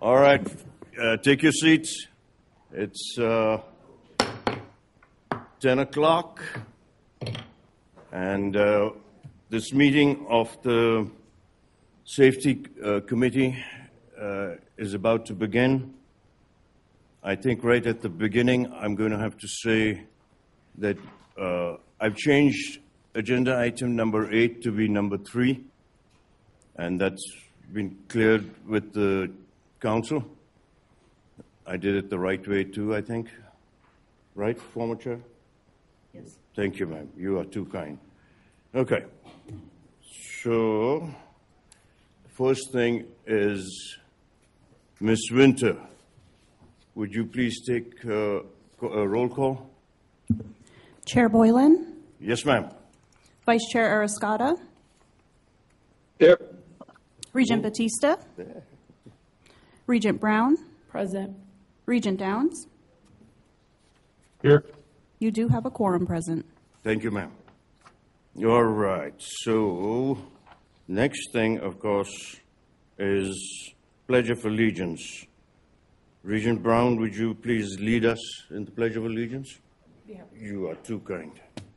All right, take your seats. It's 10 o'clock, and this meeting of the Safety Committee is about to begin. I think right at the beginning, I'm going to have to say that I've changed agenda item number 8 to be number 3, and that's been cleared with the council. I did it the right way too, I think. Right, former chair? Yes. Thank you, ma'am. You are too kind. Okay. So, first thing is Ms. Winter. Would you please take a roll call? Chair Boylan? Yes, ma'am. Vice Chair Arascata? Here. Regent Batista? Regent Brown? Present. Regent Downs? Here. You do have a quorum present. Thank you, ma'am. All right. So, next thing, of course, is Pledge of Allegiance. Regent Brown, would you please lead us in the Pledge of Allegiance? Yeah. You are too kind.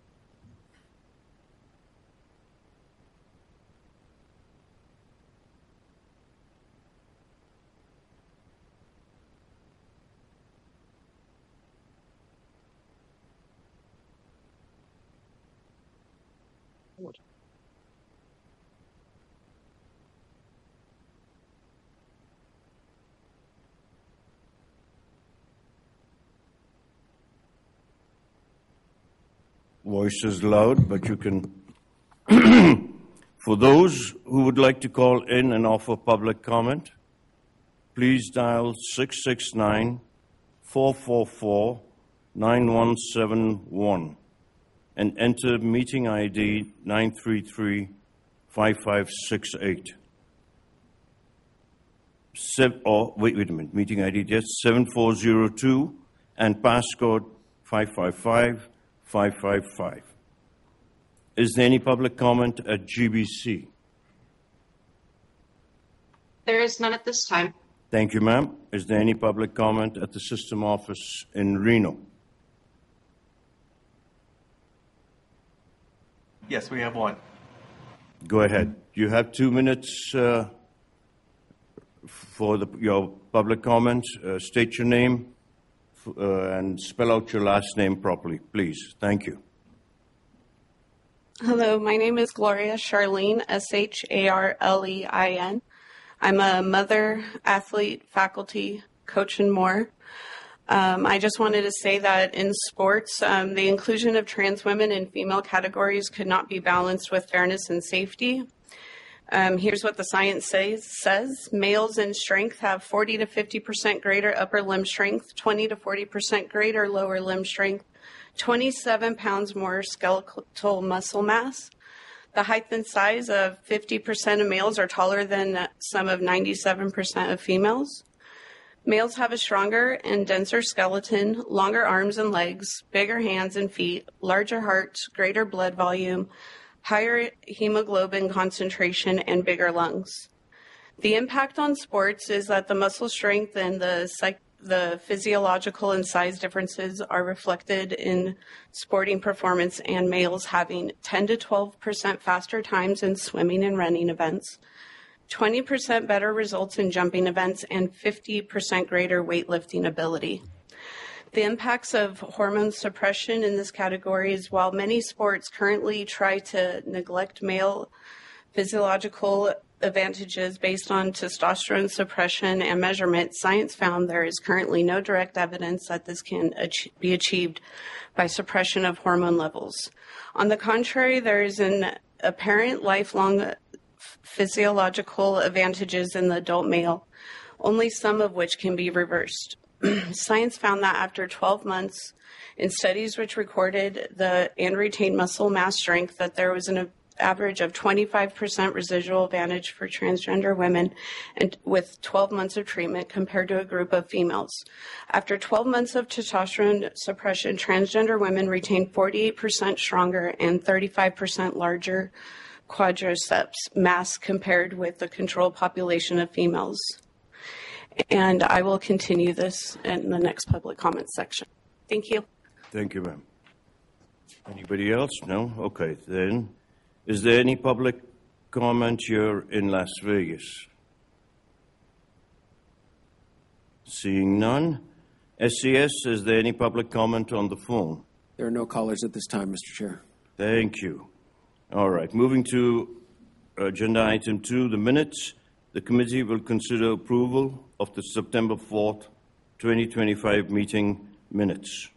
Voice is loud, but you can. For those who would like to call in and offer public comment, please dial 669-444-9171 and enter meeting ID 933-5568. Wait a minute, meeting ID just 7402 and passcode 555-555. Is there any public comment at GBC? There is none at this time. Thank you, ma'am. Is there any public comment at the system office in Reno? Yes, we have one. Go ahead. You have 2 minutes for your public comment. State your name and spell out your last name properly, please. Thank you. Hello, my name is Gloria Charlene, Sharlein. I'm a mother, athlete, faculty, coach, and more. I just wanted to say that in sports, the inclusion of trans women in female categories could not be balanced with fairness and safety. Here's what the science says. Males in strength have 40 to 50% greater upper limb strength, 20 to 40% greater lower limb strength, 27 pounds more skeletal muscle mass. The height and size of 50% of males are taller than some of 97% of females. Males have a stronger and denser skeleton, longer arms and legs, bigger hands and feet, larger hearts, greater blood volume, higher hemoglobin concentration, and bigger lungs. The impact on sports is that the muscle strength and the physiological and size differences are reflected in sporting performance, and males having 10 to 12% faster times in swimming and running events, 20% better results in jumping events, and 50% greater weightlifting ability. The impacts of hormone suppression in this category is while many sports currently try to neglect male physiological advantages based on testosterone suppression and measurement, science found there is currently no direct evidence that this can be achieved by suppression of hormone levels. On the contrary, there is an apparent lifelong physiological advantages in the adult male, only some of which can be reversed. Science found that after 12 months in studies which recorded and retained muscle mass strength, that there was an average of 25% residual advantage for transgender women and with 12 months of treatment compared to a group of females. After 12 months of testosterone suppression, transgender women retained 48% stronger and 35% larger quadriceps mass compared with the control population of females. and I will continue this in the next public comment section. Thank you. Thank you, ma'am. Anybody else? No? Okay, then. Is there any public comment here in Las Vegas? Seeing none. SCS, is there any public comment on the phone? There are no callers at this time, Mr. Chair. Thank you. All right, moving to agenda item 2, the minutes. The committee will consider approval of the September 4th, 2025 meeting minutes.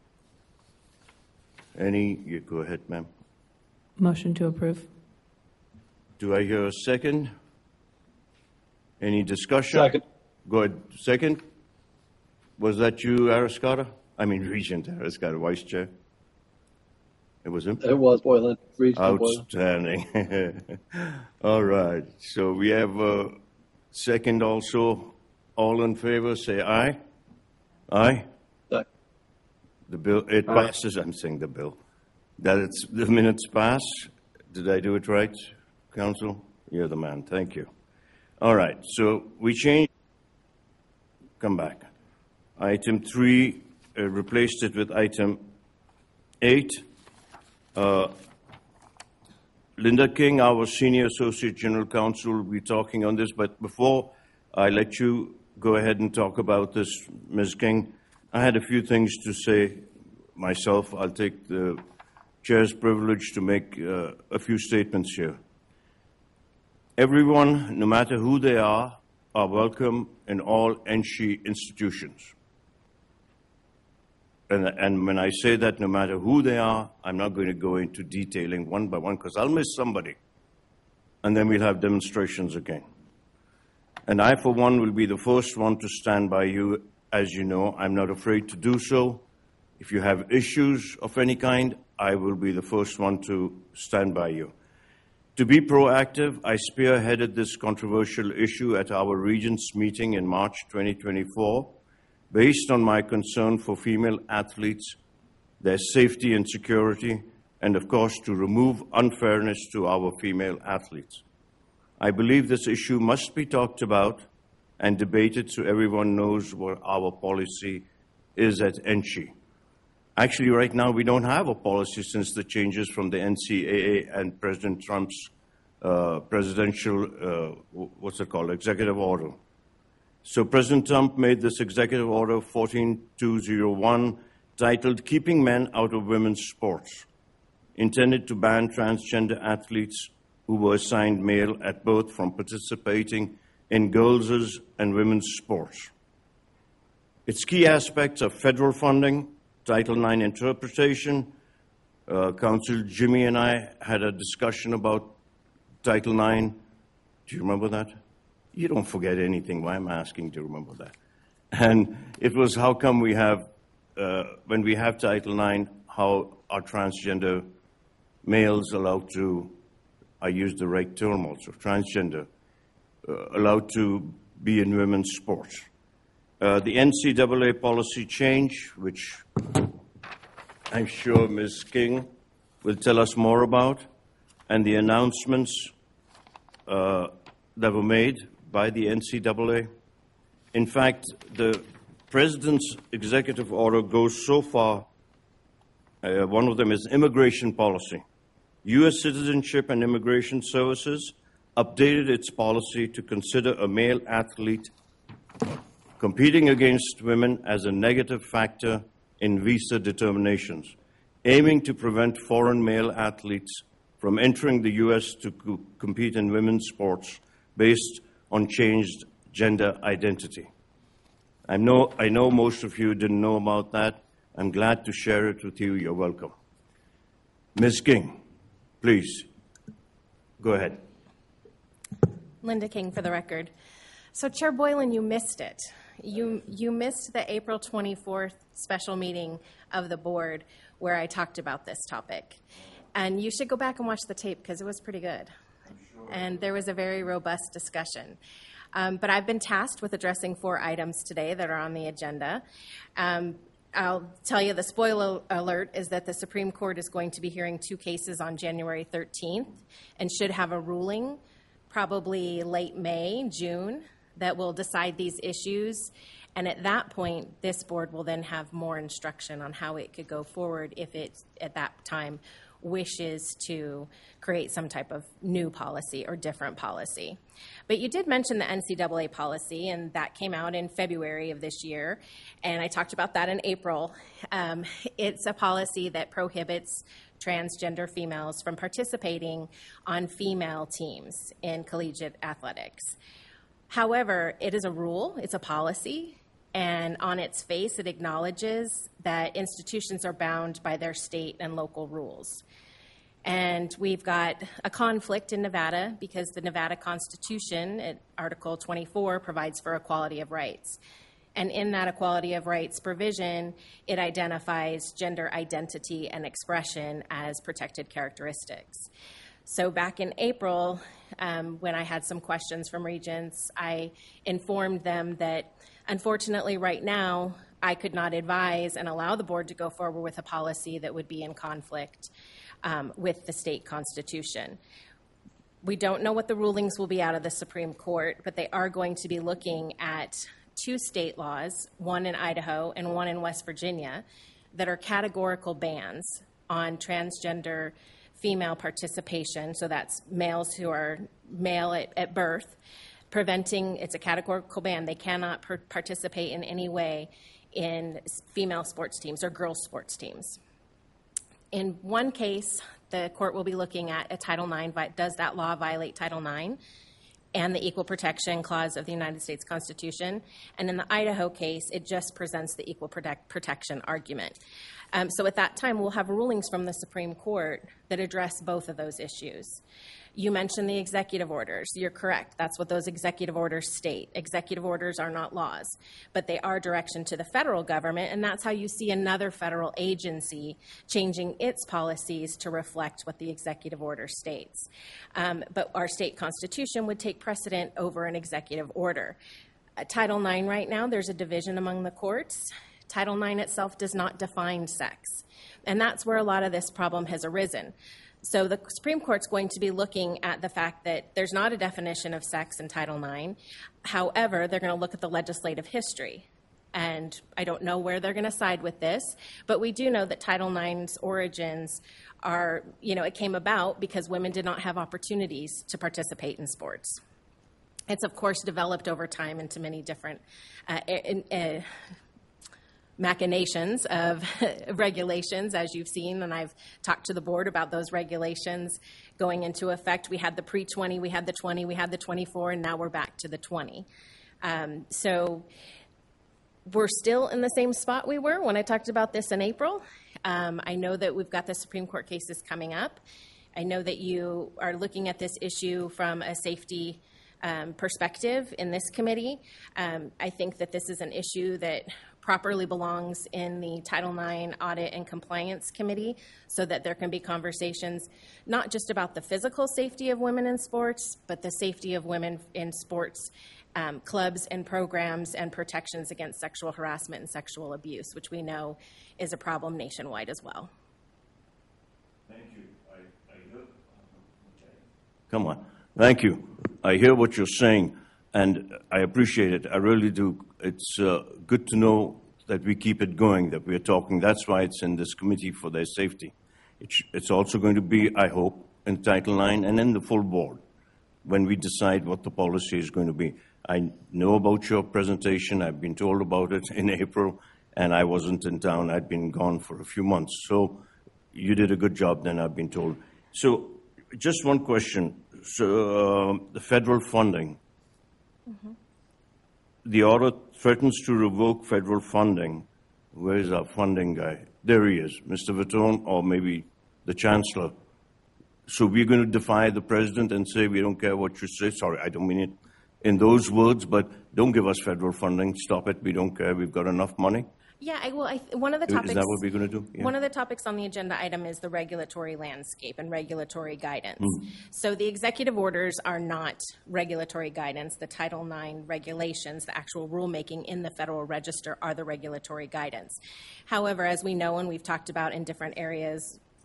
You go ahead, ma'am. Motion to approve. Do I hear a second? Any discussion? Second. Go ahead. Second? Was that you, Arascata? I mean, Regent Arascata, Vice Chair. It was him? It was Boylan. Regent Boylan. Outstanding. All right. So we have a second also. All in favor, say aye. Aye. Second. The bill, it passes. I'm saying the bill. The minutes pass. Did I do it right, Council? You're the man. Thank you. All right. So we changed. Come back. Item 3, replaced it with item 8. Linda King, our Senior Associate General Counsel, will be talking on this. But before I let you go ahead and talk about this, Ms. King, I had a few things to say myself. I'll take the Chair's privilege to make a few statements here. Everyone, no matter who they are welcome in all NSHE institutions. And when I say that, no matter who they are, I'm not going to go into detailing one by one because I'll miss somebody. And then we'll have demonstrations again. And I, for one, will be the first one to stand by you. As you know, I'm not afraid to do so. If you have issues of any kind, I will be the first one to stand by you. To be proactive, I spearheaded this controversial issue at our Regents meeting in March 2024, based on my concern for female athletes, their safety and security, and of course to remove unfairness to our female athletes. I believe this issue must be talked about and debated so everyone knows what our policy is at NSHE. Actually, right now we don't have a policy since the changes from the NCAA and President Trump's presidential, executive order. So President Trump made this Executive Order 14201 titled Keeping Men Out of Women's Sports, intended to ban transgender athletes who were assigned male at birth from participating in girls' and women's sports. Its key aspects are federal funding, Title IX interpretation. Council Jimmy and I had a discussion about Title IX. Do you remember that? You don't forget anything. Why am I asking to remember that? And it was how come we have, when we have Title IX, how are transgender males allowed to, I use the right term also, transgender, allowed to be in women's sports. The NCAA policy change, which I'm sure Ms. King will tell us more about, and the announcements that were made by the NCAA. In fact, the President's executive order goes so far. One of them is immigration policy. U.S. Citizenship and Immigration Services updated its policy to consider a male athlete competing against women as a negative factor in visa determinations, aiming to prevent foreign male athletes from entering the U.S. to compete in women's sports based on changed gender identity. I know most of you didn't know about that. I'm glad to share it with you. You're welcome. Ms. King, please, go ahead. Linda King for the record. So Chair Boylan, you missed it. You missed the April 24th special meeting of the board where I talked about this topic. And you should go back and watch the tape because it was pretty good. Sure. And there was a very robust discussion. But I've been tasked with addressing 4 items today that are on the agenda. I'll tell you the spoiler alert is that the Supreme Court is going to be hearing 2 cases on January 13th and should have a ruling probably late May, June that will decide these issues. And at that point, this board will then have more instruction on how it could go forward if it, at that time, wishes to create some type of new policy or different policy. But you did mention the NCAA policy, and that came out in February of this year, and I talked about that in April. It's a policy that prohibits transgender females from participating on female teams in collegiate athletics. However, it is a rule, it's a policy, and on its face, it acknowledges that institutions are bound by their state and local rules. And we've got a conflict in Nevada because the Nevada Constitution, at Article 24, provides for equality of rights. And in that equality of rights provision, it identifies gender identity and expression as protected characteristics. So back in April, when I had some questions from regents, I informed them that unfortunately right now, I could not advise and allow the board to go forward with a policy that would be in conflict with the state constitution. We don't know what the rulings will be out of the Supreme Court, but they are going to be looking at 2 state laws, one in Idaho and one in West Virginia, that are categorical bans on transgender female participation. So that's males who are male at birth, preventing, it's a categorical ban. They cannot participate in any way in female sports teams or girls' sports teams. In one case, the court will be looking at a Title IX, does that law violate Title IX and the Equal Protection Clause of the United States Constitution? And in the Idaho case, it just presents the equal protection argument. So at that time, we'll have rulings from the Supreme Court that address both of those issues. You mentioned the executive orders. You're correct. That's what those executive orders state. Executive orders are not laws, but they are direction to the federal government, and that's how you see another federal agency changing its policies to reflect what the executive order states. But our state constitution would take precedent over an executive order. Title IX right now, there's a division among the courts. Title IX itself does not define sex, and that's where a lot of this problem has arisen. So the Supreme Court's going to be looking at the fact that there's not a definition of sex in Title IX. However, they're going to look at the legislative history. And I don't know where they're going to side with this, but we do know that Title IX's origins are, it came about because women did not have opportunities to participate in sports. It's, of course, developed over time into many different machinations of regulations, as you've seen, and I've talked to the board about those regulations going into effect. We had the pre-20, we had the 20, we had the 24, and now we're back to the 20. So we're still in the same spot we were when I talked about this in April. I know that we've got the Supreme Court cases coming up. I know that you are looking at this issue from a safety perspective in this committee. I think that this is an issue that properly belongs in the Title IX Audit and Compliance Committee so that there can be conversations not just about the physical safety of women in sports, but the safety of women in sports clubs and programs and protections against sexual harassment and sexual abuse, which we know is a problem nationwide as well. Thank you. Come on. Thank you. I hear what you're saying, and I appreciate it. I really do. It's good to know that we keep it going, that we're talking. That's why it's in this committee for their safety. It's also going to be, I hope, in Title IX and in the full board when we decide what the policy is going to be. I know about your presentation. I've been told about it in April, and I wasn't in town. I'd been gone for a few months. So you did a good job then, I've been told. So just one question. So the federal funding. Mm-hmm. The order threatens to revoke federal funding. Where is our funding guy? There he is, Mr. Vitone, or maybe the Chancellor. So we're going to defy the President and say we don't care what you say. Sorry, I don't mean it in those words, but don't give us federal funding. Stop it. We don't care. We've got enough money. Yeah, one of the topics. Is that what we're going to do? Yeah. One of the topics on the agenda item is the regulatory landscape and regulatory guidance. Mm. So the executive orders are not regulatory guidance. The Title IX regulations, the actual rulemaking in the Federal Register, are the regulatory guidance. However, as we know and we've talked about in different areas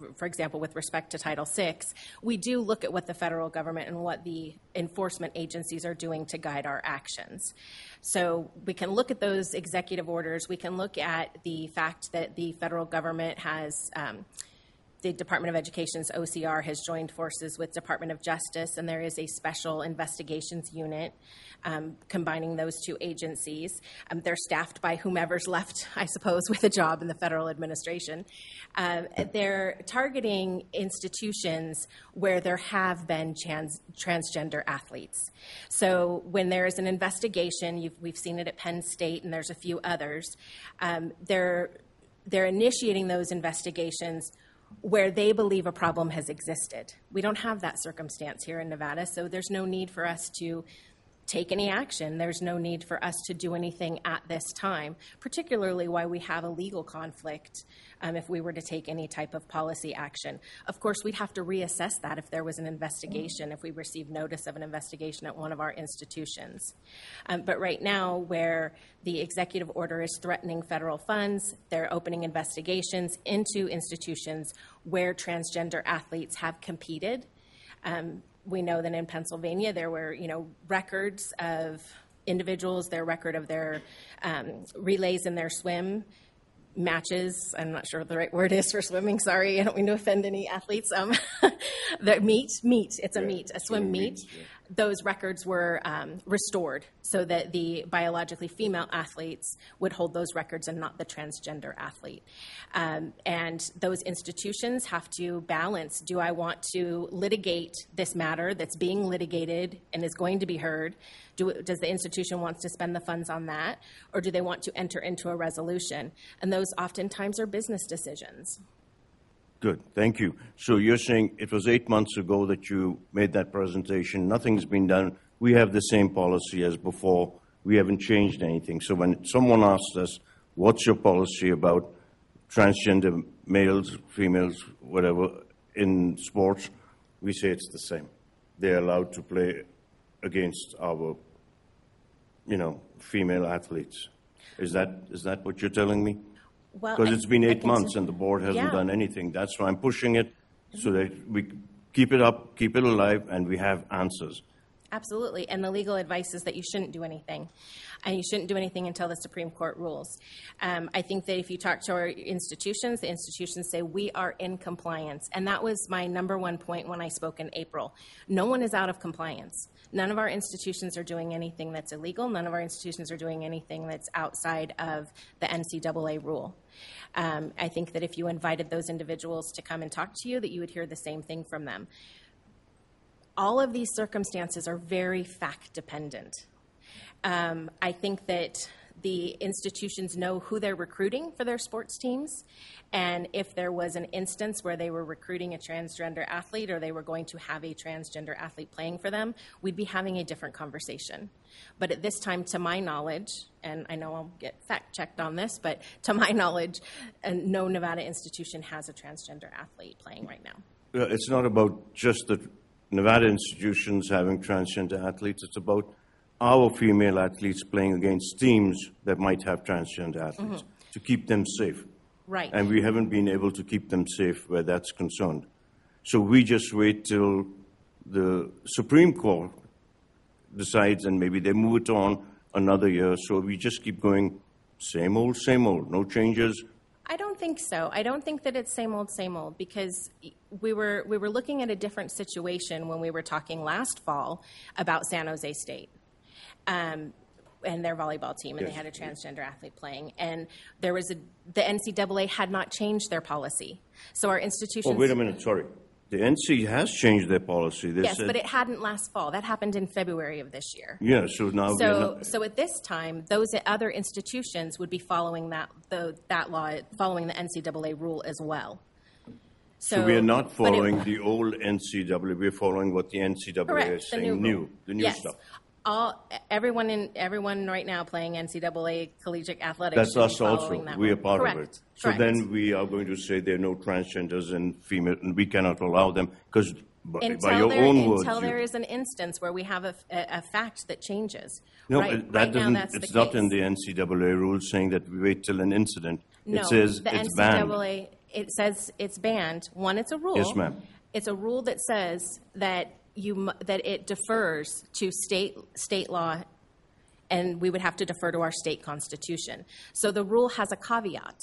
for example, with respect to Title VI, we do look at what the federal government and what the enforcement agencies are doing to guide our actions. So we can look at those executive orders. We can look at the fact that the federal government has the Department of Education's OCR has joined forces with Department of Justice, and there is a special investigations unit combining those two agencies. They're staffed by whomever's left, I suppose, with a job in the federal administration. They're targeting institutions where there have been transgender athletes. So when there is an investigation, we've seen it at Penn State, and there's a few others, they're initiating those investigations where they believe a problem has existed. We don't have that circumstance here in Nevada, so there's no need for us to take any action. There's no need for us to do anything at this time, particularly why we have a legal conflict if we were to take any type of policy action. Of course, we'd have to reassess that if there was an investigation, if we received notice of an investigation at one of our institutions. But right now, where the executive order is threatening federal funds, they're opening investigations into institutions where transgender athletes have competed. We know that in Pennsylvania there were, records of individuals, their record of their relays in their swim matches. I'm not sure what the right word is for swimming. Sorry, I don't mean to offend any athletes. The meet. It's a meet, a swim meet. Yeah. Those records were restored so that the biologically female athletes would hold those records and not the transgender athlete. And those institutions have to balance, do I want to litigate this matter that's being litigated and is going to be heard? Does the institution want to spend the funds on that? Or do they want to enter into a resolution? And those oftentimes are business decisions. Good, thank you. So you're saying it was 8 months ago that you made that presentation. Nothing's been done. We have the same policy as before. We haven't changed anything. So when someone asks us, what's your policy about transgender males, females, whatever, in sports, we say it's the same. They're allowed to play against our, female athletes. Is that what you're telling me? Well, because it's been 8 months so. and the board hasn't Yeah. done anything. That's why I'm pushing it so that we keep it up, keep it alive, and we have answers. Absolutely. And the legal advice is that you shouldn't do anything. And you shouldn't do anything until the Supreme Court rules. I think that if you talk to our institutions, the institutions say we are in compliance. And that was my number one point when I spoke in April. No one is out of compliance. None of our institutions are doing anything that's illegal. None of our institutions are doing anything that's outside of the NCAA rule. I think that if you invited those individuals to come and talk to you, that you would hear the same thing from them. All of these circumstances are very fact-dependent. I think that the institutions know who they're recruiting for their sports teams, and if there was an instance where they were recruiting a transgender athlete or they were going to have a transgender athlete playing for them, we'd be having a different conversation. But at this time, to my knowledge, and I know I'll get fact-checked on this, but to my knowledge, no Nevada institution has a transgender athlete playing right now. It's not about just the Nevada institutions having transgender athletes. It's about our female athletes playing against teams that might have transgender athletes to keep them safe. Right. And we haven't been able to keep them safe where that's concerned. So we just wait till the Supreme Court decides and maybe they move it on another year. So we just keep going same old, no changes. I don't think so. I don't think that it's same old, because we were looking at a different situation when we were talking last fall about San Jose State and their volleyball team, and Yes. they had a transgender athlete playing, and there was the NCAA had not changed their policy, so our institutions. Oh, wait a minute, sorry. The NC has changed their policy. They Yes, said, but it hadn't last fall. That happened in February of this year. yeah, so now So at this time, those other institutions would be following that law, following the NCAA rule as well. So we are not but following the old NCAA. We're following what the NCAA correct, is the saying, new rule. the new Yes. stuff. Everyone right now playing NCAA collegiate athletics. That's should be us also. following that We are rule. part Correct. of it. So Correct. then we are going to say there are no transgenders and female, and we cannot allow them because by your own words. Until you- there is an instance where we have a fact that changes. No, right, that right now doesn't. that's It's the not case. in the NCAA rules saying that we wait till an incident. No, It says the it's banned. NCAA it says it's banned. One, it's a rule. Yes, ma'am. It's a rule that says that that it defers to state law, and we would have to defer to our state constitution. So the rule has a caveat.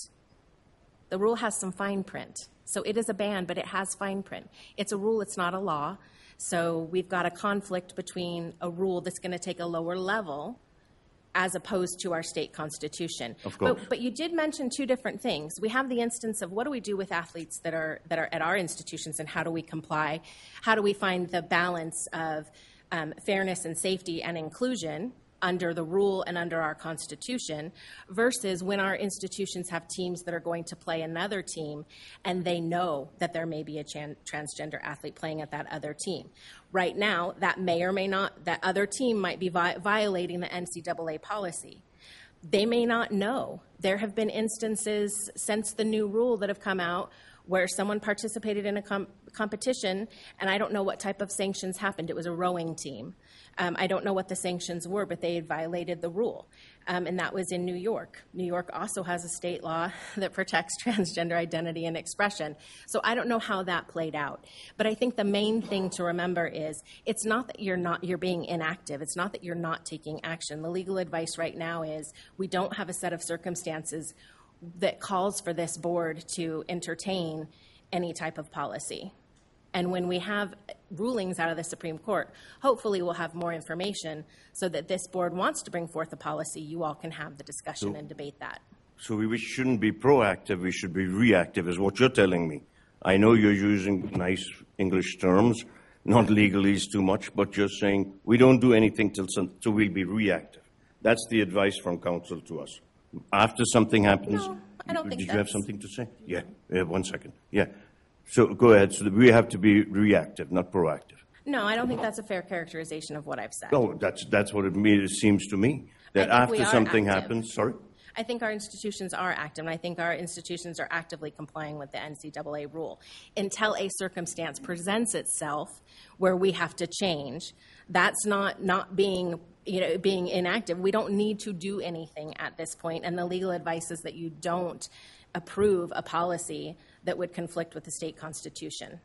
The rule has some fine print. So it is a ban, but it has fine print. It's a rule, it's not a law. So we've got a conflict between a rule that's going to take a lower level as opposed to our state constitution. Of course. But you did mention two different things. We have the instance of what do we do with athletes that are at our institutions, and how do we comply? How do we find the balance of fairness and safety and inclusion under the rule and under our Constitution, versus when our institutions have teams that are going to play another team and they know that there may be a transgender athlete playing at that other team. Right now, that may or may not, that other team might be violating the NCAA policy. They may not know. There have been instances since the new rule that have come out where someone participated in a competition, and I don't know what type of sanctions happened. It was a rowing team. I don't know what the sanctions were, but they had violated the rule, and that was in New York. New York also has a state law that protects transgender identity and expression. So I don't know how that played out. But I think the main thing to remember is it's not that you're being inactive. It's not that you're not taking action. The legal advice right now is we don't have a set of circumstances that calls for this board to entertain any type of policy. And when we have rulings out of the Supreme Court, hopefully we'll have more information so that this board wants to bring forth a policy. You all can have the discussion and debate that. So we shouldn't be proactive, we should be reactive, is what you're telling me. I know you're using nice English terms, not legalese too much, but you're saying we don't do anything so we'll be reactive. That's the advice from counsel to us. After something happens... No, I don't think Did you have something to say? Yeah, 1 second. Yeah. So go ahead. So we have to be reactive, not proactive. No, I don't think that's a fair characterization of what I've said. No, that's what it seems to me. That I think we after are something active. happens, sorry? I think our institutions are active, and I think our institutions are actively complying with the NCAA rule. Until a circumstance presents itself where we have to change, that's not being inactive. We don't need to do anything at this point, and the legal advice is that you don't approve a policy that would conflict with the state constitution.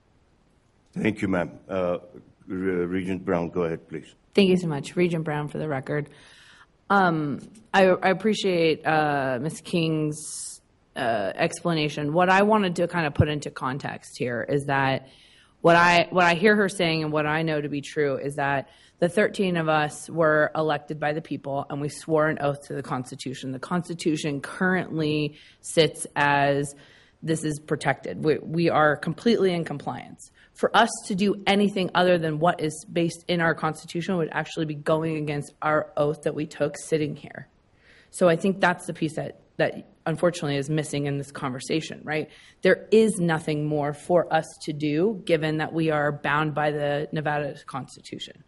Thank you, ma'am. Regent Brown, go ahead, please. Thank you so much. Regent Brown for the record. I appreciate Ms. King's explanation. What I wanted to kind of put into context here is that what I hear her saying and what I know to be true is that the 13 of us were elected by the people and we swore an oath to the Constitution. The Constitution currently sits as this is protected. We are completely in compliance. For us to do anything other than what is based in our Constitution would actually be going against our oath that we took sitting here. So I think that's the piece that unfortunately is missing in this conversation, right? There is nothing more for us to do given that we are bound by the Nevada Constitution.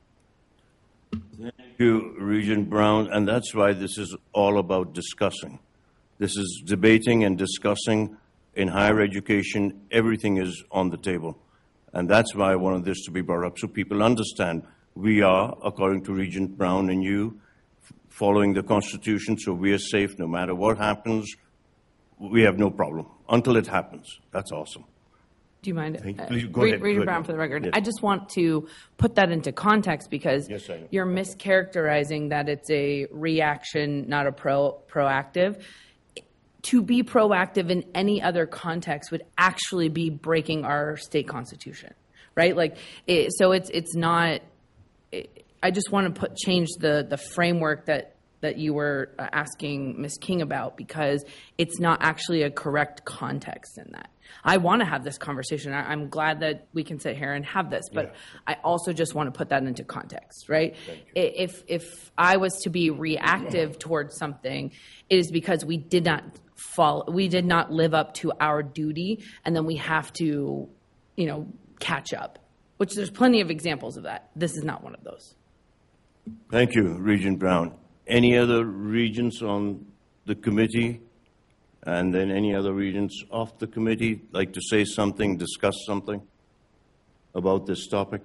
Thank you, Regent Brown, and that's why this is all about discussing. This is debating and discussing. In higher education, everything is on the table. And that's why I wanted this to be brought up, so people understand we are, according to Regent Brown and you, following the Constitution, so we are safe no matter what happens. We have no problem until it happens. That's awesome. Do you mind? Please, go ahead. Regent Go Brown ahead. for the record. Yes. I just want to put that into context because Yes, I know. you're mischaracterizing that it's a reaction, not a proactive. To be proactive in any other context would actually be breaking our state constitution, right? So it's not. I just want to change the framework that you were asking Ms. King about because it's not actually a correct context in that. I want to have this conversation. I'm glad that we can sit here and have this, but I also just want to put that into context, right? If I was to be reactive towards something, it is because we did not live up to our duty, and then we have to, catch up. Which there's plenty of examples of that. This is not one of those. Thank you, Regent Brown. Any other regents on the committee? And then any other regents off the committee like to say something, discuss something about this topic?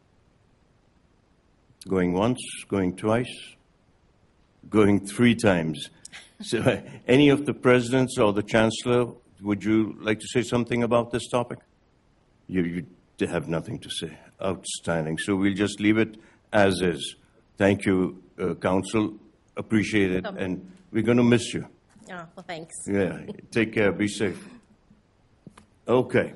Going once, going twice, going 3 times. So any of the presidents or the chancellor would you like to say something about this topic? You have nothing to say. Outstanding. So we'll just leave it as is. Thank you, Council. Appreciate it. And we're going to miss you. Oh, well, thanks. Yeah. Take care. Be safe. Okay.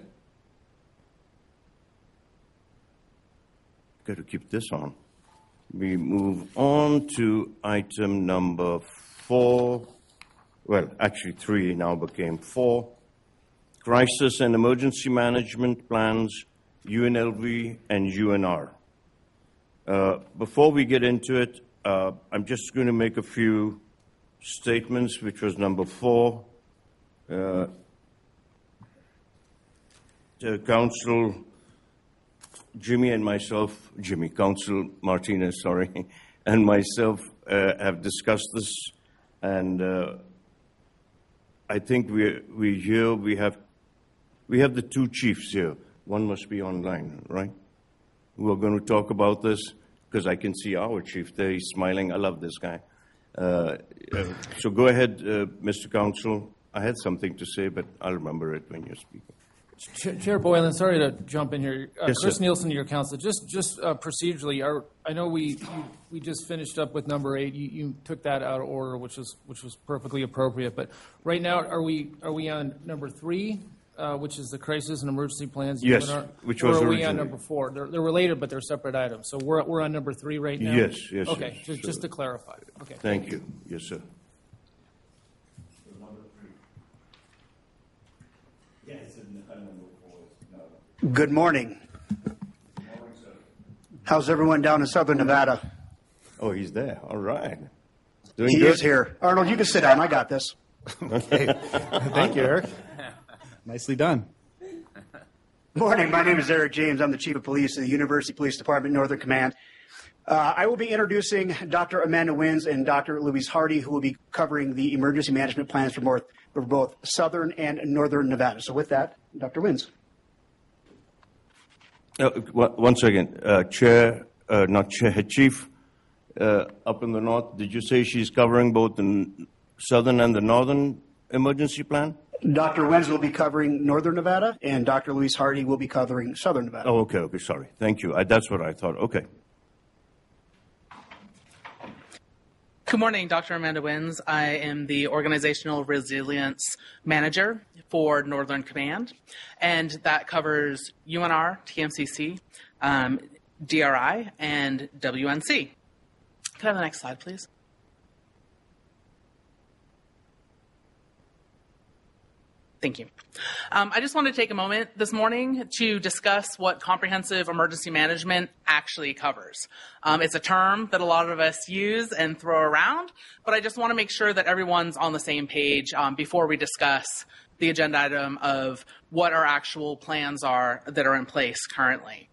Got to keep this on. We move on to item number 4. Well, actually 3 now became 4. Crisis and Emergency Management Plans, UNLV and UNR. Before we get into it, I'm just going to make a few statements, which was number 4. Council Jimmy and myself, Council Martinez, sorry, and myself have discussed this, and I think we have the 2 chiefs here. One must be online, right? We're going to talk about this because I can see our chief there. He's smiling. I love this guy. So go ahead, Mr. Council. I had something to say, but I'll remember it when you're speaking. Chair Boylan, sorry to jump in here. Yes, Chris sir. Nielsen, your council. Just procedurally, I know we just finished up with number 8. You took that out of order, which was perfectly appropriate. But right now, are we on number 3, which is the crisis and emergency plans? Yes, which was or are we originally. on number 4? They're related, but they're separate items. So we're on number 3 right now. Yes. Okay, yes. just to clarify. Okay. Thank you. Yes, sir. Good morning. How's everyone down in southern Nevada? Oh, he's there. All right. Doing He good? is here. Arnold, you can sit down. I got this. Thank you, Eric. Nicely done. Morning. My name is Eric James. I'm the Chief of Police of the University Police Department, Northern Command. I will be introducing Dr. Amanda Wins and Dr. Louise Hardy, who will be covering the emergency management plans for both southern and northern Nevada. So with that, Dr. Wins. One second. Chief, up in the north, did you say she's covering both the southern and the northern emergency plan? Dr. Wins will be covering northern Nevada, and Dr. Louise Hardy will be covering southern Nevada. Oh, okay, sorry. Thank you. That's what I thought. Okay. Good morning, Dr. Amanda Wins. I am the Organizational Resilience Manager for Northern Command, and that covers UNR, TMCC, DRI, and WNC. Can I have the next slide, please? Thank you. I just want to take a moment this morning to discuss what comprehensive emergency management actually covers. It's a term that a lot of us use and throw around, but I just want to make sure that everyone's on the same page before we discuss the agenda item of what our actual plans are that are in place currently.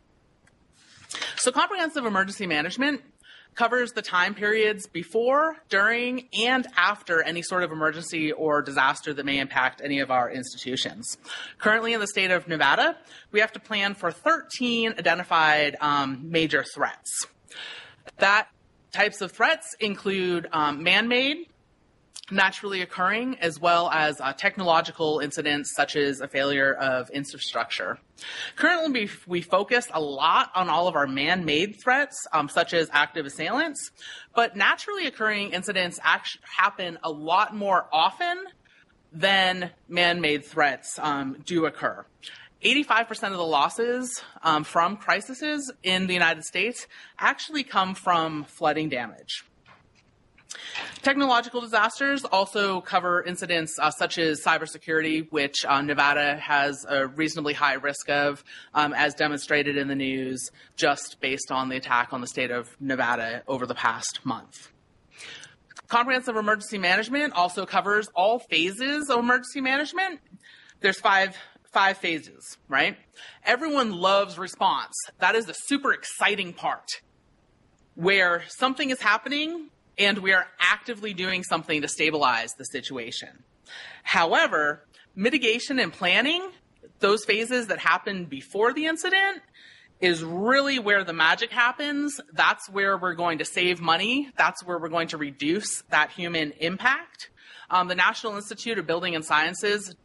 So comprehensive emergency management covers the time periods before, during, and after any sort of emergency or disaster that may impact any of our institutions. Currently in the state of Nevada, we have to plan for 13 identified major threats. That types of threats include man-made, naturally occurring, as well as technological incidents such as a failure of infrastructure. Currently, we focus a lot on all of our man-made threats, such as active assailants, but naturally occurring incidents happen a lot more often than man-made threats do occur. 85% of the losses from crises in the United States actually come from flooding damage. Technological disasters also cover incidents such as cybersecurity, which Nevada has a reasonably high risk of, as demonstrated in the news, just based on the attack on the state of Nevada over the past month. Comprehensive emergency management also covers all phases of emergency management. There's five phases, right? Everyone loves response. That is the super exciting part, where something is happening and we are actively doing something to stabilize the situation. However, mitigation and planning, those phases that happen before the incident, is really where the magic happens. That's where we're going to save money. That's where we're going to reduce that human impact. The National Institute of Building and Sciences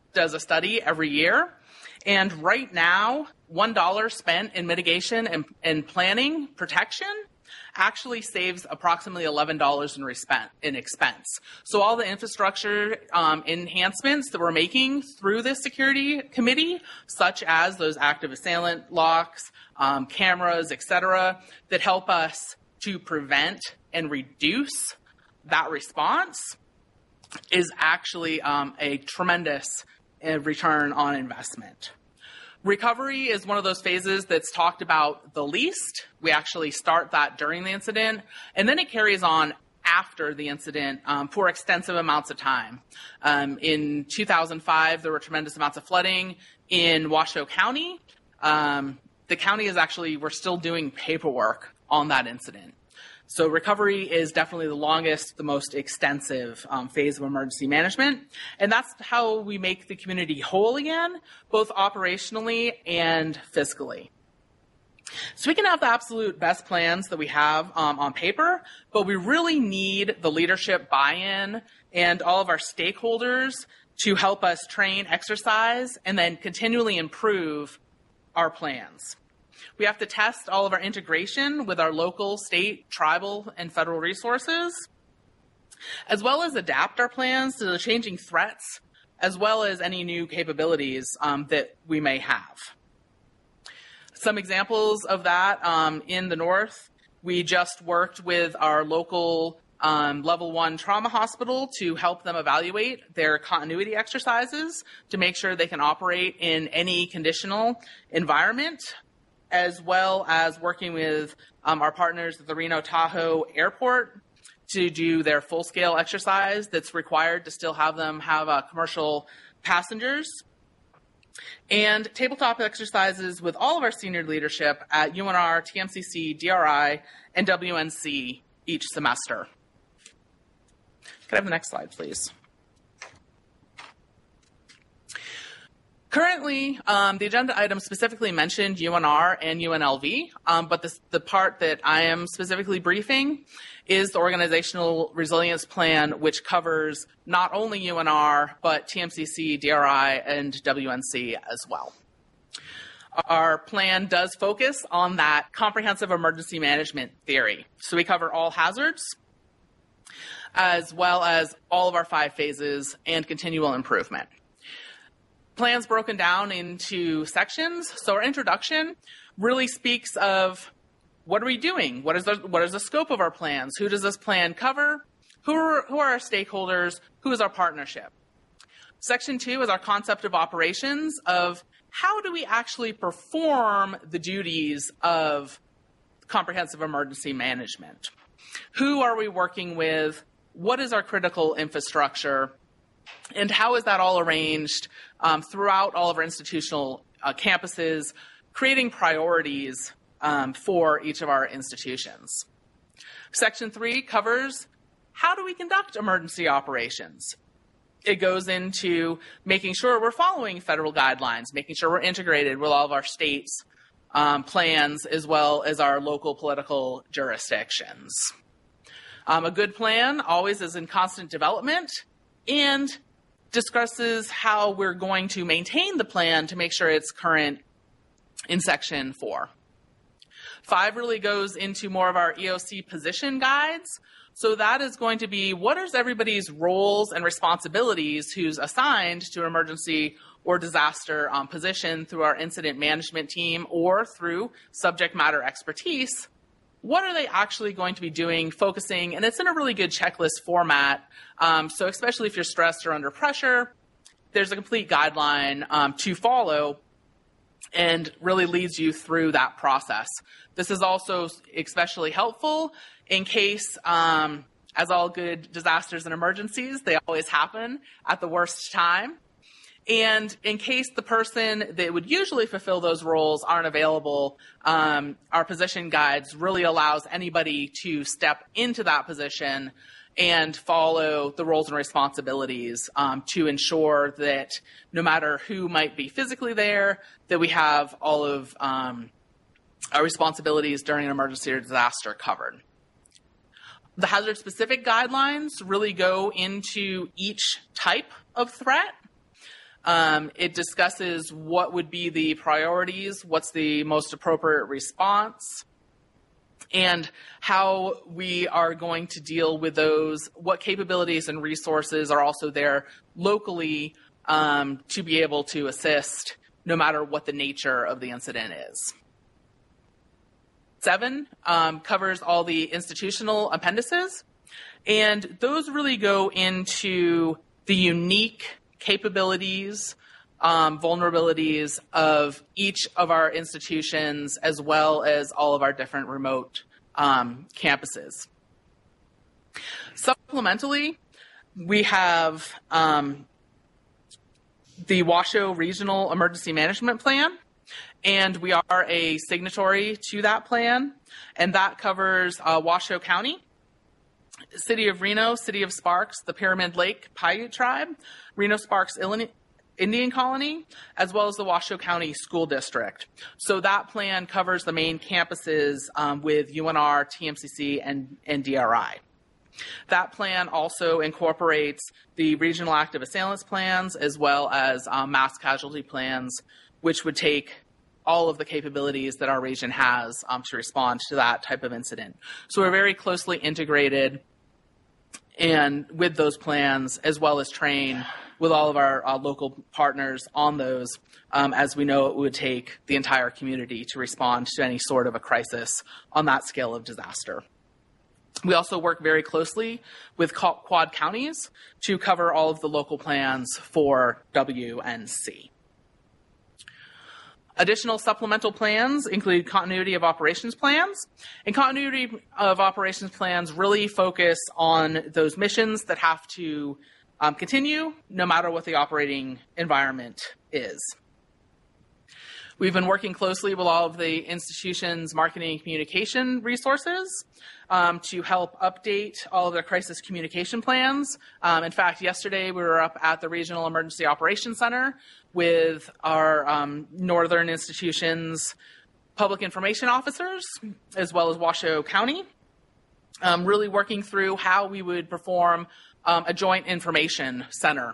does a study every year. And right now, $1 spent in mitigation and planning protection actually saves approximately $11 in expense. So all the infrastructure enhancements that we're making through this security committee, such as those active assailant locks, cameras, et cetera, that help us to prevent and reduce that response, is actually a tremendous return on investment. Recovery is one of those phases that's talked about the least. We actually start that during the incident, and then it carries on after the incident for extensive amounts of time. In 2005, there were tremendous amounts of flooding in Washoe County. The county is actually, we're still doing paperwork on that incident. So recovery is definitely the longest, the most extensive phase of emergency management. And that's how we make the community whole again, both operationally and fiscally. So we can have the absolute best plans that we have on paper, but we really need the leadership buy-in and all of our stakeholders to help us train, exercise, and then continually improve our plans. We have to test all of our integration with our local, state, tribal, and federal resources, as well as adapt our plans to the changing threats, as well as any new capabilities that we may have. Some examples of that in the North, we just worked with our local level 1 trauma hospital to help them evaluate their continuity exercises to make sure they can operate in any conditional environment, as well as working with our partners at the Reno Tahoe Airport to do their full-scale exercise that's required to still have them have commercial passengers. And tabletop exercises with all of our senior leadership at UNR, TMCC, DRI, and WNC each semester. Could I have the next slide, please? Currently, the agenda item specifically mentioned UNR and UNLV, but the part that I am specifically briefing is the Organizational Resilience Plan, which covers not only UNR, but TMCC, DRI, and WNC as well. Our plan does focus on that comprehensive emergency management theory. So we cover all hazards, as well as all of our 5 phases and continual improvement. Plans broken down into sections. So our introduction really speaks of what are we doing? What is the scope of our plans? Who does this plan cover? Who are our stakeholders? Who is our partnership? Section 2 is our concept of operations, of how do we actually perform the duties of comprehensive emergency management? Who are we working with? What is our critical infrastructure? And how is that all arranged throughout all of our institutional campuses, creating priorities for each of our institutions? Section 3 covers how do we conduct emergency operations? It goes into making sure we're following federal guidelines, making sure we're integrated with all of our states' plans, as well as our local political jurisdictions. A good plan always is in constant development and discusses how we're going to maintain the plan to make sure it's current in Section 4. 5 really goes into more of our EOC position guides. So that is going to be what is everybody's roles and responsibilities who's assigned to an emergency or disaster position through our incident management team or through subject matter expertise. What are they actually going to be doing, focusing, and it's in a really good checklist format. So especially if you're stressed or under pressure, there's a complete guideline to follow and really leads you through that process. This is also especially helpful in case, as all good disasters and emergencies, they always happen at the worst time. And in case the person that would usually fulfill those roles aren't available, our position guides really allows anybody to step into that position and follow the roles and responsibilities to ensure that no matter who might be physically there, that we have all of our responsibilities during an emergency or disaster covered. The hazard-specific guidelines really go into each type of threat. It discusses what would be the priorities, what's the most appropriate response, and how we are going to deal with those, what capabilities and resources are also there locally to be able to assist no matter what the nature of the incident is. 7 covers all the institutional appendices, and those really go into the unique capabilities, vulnerabilities of each of our institutions, as well as all of our different remote campuses. Supplementally, we have the Washoe Regional Emergency Management Plan, and we are a signatory to that plan, and that covers Washoe County, City of Reno, City of Sparks, the Pyramid Lake Paiute Tribe, Reno Sparks Indian Colony, as well as the Washoe County School District. So that plan covers the main campuses with UNR, TMCC, and DRI. That plan also incorporates the regional active assailants plans as well as mass casualty plans, which would take all of the capabilities that our region has to respond to that type of incident. So we're very closely integrated and with those plans, as well as train with all of our local partners on those, as we know it would take the entire community to respond to any sort of a crisis on that scale of disaster. We also work very closely with Quad counties to cover all of the local plans for WNC. Additional supplemental plans include continuity of operations plans. And continuity of operations plans really focus on those missions that have to continue no matter what the operating environment is. We've been working closely with all of the institutions' marketing and communication resources to help update all of their crisis communication plans. In fact, yesterday we were up at the Regional Emergency Operations Center with our northern institutions' public information officers, as well as Washoe County, really working through how we would perform a joint information center.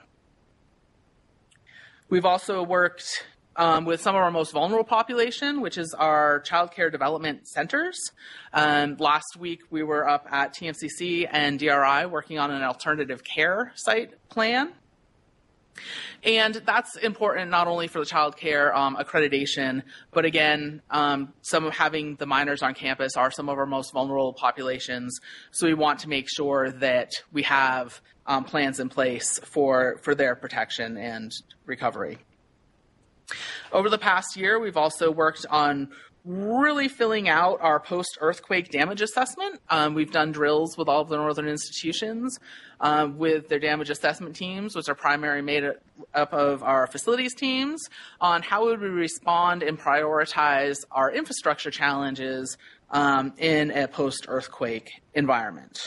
We've also worked with some of our most vulnerable population, which is our child care development centers. Last week, we were up at TMCC and DRI working on an alternative care site plan. And that's important not only for the child care accreditation, but again, some of having the minors on campus are some of our most vulnerable populations. So we want to make sure that we have plans in place for their protection and recovery. Over the past year, we've also worked on really filling out our post-earthquake damage assessment. We've done drills with all of the northern institutions with their damage assessment teams, which are primarily made up of our facilities teams, on how would we respond and prioritize our infrastructure challenges in a post-earthquake environment.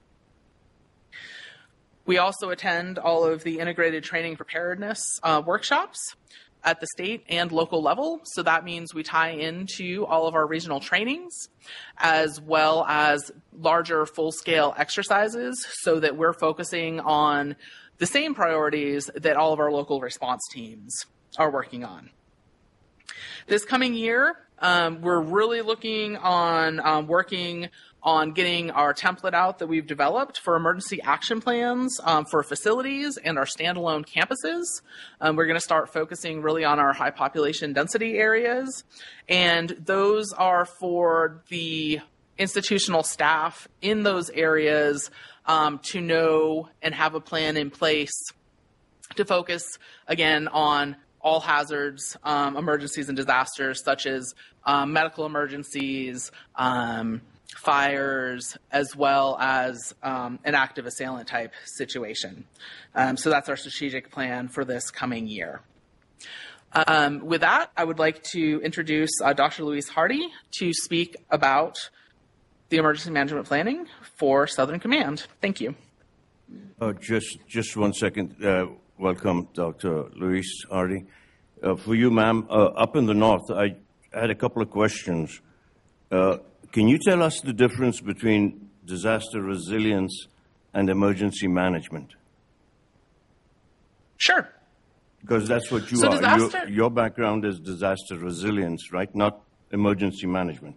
We also attend all of the integrated training preparedness workshops at the state and local level. So that means we tie into all of our regional trainings as well as larger full-scale exercises so that we're focusing on the same priorities that all of our local response teams are working on. This coming year, we're really looking on working on getting our template out that we've developed for emergency action plans for facilities and our standalone campuses. We're going to start focusing really on our high population density areas. And those are for the institutional staff in those areas to know and have a plan in place to focus, again, on all hazards, emergencies and disasters, such as medical emergencies, fires, as well as an active assailant type situation. So that's our strategic plan for this coming year. With that, I would like to introduce Dr. Louise Hardy to speak about the emergency management planning for Southern Command. Thank you. Just 1 second. Welcome, Dr. Louise Hardy. For you, ma'am, up in the north, I had a couple of questions. Can you tell us the difference between disaster resilience and emergency management? Sure. Because that's what you So are. disaster- Your background is disaster resilience, right? Not emergency management.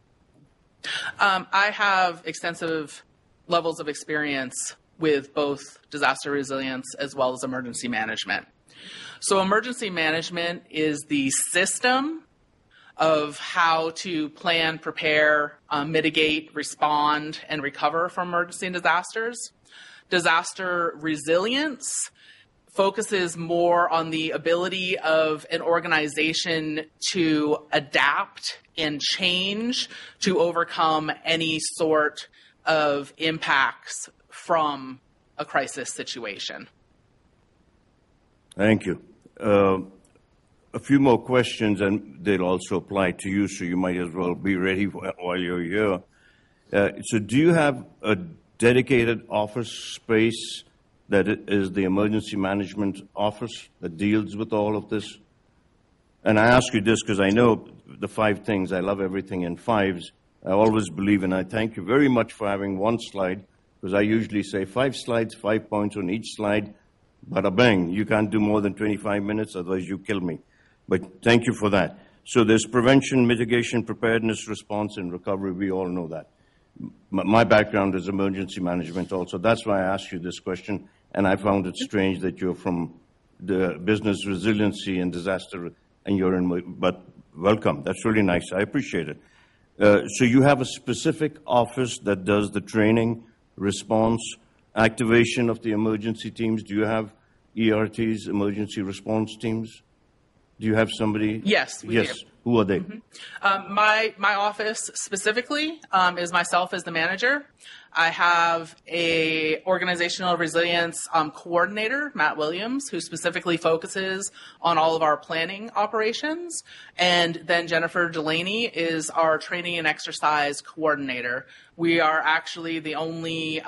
I have extensive levels of experience with both disaster resilience as well as emergency management. So emergency management is the system of how to plan, prepare, mitigate, respond, and recover from emergency and disasters. Disaster resilience focuses more on the ability of an organization to adapt and change to overcome any sort of impacts from a crisis situation. Thank you. A few more questions, and they'll also apply to you, so you might as well be ready while you're here. So do you have a dedicated office space that is the emergency management office that deals with all of this? And I ask you this because I know the 5 things. I love everything in 5s. I always believe, and I thank you very much for having one slide, because I usually say 5 slides, 5 points on each slide. Bada bang, you can't do more than 25 minutes, otherwise you kill me. But thank you for that. So there's prevention, mitigation, preparedness, response, and recovery. We all know that. My background is emergency management also. That's why I asked you this question, and I found it strange that you're from the business resiliency and disaster, and you're in, but welcome. That's really nice. I appreciate it. So you have a specific office that does the training, response, activation of the emergency teams. Do you have ERTs, emergency response teams? Do you have somebody? Yes, we do. Who are they? My office specifically is myself as the manager. I have a organizational resilience coordinator, Matt Williams, who specifically focuses on all of our planning operations. And then Jennifer Delaney is our training and exercise coordinator. We are actually the only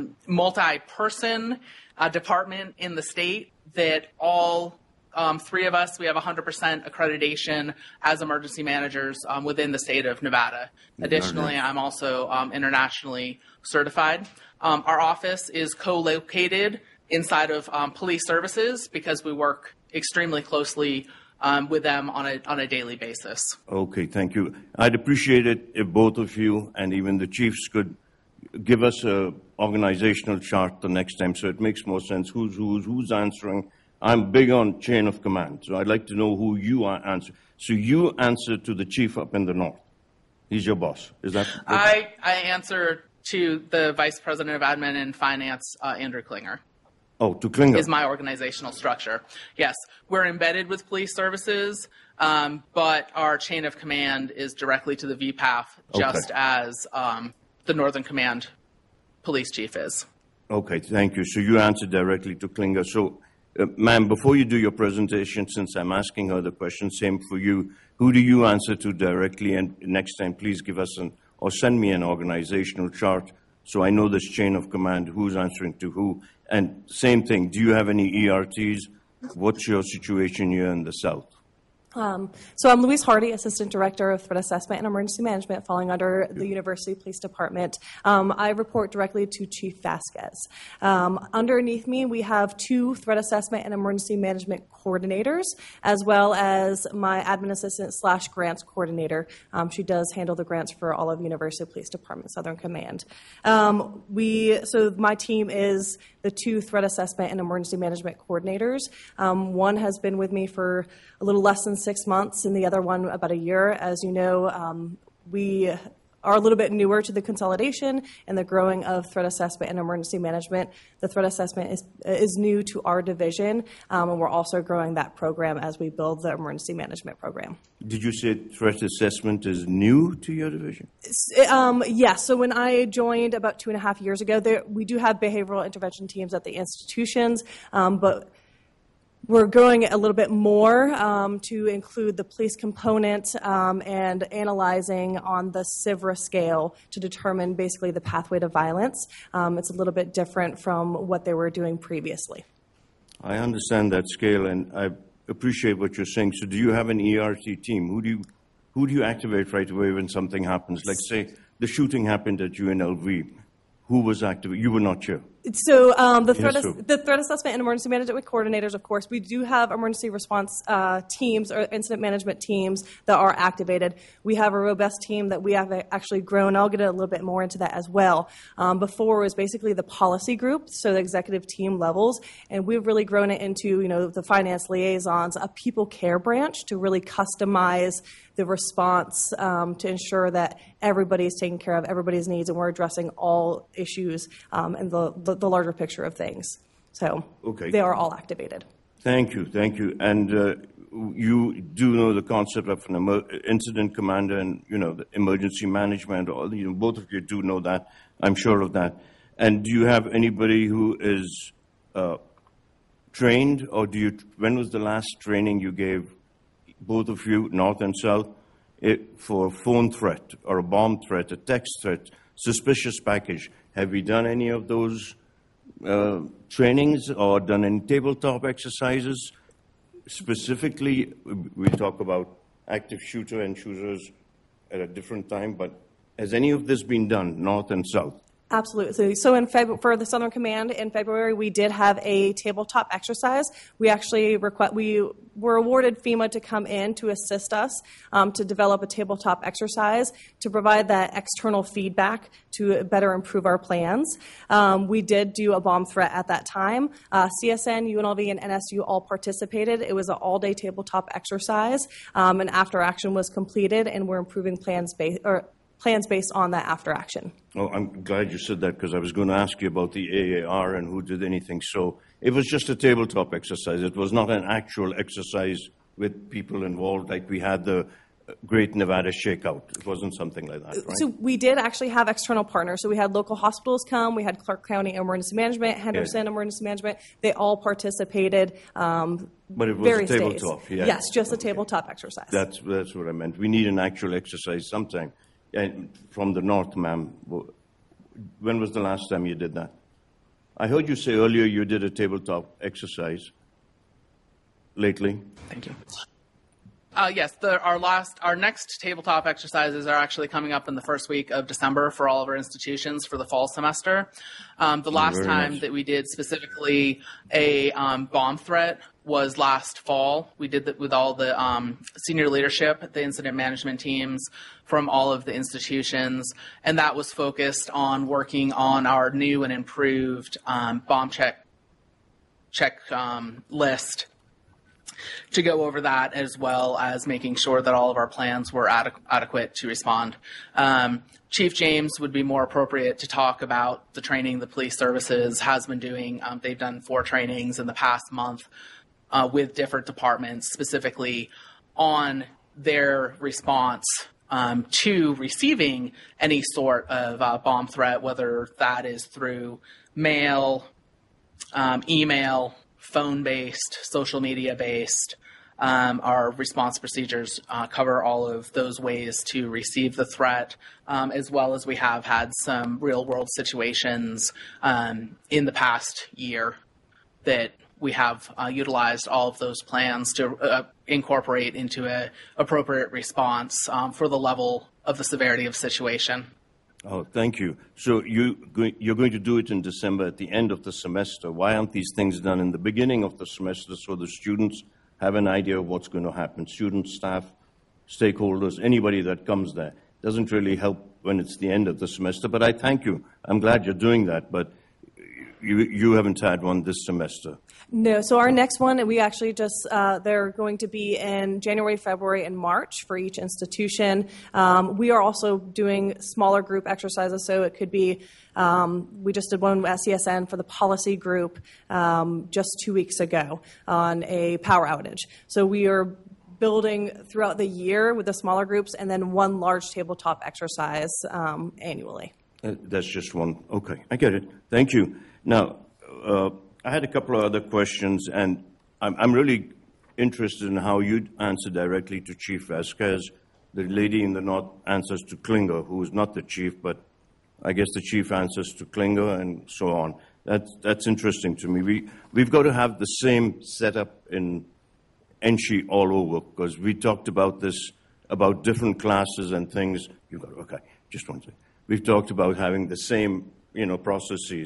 multi-person department in the state that all 3 of us, we have 100% accreditation as emergency managers within the state of Nevada. Additionally, I'm also internationally certified. Our office is co-located inside of police services because we work extremely closely with them on a daily basis. Okay, thank you. I'd appreciate it if both of you and even the chiefs could give us a organizational chart the next time so it makes more sense who's answering. I'm big on chain of command, so I'd like to know who you are answering. So you answer to the chief up in the north. He's your boss. Is that? I answer to the Vice President of Admin and Finance, Andrew Klinger. Oh, to Klinger. Is my organizational structure. Yes, we're embedded with police services, but our chain of command is directly to the VPAF, just as the Northern Command police chief is. Okay, thank you. So you answer directly to Klinger. So, ma'am, before you do your presentation, since I'm asking her the question, same for you, who do you answer to directly? And next time, please give us or send me an organizational chart so I know this chain of command, who's answering to who. And same thing, do you have any ERTs? What's your situation here in the South? So I'm Louise Hardy, Assistant Director of Threat Assessment and Emergency Management, falling under the University Police Department. I report directly to Chief Vasquez. Underneath me, we have 2 Threat Assessment and Emergency Management coordinators, as well as my admin assistant / grants coordinator. She does handle the grants for all of University Police Department Southern Command. So my team is the 2 Threat Assessment and Emergency Management coordinators. One has been with me for a little less than 6 months, and the other one about a year. As you know, we are a little bit newer to the consolidation and the growing of threat assessment and emergency management. The threat assessment is new to our division, and we're also growing that program as we build the emergency management program. Did you say threat assessment is new to your division? Yes. So when I joined about 2.5 years ago, we do have behavioral intervention teams at the institutions, but we're growing it a little bit more to include the police component and analyzing on the SIVRA scale to determine basically the pathway to violence. It's a little bit different from what they were doing previously. I understand that scale, and I appreciate what you're saying. So do you have an ERT team? Who do you activate right away when something happens? Like, say, the shooting happened at UNLV. Who was active? You were not here. So the Yes, sir. threat assessment and emergency management coordinators, of course, we do have emergency response teams or incident management teams that are activated. We have a robust team that we have actually grown. I'll get a little bit more into that as well. Before it was basically the policy group, so the executive team levels, and we've really grown it into the finance liaisons, a people care branch to really customize the response to ensure that everybody is taken care of, everybody's needs, and we're addressing all issues and the larger picture of things. So They are all activated. Thank you. And you do know the concept of an incident commander and, the emergency management. Both of you do know that. I'm sure of that. And do you have anybody who is trained, or when was the last training you gave, both of you, North and South, for a phone threat or a bomb threat, a text threat, suspicious package? Have you done any of those trainings or done any tabletop exercises? Specifically, we talk about active shooter and shooters at a different time, but has any of this been done, North and South? Absolutely. So for the Southern Command in February, we did have a tabletop exercise. We actually we were awarded FEMA to come in to assist us to develop a tabletop exercise to provide that external feedback to better improve our plans. We did do a bomb threat at that time. CSN, UNLV, and NSU all participated. It was an all-day tabletop exercise, and after action was completed, and we're improving plans based on that after action. Oh, I'm glad you said that, because I was going to ask you about the AAR and who did anything. So it was just a tabletop exercise. It was not an actual exercise with people involved like we had the Great Nevada Shakeout. It wasn't something like that, right? So we did actually have external partners. So we had local hospitals come. We had Clark County Emergency Management, Henderson Emergency Management. They all participated. But it was a tabletop. Days. Yes, just a tabletop exercise. That's what I meant. We need an actual exercise sometime. And from the North, ma'am, when was the last time you did that? I heard you say earlier you did a tabletop exercise lately. Thank you. Yes, our next tabletop exercises are actually coming up in the first week of December for all of our institutions for the fall semester. The last time that we did specifically a bomb threat was last fall. We did that with all the senior leadership, the incident management teams from all of the institutions, and that was focused on working on our new and improved bomb check list, to go over that, as well as making sure that all of our plans were adequate to respond. Chief James would be more appropriate to talk about the training the police services has been doing. They've done 4 trainings in the past month with different departments, specifically on their response to receiving any sort of bomb threat, whether that is through mail, email, phone-based, social media-based. Our response procedures cover all of those ways to receive the threat, as well as we have had some real-world situations in the past year that we have utilized all of those plans to incorporate into an appropriate response for the level of the severity of situation. Oh, thank you. So you're going to do it in December at the end of the semester. Why aren't these things done in the beginning of the semester so the students have an idea of what's going to happen? Students, staff, stakeholders, anybody that comes there. Doesn't really help when it's the end of the semester, but I thank you. I'm glad you're doing that, but you haven't had one this semester. No, so our next one, we actually just, they're going to be in January, February, and March for each institution. We are also doing smaller group exercises, so it could be, we just did one at CSN for the policy group just 2 weeks ago on a power outage. So we are building throughout the year with the smaller groups and then one large tabletop exercise annually. That's just one. Okay, I get it. Thank you. Now, I had a couple of other questions, and I'm really interested in how you'd answer directly to Chief Vasquez. The lady in the north answers to Klinger, who is not the chief, but I guess the chief answers to Klinger and so on. That's interesting to me. We've got to have the same setup in NSHE all over, because we talked about this, about different classes and things. Okay, just one second. We've talked about having the same, processes.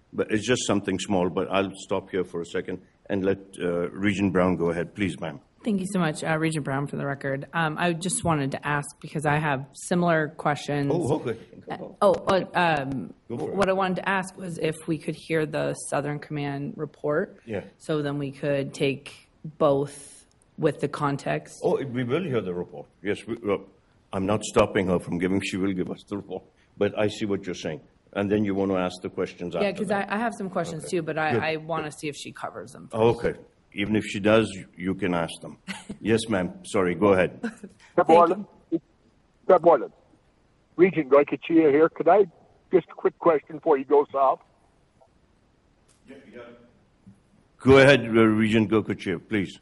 But it's just something small, but I'll stop here for a second and let Regent Brown go ahead. Please, ma'am. Thank you so much, Regent Brown, for the record. I just wanted to ask, because I have similar questions. Oh, okay. What I wanted to ask was if we could hear the Southern Command report. Yeah. So then we could take both with the context. Oh, we will hear the report. Yes, I'm not stopping her from giving. She will give us the report. But I see what you're saying. And then you want to ask the questions after Yeah, because I have some questions too, but I want to see if she covers them first. Okay. Even if she does, you can ask them. Yes, ma'am. Sorry, go ahead. Good morning. Regent Goycochea here. Could I just a quick question before you go south? Go ahead, Regent Goycochea, please.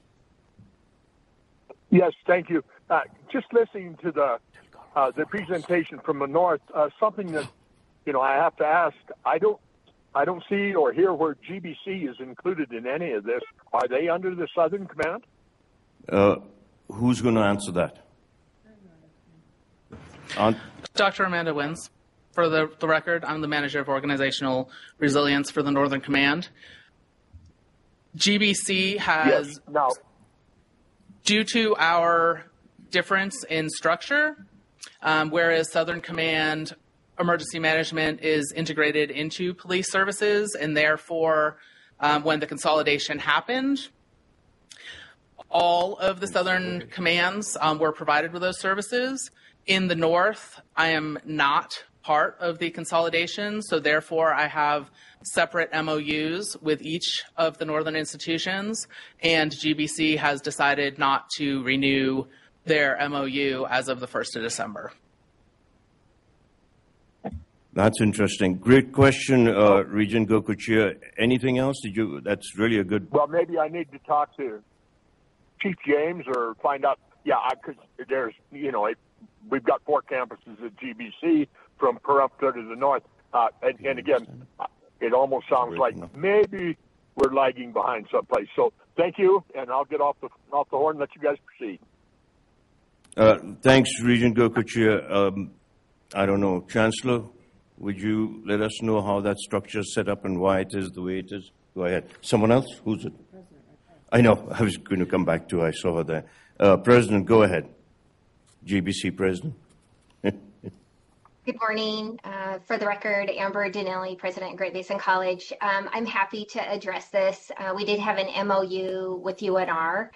Yes, thank you. Just listening to the presentation from the north, something that I have to ask. I don't see or hear where GBC is included in any of this. Are they under the Southern Command? Who's going to answer that? Dr. Amanda Wins. For the record, I'm the manager of organizational resilience for the Northern Command. GBC has, due to our difference in structure, whereas Southern Command emergency management is integrated into police services, and therefore, when the consolidation happened, all of the Southern Commands were provided with those services. In the North, I am not part of the consolidation, so therefore I have separate MOUs with each of the Northern institutions, and GBC has decided not to renew their MOU as of the 1st of December. That's interesting. Great question, Regent Goycochea. Anything else? That's really a good... Well, maybe I need to talk to Chief James or find out. Yeah, because there's, we've got 4 campuses at GBC from Pahrump to the north. And again, it almost sounds like maybe we're lagging behind someplace. So thank you, and I'll get off the horn and let you guys proceed. Thanks, Regent Goycochea. I don't know, Chancellor, would you let us know how that structure is set up and why it is the way it is? Go ahead. Someone else? Who's it? I know. I was going to come back to. I saw her there. President, go ahead. GBC President. Good morning. For the record, Amber Dinelli, President of Great Basin College. I'm happy to address this. We did have an MOU with UNR.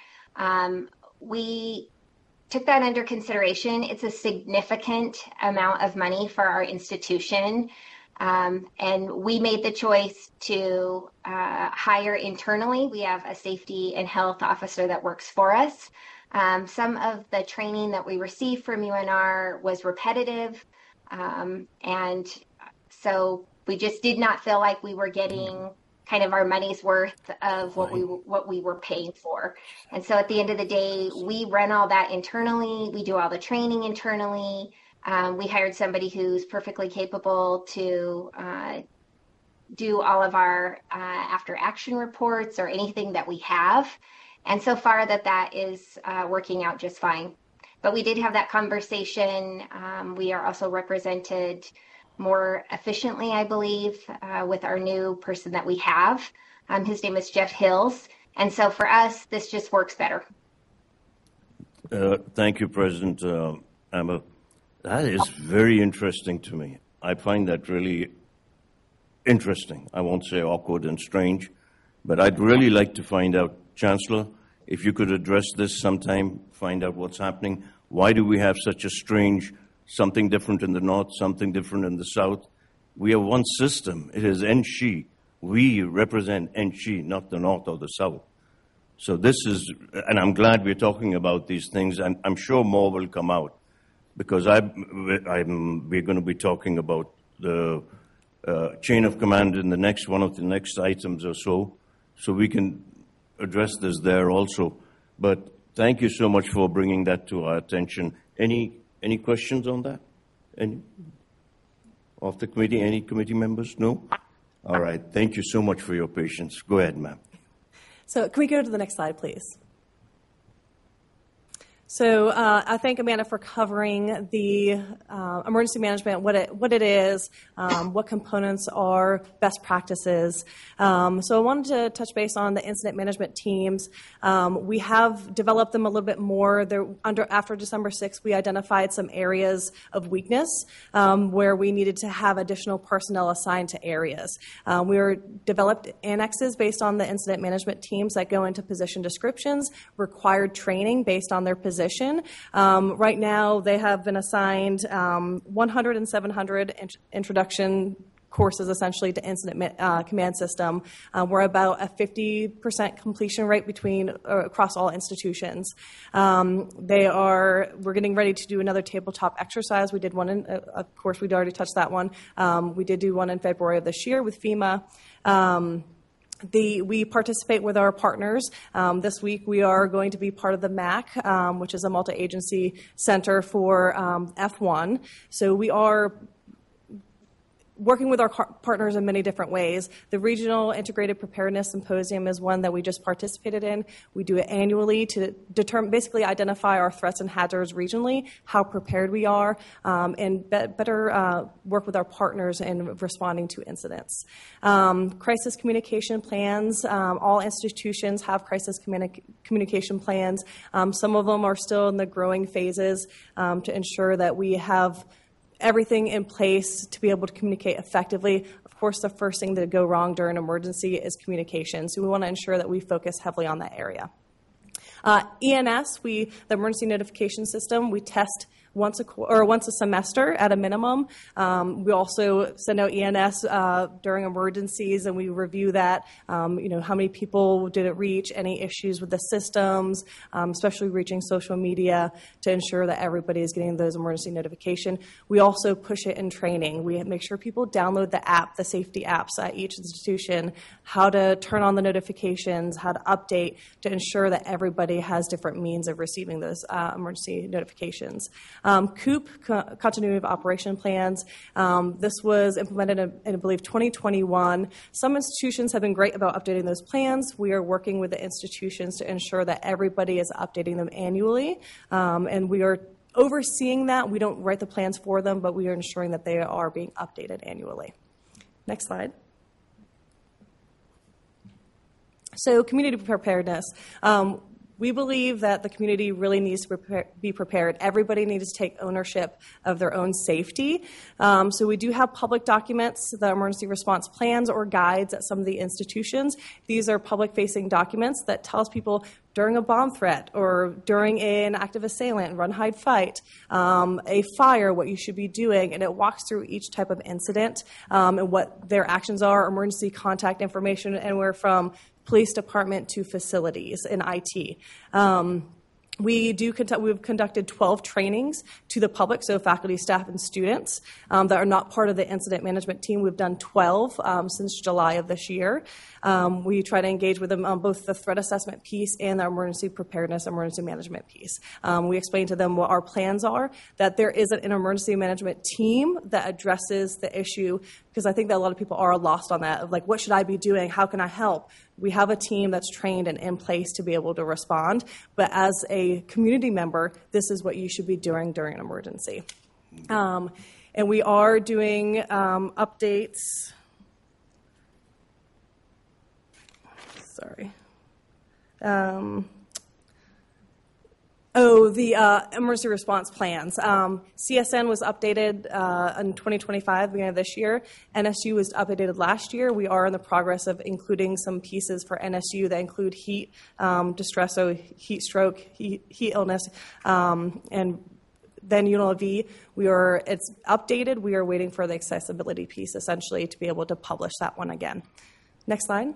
We took that under consideration. It's a significant amount of money for our institution. And we made the choice to hire internally. We have a safety and health officer that works for us. Some of the training that we received from UNR was repetitive. And so we just did not feel like we were getting kind of our money's worth of what we were paying for. And so at the end of the day, we run all that internally. We do all the training internally. We hired somebody who's perfectly capable to do all of our after action reports or anything that we have. And so far that is working out just fine. But we did have that conversation. We are also represented more efficiently, I believe, with our new person that we have. His name is Jeff Hills. And so for us, this just works better. Thank you, President Amber. That is very interesting to me. I find that really interesting. I won't say awkward and strange, but I'd really like to find out, Chancellor, if you could address this sometime, find out what's happening. Why do we have such a strange, something different in the north, something different in the south? We have one system. It is NSHE. We represent NSHE, not the north or the south. So this is, and I'm glad we're talking about these things, and I'm sure more will come out, because we're going to be talking about the chain of command in the next one of the next items or so we can address this there also. But thank you so much for bringing that to our attention. Any questions on that? Any of the committee? Any committee members? No? All right. Thank you so much for your patience. Go ahead, ma'am. So can we go to the next slide, please? So I thank Amanda for covering the emergency management, what it is, what components are, best practices. So I wanted to touch base on the incident management teams. We have developed them a little bit more. After December 6th, we identified some areas of weakness where we needed to have additional personnel assigned to areas. We developed annexes based on the incident management teams that go into position descriptions, required training based on their position. Right now, they have been assigned 100 and 700 introduction courses essentially to incident command system. We're about a 50% completion rate across all institutions. We're getting ready to do another tabletop exercise. We did one of course, we'd already touched that one. We did do one in February of this year with FEMA. We participate with our partners. This week we are going to be part of the MAC, which is a multi-agency center for F1. So we are working with our partners in many different ways. The Regional Integrated Preparedness Symposium is one that we just participated in. We do it annually to basically identify our threats and hazards regionally, how prepared we are, and better work with our partners in responding to incidents. Crisis communication plans. All institutions have crisis communication plans. Some of them are still in the growing phases to ensure that we have everything in place to be able to communicate effectively. Of course, the first thing to go wrong during an emergency is communication, so we want to ensure that we focus heavily on that area. ENS, the emergency notification system, we test once a semester at a minimum. We also send out ENS during emergencies, and we review that. How many people did it reach? Any issues with the systems, especially reaching social media, to ensure that everybody is getting those emergency notification. We also push it in training. We make sure people download the app, the safety apps at each institution, how to turn on the notifications, how to update to ensure that everybody has different means of receiving those emergency notifications. COOP, Continuity of Operation Plans. This was implemented in, I believe, 2021. Some institutions have been great about updating those plans. We are working with the institutions to ensure that everybody is updating them annually, and we are overseeing that. We don't write the plans for them, but we are ensuring that they are being updated annually. Next slide. So community preparedness. We believe that the community really needs to be prepared. Everybody needs to take ownership of their own safety. So we do have public documents, the emergency response plans or guides at some of the institutions. These are public-facing documents that tells people during a bomb threat or during an active assailant, run, hide, fight, a fire, what you should be doing, and it walks through each type of incident and what their actions are, emergency contact information, anywhere from police department to facilities in IT. We've conducted 12 trainings to the public, so faculty, staff, and students that are not part of the incident management team. We've done 12 since July of this year. We try to engage with them on both the threat assessment piece and the emergency preparedness, emergency management piece. We explain to them what our plans are, that there isn't an emergency management team that addresses the issue, because I think that a lot of people are lost on that, of like, what should I be doing? How can I help? We have a team that's trained and in place to be able to respond, but as a community member, this is what you should be doing during an emergency. And we are doing updates. Sorry. The emergency response plans. CSN was updated in 2025, beginning of this year. NSU was updated last year. We are in the progress of including some pieces for NSU that include heat distress, so heat stroke, heat illness, and then UNLV. It's updated. We are waiting for the accessibility piece, essentially, to be able to publish that one again. Next slide.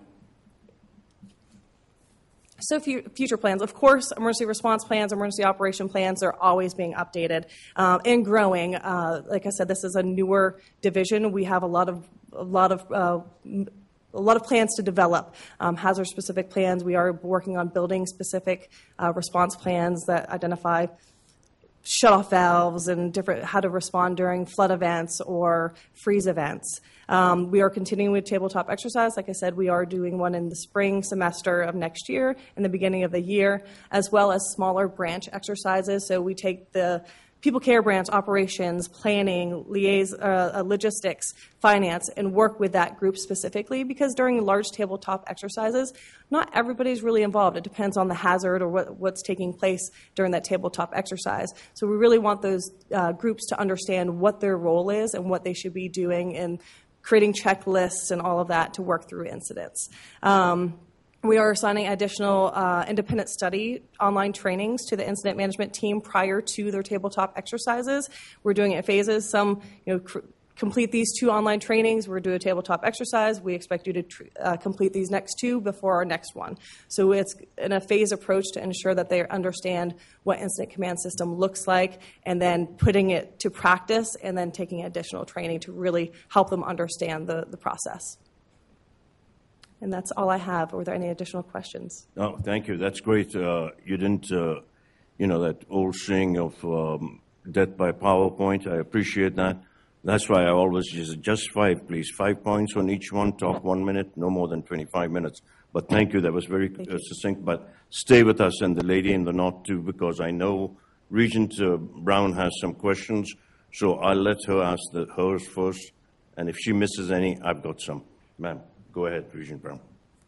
So future plans, of course, emergency response plans, emergency operation plans are always being updated and growing. Like I said, this is a newer division. We have a lot of plans to develop, hazard-specific plans. We are working on building specific response plans that identify shut-off valves and how to respond during flood events or freeze events. We are continuing with tabletop exercise. Like I said, we are doing one in the spring semester of next year and the beginning of the year, as well as smaller branch exercises. So we take the people care branch, operations, planning, logistics, finance, and work with that group specifically, because during large tabletop exercises, not everybody's really involved. It depends on the hazard or what's taking place during that tabletop exercise. So we really want those groups to understand what their role is and what they should be doing, and creating checklists and all of that to work through incidents. We are assigning additional independent study online trainings to the incident management team prior to their tabletop exercises. We're doing it in phases. Some, complete these 2 online trainings. We're doing a tabletop exercise. We expect you to complete these next 2 before our next one. So it's in a phase approach to ensure that they understand what incident command system looks like, and then putting it to practice, and then taking additional training to really help them understand the process. And that's all I have. Were there any additional questions? No, thank you. That's great. You didn't, that old saying of death by PowerPoint. I appreciate that. That's why I always just 5, please. 5 points on each one. Talk 1 minute, no more than 25 minutes. But thank you. That was very succinct. But stay with us, and the lady in the north too, because I know Regent Brown has some questions. So I'll let her ask hers first. And if she misses any, I've got some. Ma'am. Go ahead, Regent Brown.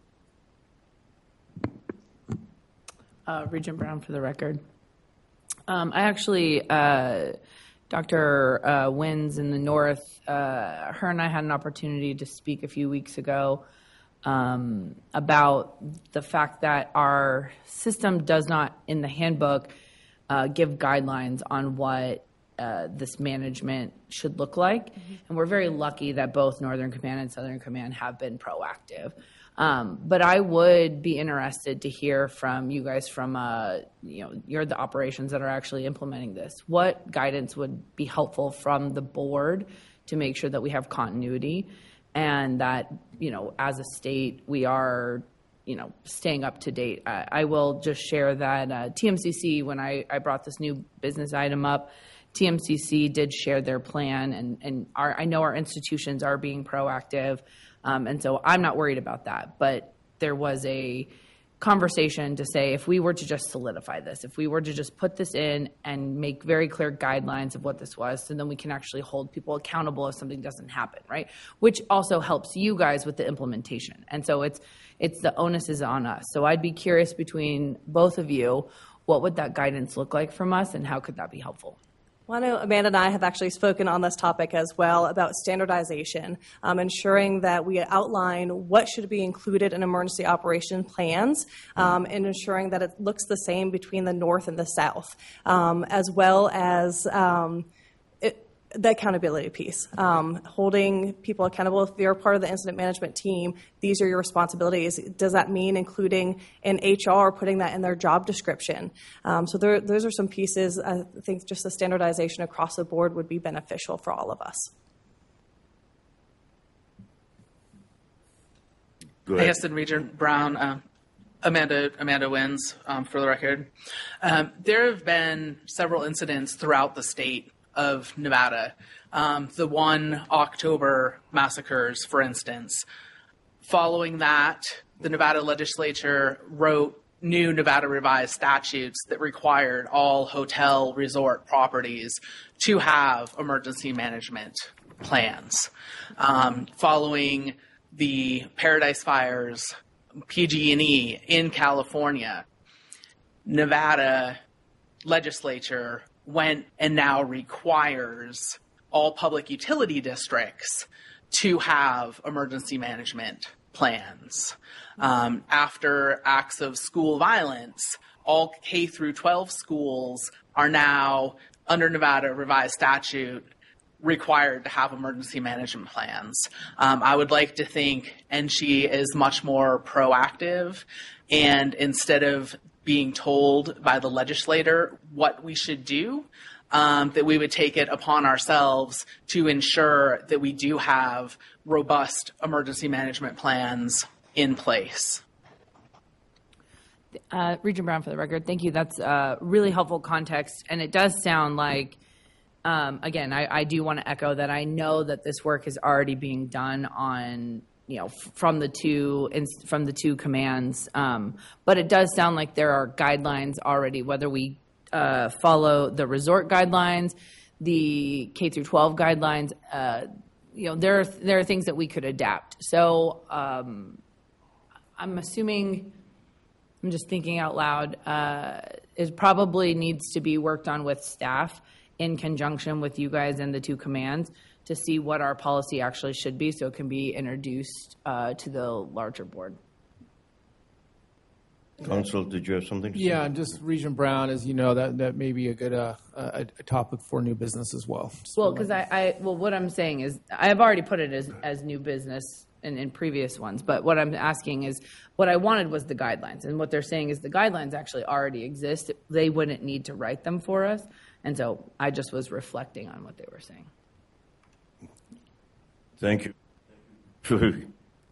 Regent Brown for the record. I actually, Dr. Wins in the north, her and I had an opportunity to speak a few weeks ago about the fact that our system does not, in the handbook, give guidelines on what this management should look like. Mm-hmm. And we're very lucky that both Northern Command and Southern Command have been proactive. But I would be interested to hear from you guys from, you're the operations that are actually implementing this. What guidance would be helpful from the board to make sure that we have continuity, and that, as a state, we are, staying up to date. I will just share that TMCC, when I brought this new business item up, TMCC did share their plan, and I know our institutions are being proactive, and so I'm not worried about that. But there was a conversation to say, if we were to just solidify this, if we were to just put this in and make very clear guidelines of what this was, so then we can actually hold people accountable if something doesn't happen, right? Which also helps you guys with the implementation. And so it's the onus is on us. So I'd be curious, between both of you, what would that guidance look like from us, and how could that be helpful? Well, I know Amanda and I have actually spoken on this topic as well about standardization, ensuring that we outline what should be included in emergency operation plans, and ensuring that it looks the same between the North and the South, as well as the accountability piece, holding people accountable. If you're part of the incident management team, these are your responsibilities. Does that mean including in HR, putting that in their job description? So those are some pieces. I think just the standardization across the board would be beneficial for all of us. I guess in Regent Brown, Amanda Wins, for the record. There have been several incidents throughout the state of Nevada. The 1 October massacres, for instance. Following that, the Nevada legislature wrote new Nevada revised statutes that required all hotel resort properties to have emergency management plans. Following the Paradise Fires, PG&E in California, Nevada legislature went and now requires all public utility districts to have emergency management plans. After acts of school violence, all K through 12 schools are now, under Nevada revised statute, required to have emergency management plans. I would like to think NSHE is much more proactive, and instead of being told by the legislator what we should do, that we would take it upon ourselves to ensure that we do have robust emergency management plans in place. Regent Brown, for the record, thank you. That's really helpful context, and it does sound like, again, I do want to echo that I know that this work is already being done on, from the two commands, but it does sound like there are guidelines already, whether we follow the resort guidelines, the K through 12 guidelines. There are things that we could adapt. So I'm assuming. I'm just thinking out loud. It probably needs to be worked on with staff in conjunction with you guys and the two commands to see what our policy actually should be so it can be introduced to the larger board. Council, did you have something to say? Yeah, just Regent Brown, as you know, that may be a good a topic for new business as well. Well, because what I'm saying is I have already put it as new business in previous ones, but what I'm asking is, what I wanted was the guidelines, and what they're saying is the guidelines actually already exist. They wouldn't need to write them for us, and so I just was reflecting on what they were saying. Thank you.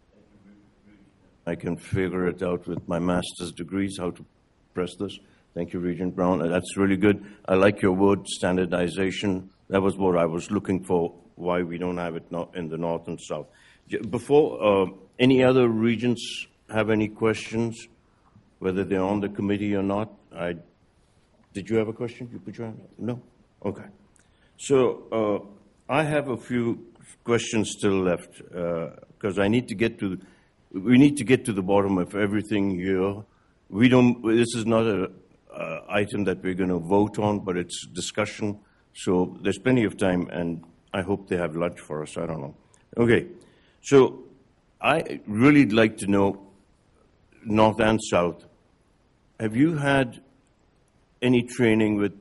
I can figure it out with my master's degrees, how to press this. Thank you, Regent Brown. That's really good. I like your word, standardization. That was what I was looking for, why we don't have it in the north and south. Before, any other regents have any questions, whether they're on the committee or not? Did you have a question? You put your hand up? No? Okay. So I have a few questions still left because we need to get to the bottom of everything here. This is not an item that we're going to vote on, but it's discussion. So there's plenty of time, and I hope they have lunch for us. I don't know. Okay. So I really like to know, north and south, have you had any training with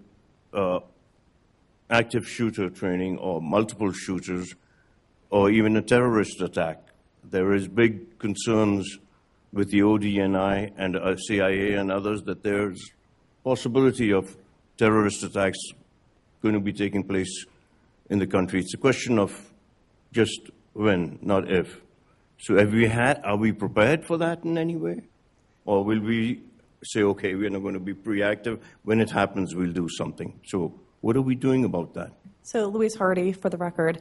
active shooter training or multiple shooters or even a terrorist attack? There is big concerns with the ODNI and CIA and others that there's possibility of terrorist attacks going to be taking place in the country. It's a question of just when, not if. So are we prepared for that in any way? Or will we say, okay, we're not going to be reactive. When it happens, we'll do something. So what are we doing about that? So Louise Hardy, for the record.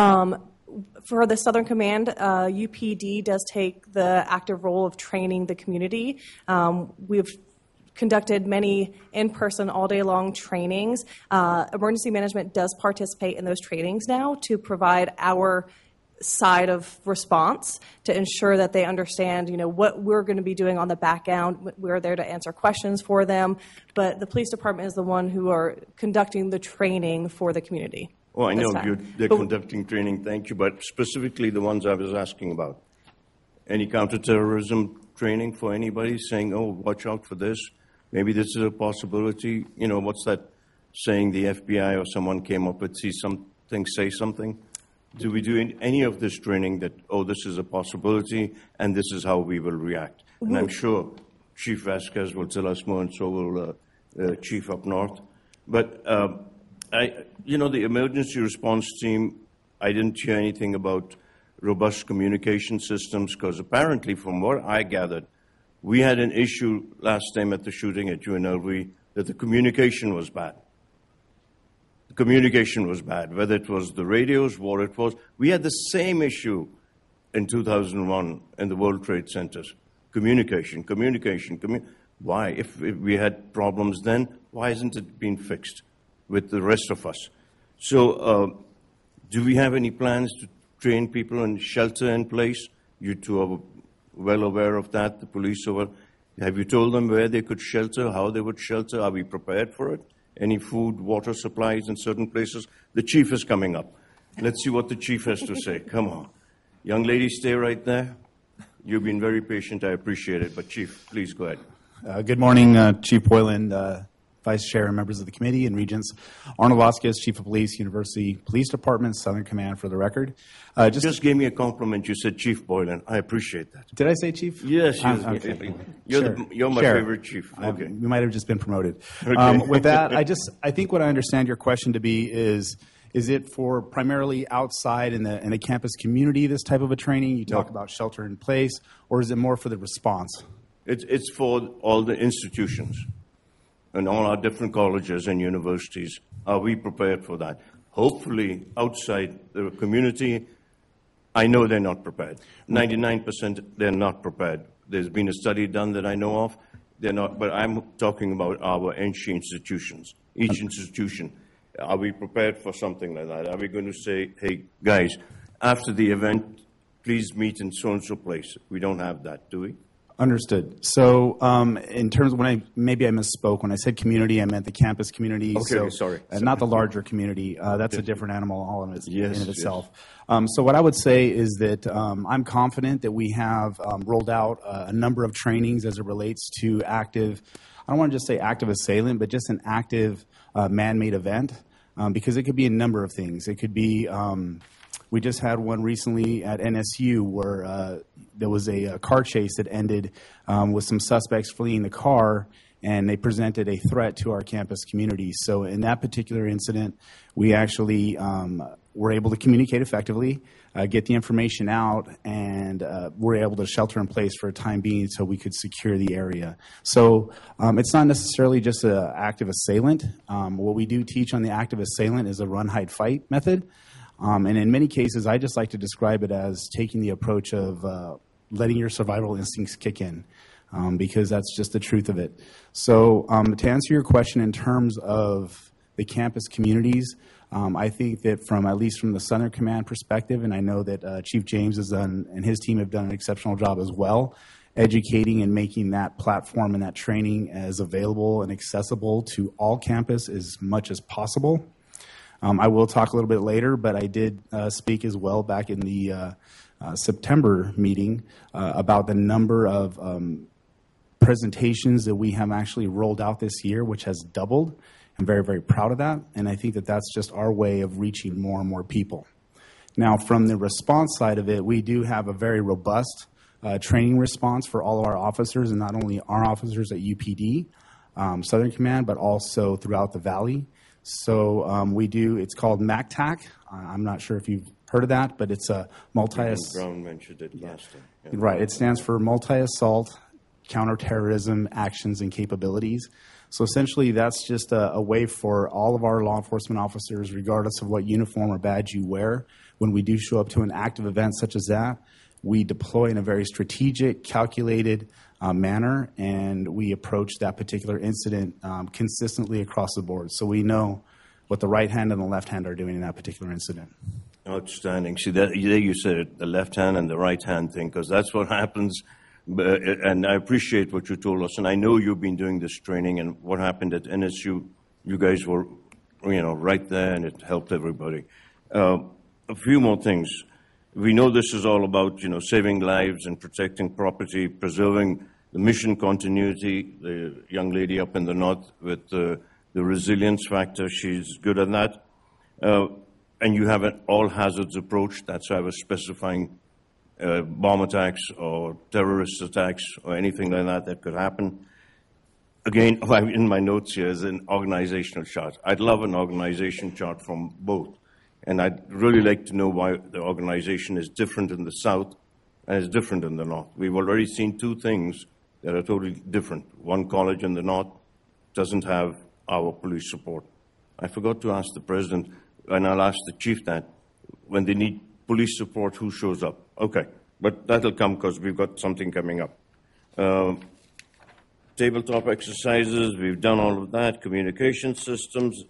For the Southern Command, UPD does take the active role of training the community. We've conducted many in-person, all-day-long trainings. Emergency management does participate in those trainings now to provide our side of response to ensure that they understand, what we're going to be doing on the back end. We're there to answer questions for them, but the police department is the one who are conducting the training for the community. Oh, I know they're conducting training, thank you, but specifically the ones I was asking about. Any counterterrorism training for anybody saying, oh, watch out for this, maybe this is a possibility? What's that saying the FBI or someone came up with, see something, say something? Do we do any of this training that, oh, this is a possibility and this is how we will react? And I'm sure Chief Vasquez will tell us more, and so will Chief up north. But, the emergency response team, I didn't hear anything about robust communication systems because apparently, from what I gathered, we had an issue last time at the shooting at UNLV that the communication was bad. Communication was bad, whether it was the radios, what it was. We had the same issue in 2001 in the World Trade Centers. Communication. Why? If we had problems then, why isn't it being fixed with the rest of us? So do we have any plans to train people and shelter in place? You two are well aware of that, the police are. Have you told them where they could shelter, how they would shelter? Are we prepared for it? Any food, water supplies in certain places? The chief is coming up. Let's see what the chief has to say. Come on. Young lady, stay right there. You've been very patient. I appreciate it. But, Chief, please go ahead. Good morning, Chief Boylan, Vice Chair and members of the committee and regents. Arnold Vasquez, Chief of Police, University Police Department, Southern Command, for the record. Just gave me a compliment. You said Chief Boylan. I appreciate that. Did I say Chief? Yes. Okay. You're my favorite chief. Okay. We might have just been promoted. Okay. With that, I think what I understand your question to be is it for primarily outside in the campus community, this type of a training? You talk about shelter in place, or is it more for the response? It's for all the institutions and all our different colleges and universities. Are we prepared for that? Hopefully, outside the community, I know they're not prepared. 99% they're not prepared. There's been a study done that I know of. They're not, but I'm talking about our NSHE institutions. Each institution, are we prepared for something like that? Are we going to say, hey, guys, after the event, please meet in so-and-so place? We don't have that, do we? Understood. So, in terms of I misspoke. When I said community, I meant the campus community. Okay, sorry. Not the larger community. That's a different animal all in Yes, of itself. So what I would say is that I'm confident that we have rolled out a number of trainings as it relates to active, I don't want to just say active assailant, but just an active man-made event, because it could be a number of things. It could be, we just had one recently at NSU where there was a car chase that ended with some suspects fleeing the car, and they presented a threat to our campus community. So in that particular incident, we actually were able to communicate effectively, get the information out, and were able to shelter in place for a time being so we could secure the area. So it's not necessarily just an active assailant. What we do teach on the active assailant is a run, hide, fight method. And in many cases, I just like to describe it as taking the approach of letting your survival instincts kick in, because that's just the truth of it. So to answer your question in terms of the campus communities, I think that at least from the Southern Command perspective, and I know that Chief James has done and his team have done an exceptional job as well, educating and making that platform and that training as available and accessible to all campus as much as possible. I will talk a little bit later, but I did speak as well back in the September meeting about the number of presentations that we have actually rolled out this year, which has doubled. I'm very, very proud of that, and I think that that's just our way of reaching more and more people. Now, from the response side of it, we do have a very robust training response for all of our officers, and not only our officers at UPD, Southern Command, but also throughout the Valley. So we do, it's called MACTAC. I'm not sure if you've heard of that, but it's a Brown mentioned it last time. Yeah. Right. It stands for Multi-Assault Counterterrorism Actions and Capabilities. So essentially, that's just a way for all of our law enforcement officers, regardless of what uniform or badge you wear, when we do show up to an active event such as that, we deploy in a very strategic, calculated manner, and we approach that particular incident consistently across the board. So we know what the right hand and the left hand are doing in that particular incident. Outstanding. See, there you said it, the left hand and the right hand thing, because that's what happens. And I appreciate what you told us. And I know you've been doing this training, and what happened at NSU, you guys were, right there, and it helped everybody. A few more things. We know this is all about, saving lives and protecting property, preserving the mission continuity. The young lady up in the north with the resilience factor, she's good at that. And you have an all hazards approach. That's why I was specifying bomb attacks or terrorist attacks or anything like that could happen. Again, in my notes here is an organizational chart. I'd love an organization chart from both. And I'd really like to know why the organization is different in the South and is different in the North. We've already seen two things that are totally different. One college in the North doesn't have our police support. I forgot to ask the President, and I'll ask the Chief that, when they need police support, who shows up? Okay, but that'll come because we've got something coming up. Tabletop exercises, we've done all of that. Communication systems.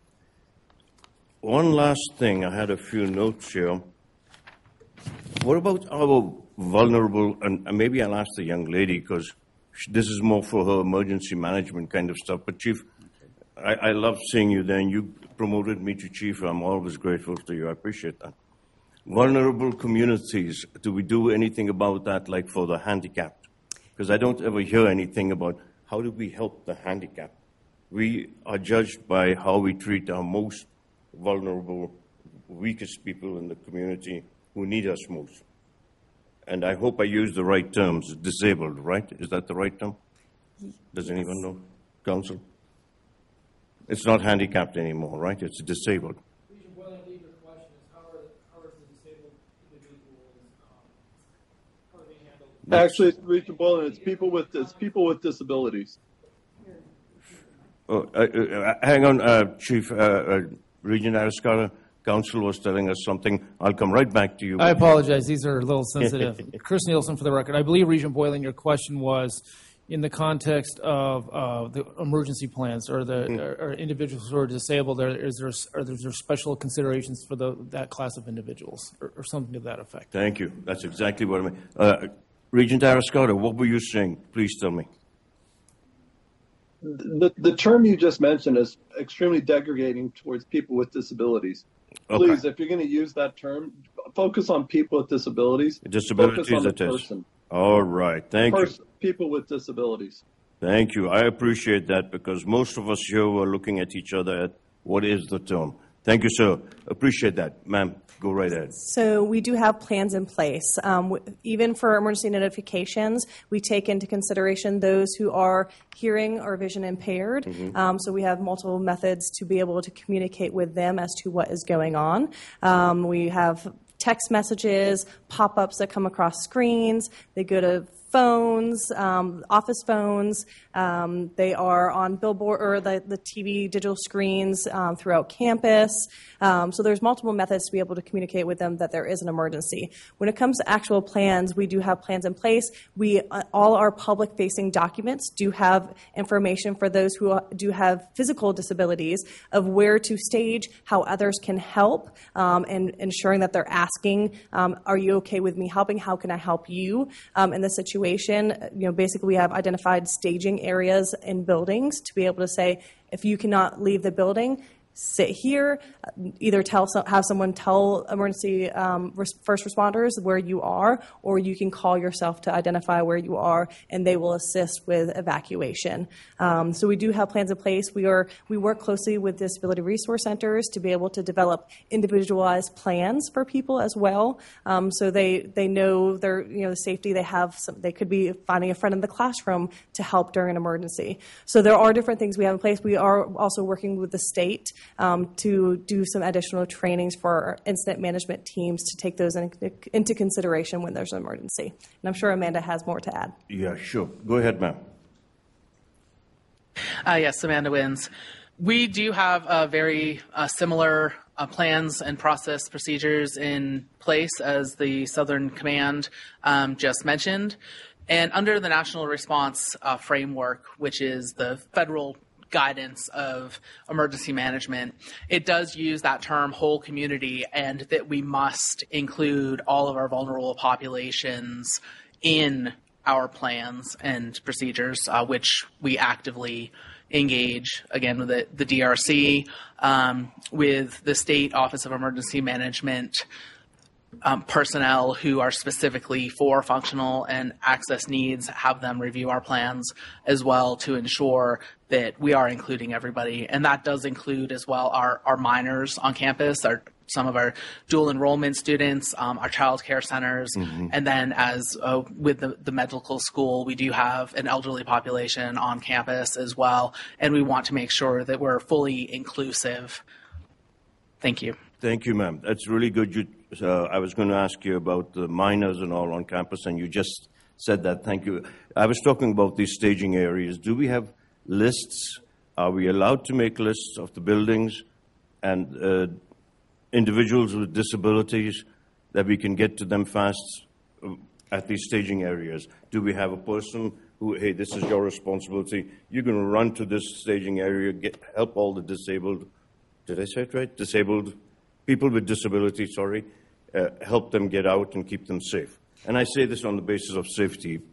One last thing, I had a few notes here. What about our vulnerable, and maybe I'll ask the young lady because this is more for her emergency management kind of stuff, but Chief, I love seeing you there, and you promoted me to Chief. I'm always grateful to you. I appreciate that. Vulnerable communities, do we do anything about that, like for the handicapped? Because I don't ever hear anything about how do we help the handicapped. We are judged by how we treat our most vulnerable, weakest people in the community who need us most. And I hope I use the right terms. Disabled, right? Is that the right term? Does anyone know? Council? It's not handicapped anymore, right? It's disabled. Actually, it's Regent Boylan. It's people with disabilities. Hang on, Chief. Regent Arascata, Council was telling us something. I'll come right back to you. I apologize. These are a little sensitive. Chris Nielsen for the record. I believe, Regent Boylan, your question was in the context of the emergency plans or or individuals who are disabled. Are there special considerations for that class of individuals or something to that effect? Thank you. That's exactly what I mean. Regent Arascata, what were you saying? Please tell me. The term you just mentioned is extremely degrading towards people with disabilities. Okay. Please, if you're going to use that term, focus on people with disabilities. Disabilities, focus on it the is. person. All right. Thank you. People with disabilities. Thank you. I appreciate that because most of us here were looking at each other at what is the term. Thank you, sir. Appreciate that. Ma'am, go right ahead. So we do have plans in place. Even for emergency notifications, we take into consideration those who are hearing or vision impaired. So we have multiple methods to be able to communicate with them as to what is going on. We have text messages, pop-ups that come across screens. They go to phones, office phones. They are on billboard or the TV digital screens throughout campus. So there's multiple methods to be able to communicate with them that there is an emergency. When it comes to actual plans, we do have plans in place. All our public-facing documents do have information for those who do have physical disabilities of where to stage, how others can help, and ensuring that they're asking, are you okay with me helping? How can I help you in this situation? Basically we have identified staging areas in buildings to be able to say, if you cannot leave the building, sit here, either have someone tell emergency first responders where you are, or you can call yourself to identify where you are, and they will assist with evacuation. So we do have plans in place. We work closely with disability resource centers to be able to develop individualized plans for people as well, so they know their the safety. They could be finding a friend in the classroom to help during an emergency. So there are different things we have in place. We are also working with the state to do some additional trainings for our incident management teams to take those into consideration when there's an emergency. And I'm sure Amanda has more to add. Yeah, sure. Go ahead, ma'am. Yes, Amanda Wins. We do have very similar plans and process procedures in place as the Southern Command just mentioned. And under the National Response Framework, which is the federal guidance of emergency management, it does use that term whole community, and that we must include all of our vulnerable populations in our plans and procedures, which we actively engage, again, with the DRC, with the State Office of Emergency Management, personnel who are specifically for functional and access needs, have them review our plans as well to ensure that we are including everybody. And that does include as well our minors on campus, some of our dual enrollment students, our child care centers, and then as with the medical school, we do have an elderly population on campus as well, and we want to make sure that we're fully inclusive. Thank you. Thank you, ma'am. That's really good. I was going to ask you about the minors and all on campus, and you just said that. Thank you. I was talking about these staging areas. Do we have lists? Are we allowed to make lists of the buildings and individuals with disabilities that we can get to them fast at these staging areas? Do we have a person who, hey, this is your responsibility. You're going to run to this staging area, help all the disabled. Did I say it right? Disabled people with disabilities, help them get out and keep them safe. And I say this on the basis of safety,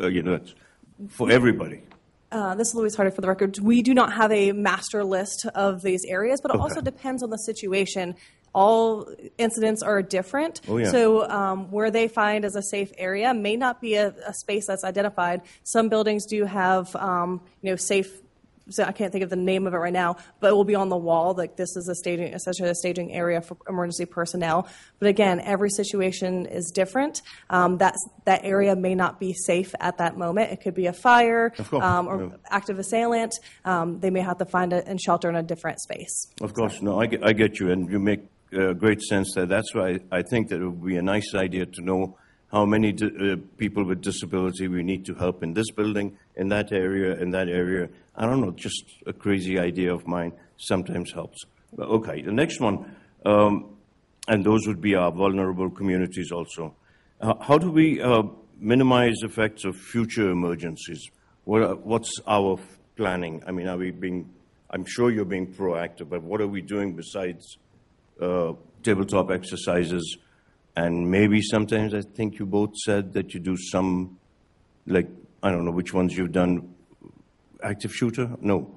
for everybody. This is Louise Hardy for the record. We do not have a master list of these areas, but it also depends on the situation. All incidents are different. Oh, yeah. So where they find as a safe area may not be a space that's identified. Some buildings do have, safe. So I can't think of the name of it right now, but it will be on the wall. Like this is essentially a staging area for emergency personnel. But again, every situation is different. That area may not be safe at that moment. It could be a fire or active assailant. They may have to find and shelter in a different space. Of course, no, I get you, and you make great sense there. That's why I think that it would be a nice idea to know how many people with disability we need to help in this building, in that area, in that area. I don't know, just a crazy idea of mine sometimes helps. But okay, the next one, and those would be our vulnerable communities also. How do we minimize effects of future emergencies? What's our planning? I mean, I'm sure you're being proactive, but what are we doing besides tabletop exercises? And maybe sometimes I think you both said that you do some, like, I don't know which ones you've done. Active shooter? No.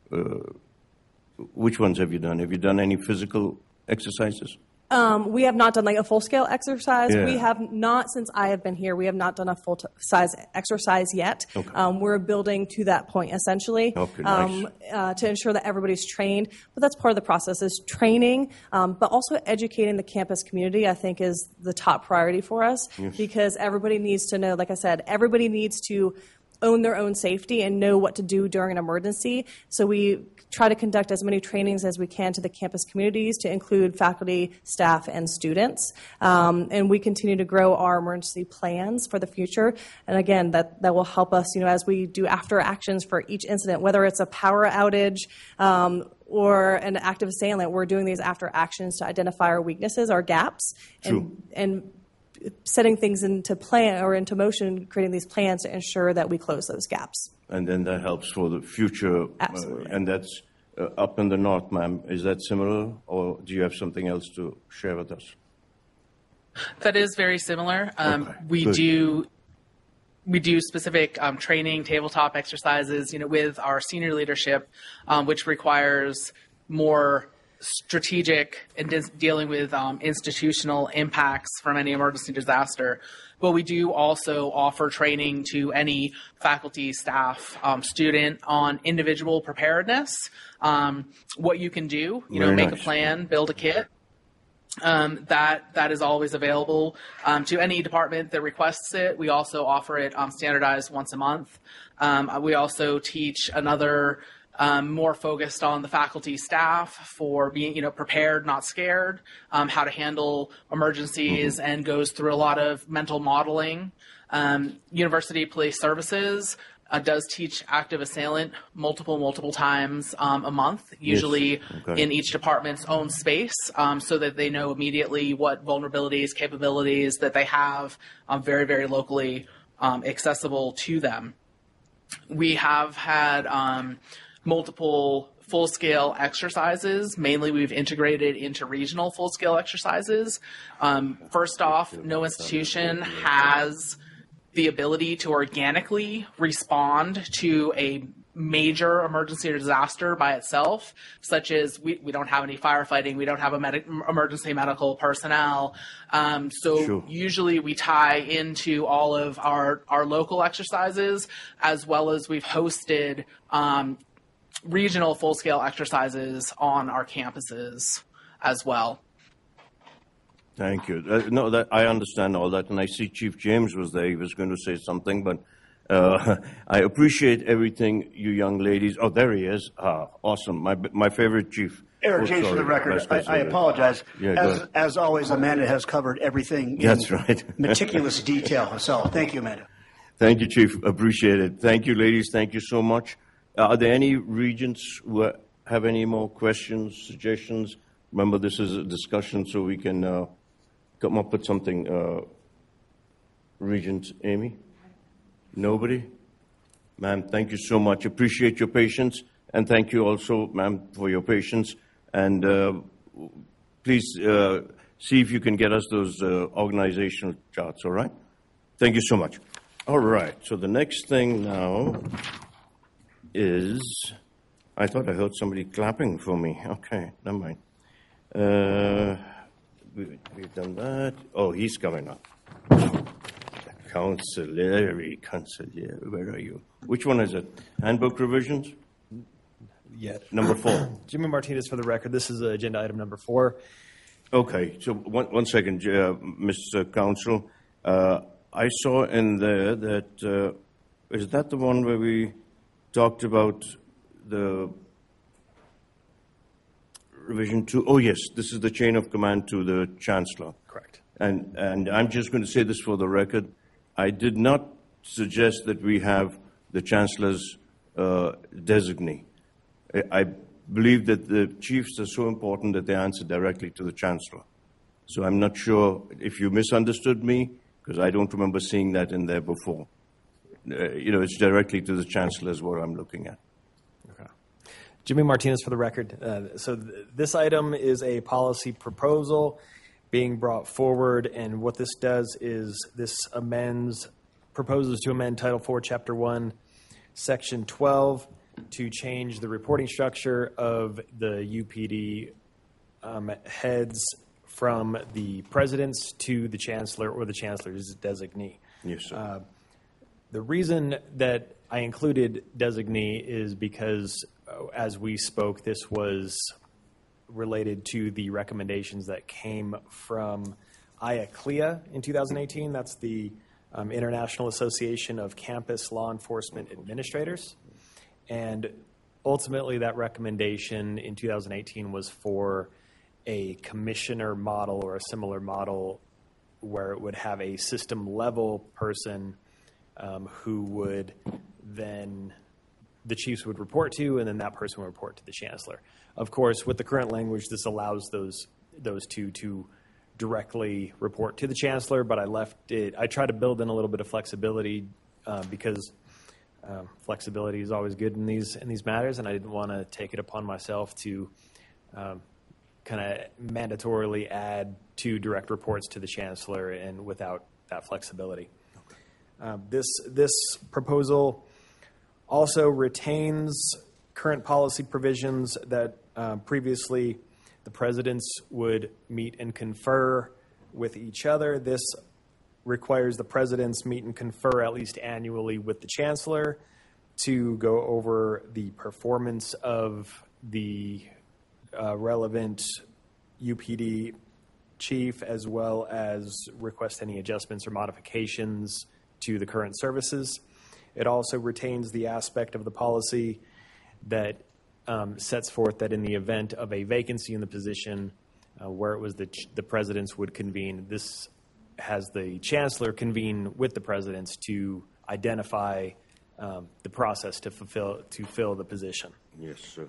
Which ones have you done? Have you done any physical exercises? We have not done like a full-scale exercise. Yeah. We have not, since I have been here, we have not done a full-size exercise yet. Okay. We're building to that point, essentially, Okay, nice. to ensure that everybody's trained. But that's part of the process, is training, but also educating the campus community, I think, is the top priority for us. Yes. Because everybody needs to know, like I said, everybody needs to own their own safety and know what to do during an emergency. So we try to conduct as many trainings as we can to the campus communities, to include faculty, staff, and students. And we continue to grow our emergency plans for the future. And again, that will help us, as we do after actions for each incident, whether it's a power outage or an active assailant. We're doing these after actions to identify our weaknesses, our gaps, and setting things into plan or into motion, creating these plans to ensure that we close those gaps. And then that helps for the future. Absolutely. And that's up in the north, ma'am. Is that similar, or do you have something else to share with us? That is very similar. Okay, we good. do specific training, tabletop exercises, with our senior leadership, which requires more strategic and dealing with institutional impacts from any emergency disaster. But we do also offer training to any faculty, staff, student on individual preparedness, what you can do, Very make nice. a plan, build a kit. That is always available to any department that requests it. We also offer it standardized once a month. We also teach another more focused on the faculty staff for being, prepared, not scared, how to handle emergencies, and goes through a lot of mental modeling. University Police Services does teach active assailant multiple times a month, usually Okay. in each department's own space, so that they know immediately what vulnerabilities, capabilities that they have very, very locally accessible to them. We have had multiple full-scale exercises. Mainly, we've integrated into regional full-scale exercises. First off, no institution has the ability to organically respond to a major emergency or disaster by itself, such as we don't have any firefighting, we don't have emergency medical personnel. So usually we tie into all of our local exercises, as well as we've hosted regional full-scale exercises on our campuses as well. Thank you. I understand all that, and I see Chief James was there. He was going to say something, but I appreciate everything you young ladies. Oh, there he is. Awesome. My favorite chief. Eric James, for the record, I apologize. Yeah, as always, Amanda has covered everything in That's right. meticulous detail. So thank you, Amanda. Thank you, Chief. Appreciate it. Thank you, ladies. Thank you so much. Are there any regents who have any more questions, suggestions? Remember, this is a discussion, so we can come up with something. Regent Amy? Nobody? Ma'am, thank you so much. Appreciate your patience, and thank you also, ma'am, for your patience. And please see if you can get us those organizational charts, all right? Thank you so much. All right, so the next thing now is, I thought I heard somebody clapping for me. Okay, never mind. We've done that. Oh, he's coming up. Consigliere, where are you? Which one is it? Handbook revisions? Yet. Number 4. Jimmy Martinez for the record. This is agenda item number 4. Okay, so one second, Mr. Counsel. I saw in there that, is that the one where we talked about the revision 2? Oh, yes, this is the chain of command to the Chancellor. Correct. And I'm just going to say this for the record. I did not suggest that we have the Chancellor's designee. I believe that the chiefs are so important that they answer directly to the Chancellor. So I'm not sure if you misunderstood me, because I don't remember seeing that in there before. It's directly to the Chancellor is what I'm looking at. Okay. Jimmy Martinez for the record. This item is a policy proposal being brought forward, and what this does is this proposes to amend Title IV, Chapter 1, Section 12 to change the reporting structure of the UPD heads from the presidents to the Chancellor or the Chancellor's designee. Yes, sir. The reason that I included designee is because as we spoke, this was related to the recommendations that came from IACLEA in 2018. That's the International Association of Campus Law Enforcement Administrators. And ultimately, that recommendation in 2018 was for a commissioner model or a similar model where it would have a system-level person who would then the chiefs would report to, and then that person would report to the Chancellor. Of course, with the current language, this allows those two to directly report to the Chancellor, but I try to build in a little bit of flexibility because flexibility is always good in these matters, and I didn't want to take it upon myself to kind of mandatorily add 2 direct reports to the Chancellor and without that flexibility. This proposal also retains current policy provisions that previously the presidents would meet and confer with each other. This requires the presidents meet and confer at least annually with the Chancellor to go over the performance of the relevant UPD chief, as well as request any adjustments or modifications to the current services. It also retains the aspect of the policy that sets forth that in the event of a vacancy in the position where it was the presidents would convene, this has the Chancellor convene with the presidents to identify the process to fill the position. Yes, sir.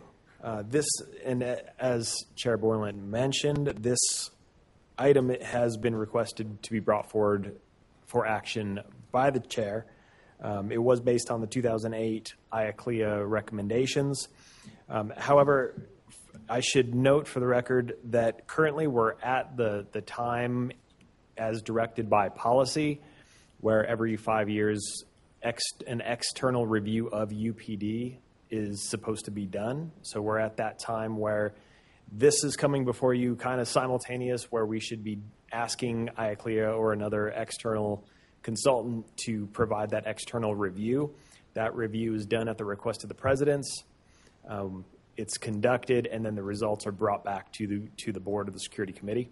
As Chair Borland mentioned, this item has been requested to be brought forward for action by the chair. It was based on the 2008 IACLEA recommendations. However, I should note for the record that currently we're at the time as directed by policy, where every 5 years an external review of UPD is supposed to be done. So we're at that time where this is coming before you kind of simultaneous, where we should be asking IACLEA or another external consultant to provide that external review. That review is done at the request of the presidents. It's conducted, and then the results are brought back to the board of the Security Committee.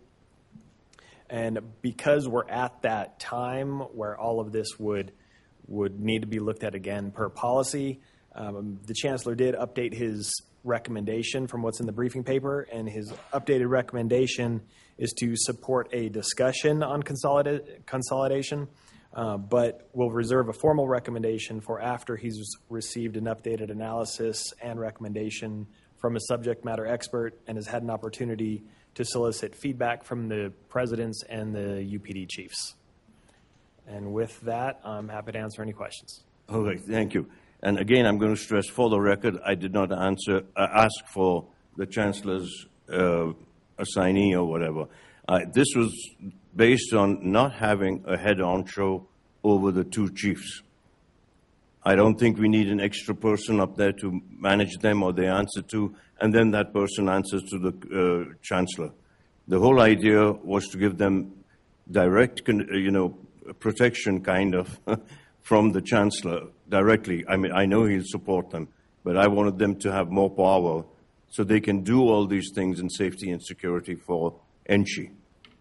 And because we're at that time where all of this would need to be looked at again per policy, the Chancellor did update his recommendation from what's in the briefing paper, and his updated recommendation is to support a discussion on consolidation, but will reserve a formal recommendation for after he's received an updated analysis and recommendation from a subject matter expert and has had an opportunity to solicit feedback from the presidents and the UPD chiefs. And with that, I'm happy to answer any questions. Okay, thank you. And again, I'm going to stress for the record, I did not ask for the Chancellor's assignee or whatever. This was based on not having a head-on show over the 2 chiefs. I don't think we need an extra person up there to manage them or they answer to, and then that person answers to the Chancellor. The whole idea was to give them direct, protection kind of from the Chancellor directly. I mean, I know he'll support them, but I wanted them to have more power so they can do all these things in safety and security for NCHI.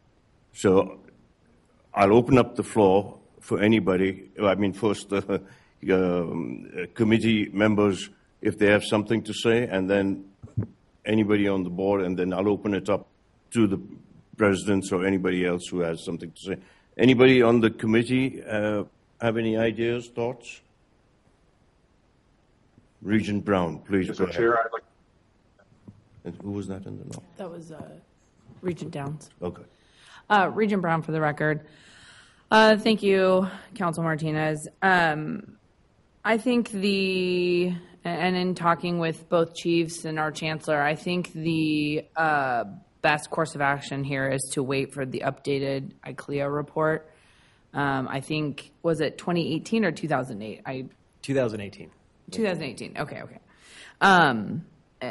So I'll open up the floor for anybody. I mean, first the committee members, if they have something to say, and then anybody on the board, and then I'll open it up to the presidents or anybody else who has something to say. Anybody on the committee have any ideas, thoughts? Regent Brown, please go ahead. Chair, I'd like. And who was that in the north? That was Regent Downs. Okay. Regent Brown for the record. Thank you, Council Martinez. I think and in talking with both chiefs and our chancellor, I think the best course of action here is to wait for the updated ICLEA report. I think, was it 2018 or 2008? 2018. 2018. Okay. And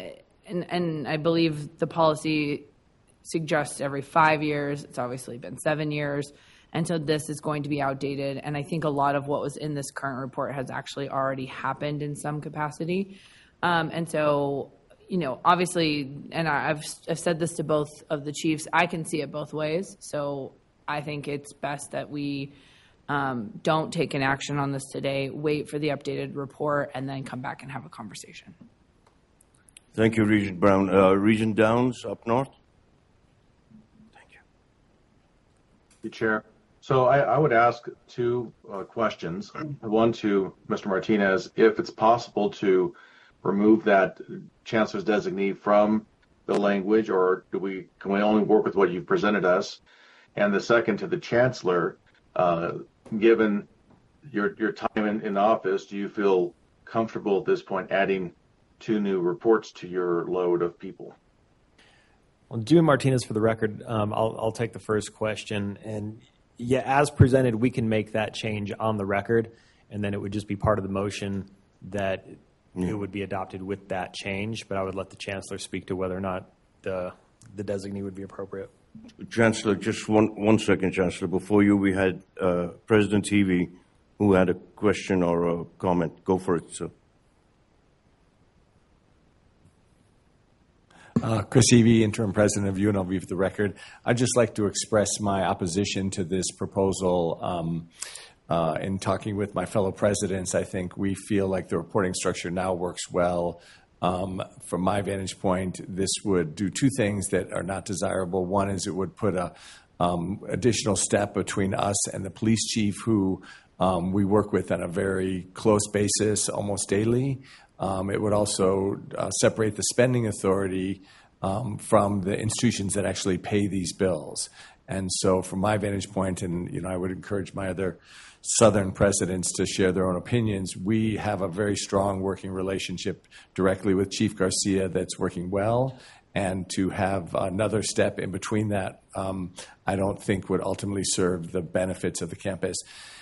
I believe the policy suggests every 5 years. It's obviously been 7 years. And so this is going to be outdated. And I think a lot of what was in this current report has actually already happened in some capacity. And so, obviously, and I've said this to both of the chiefs, I can see it both ways. So I think it's best that we don't take an action on this today, wait for the updated report, and then come back and have a conversation. Thank you, Regent Brown. Regent Downs, up north. Thank you, Chair. So I would ask two questions. One to Mr. Martinez, if it's possible to remove that chancellor's designee from the language, or can we only work with what you've presented us? And the second to the chancellor, given your time in office, do you feel comfortable at this point adding 2 new reports to your load of people? Well, June Martinez for the record, I'll take the first question. And yeah, as presented, we can make that change on the record, and then it would just be part of the motion that it would be adopted with that change. But I would let the chancellor speak to whether or not the designee would be appropriate. Chancellor, just one second, Chancellor. Before you, we had President TV who had a question or a comment. Go for it, sir. Chris Evie, Interim President of UNLV for the record. I'd just like to express my opposition to this proposal. In talking with my fellow presidents, I think we feel like the reporting structure now works well. From my vantage point, this would do 2 things that are not desirable. One is it would put a additional step between us and the police chief, who we work with on a very close basis almost daily. It would also separate the spending authority from the institutions that actually pay these bills. And so from my vantage point, and I would encourage my other Southern presidents to share their own opinions, we have a very strong working relationship directly with Chief Garcia that's working well. And to have another step in between that, I don't think would ultimately serve the benefits of the campus.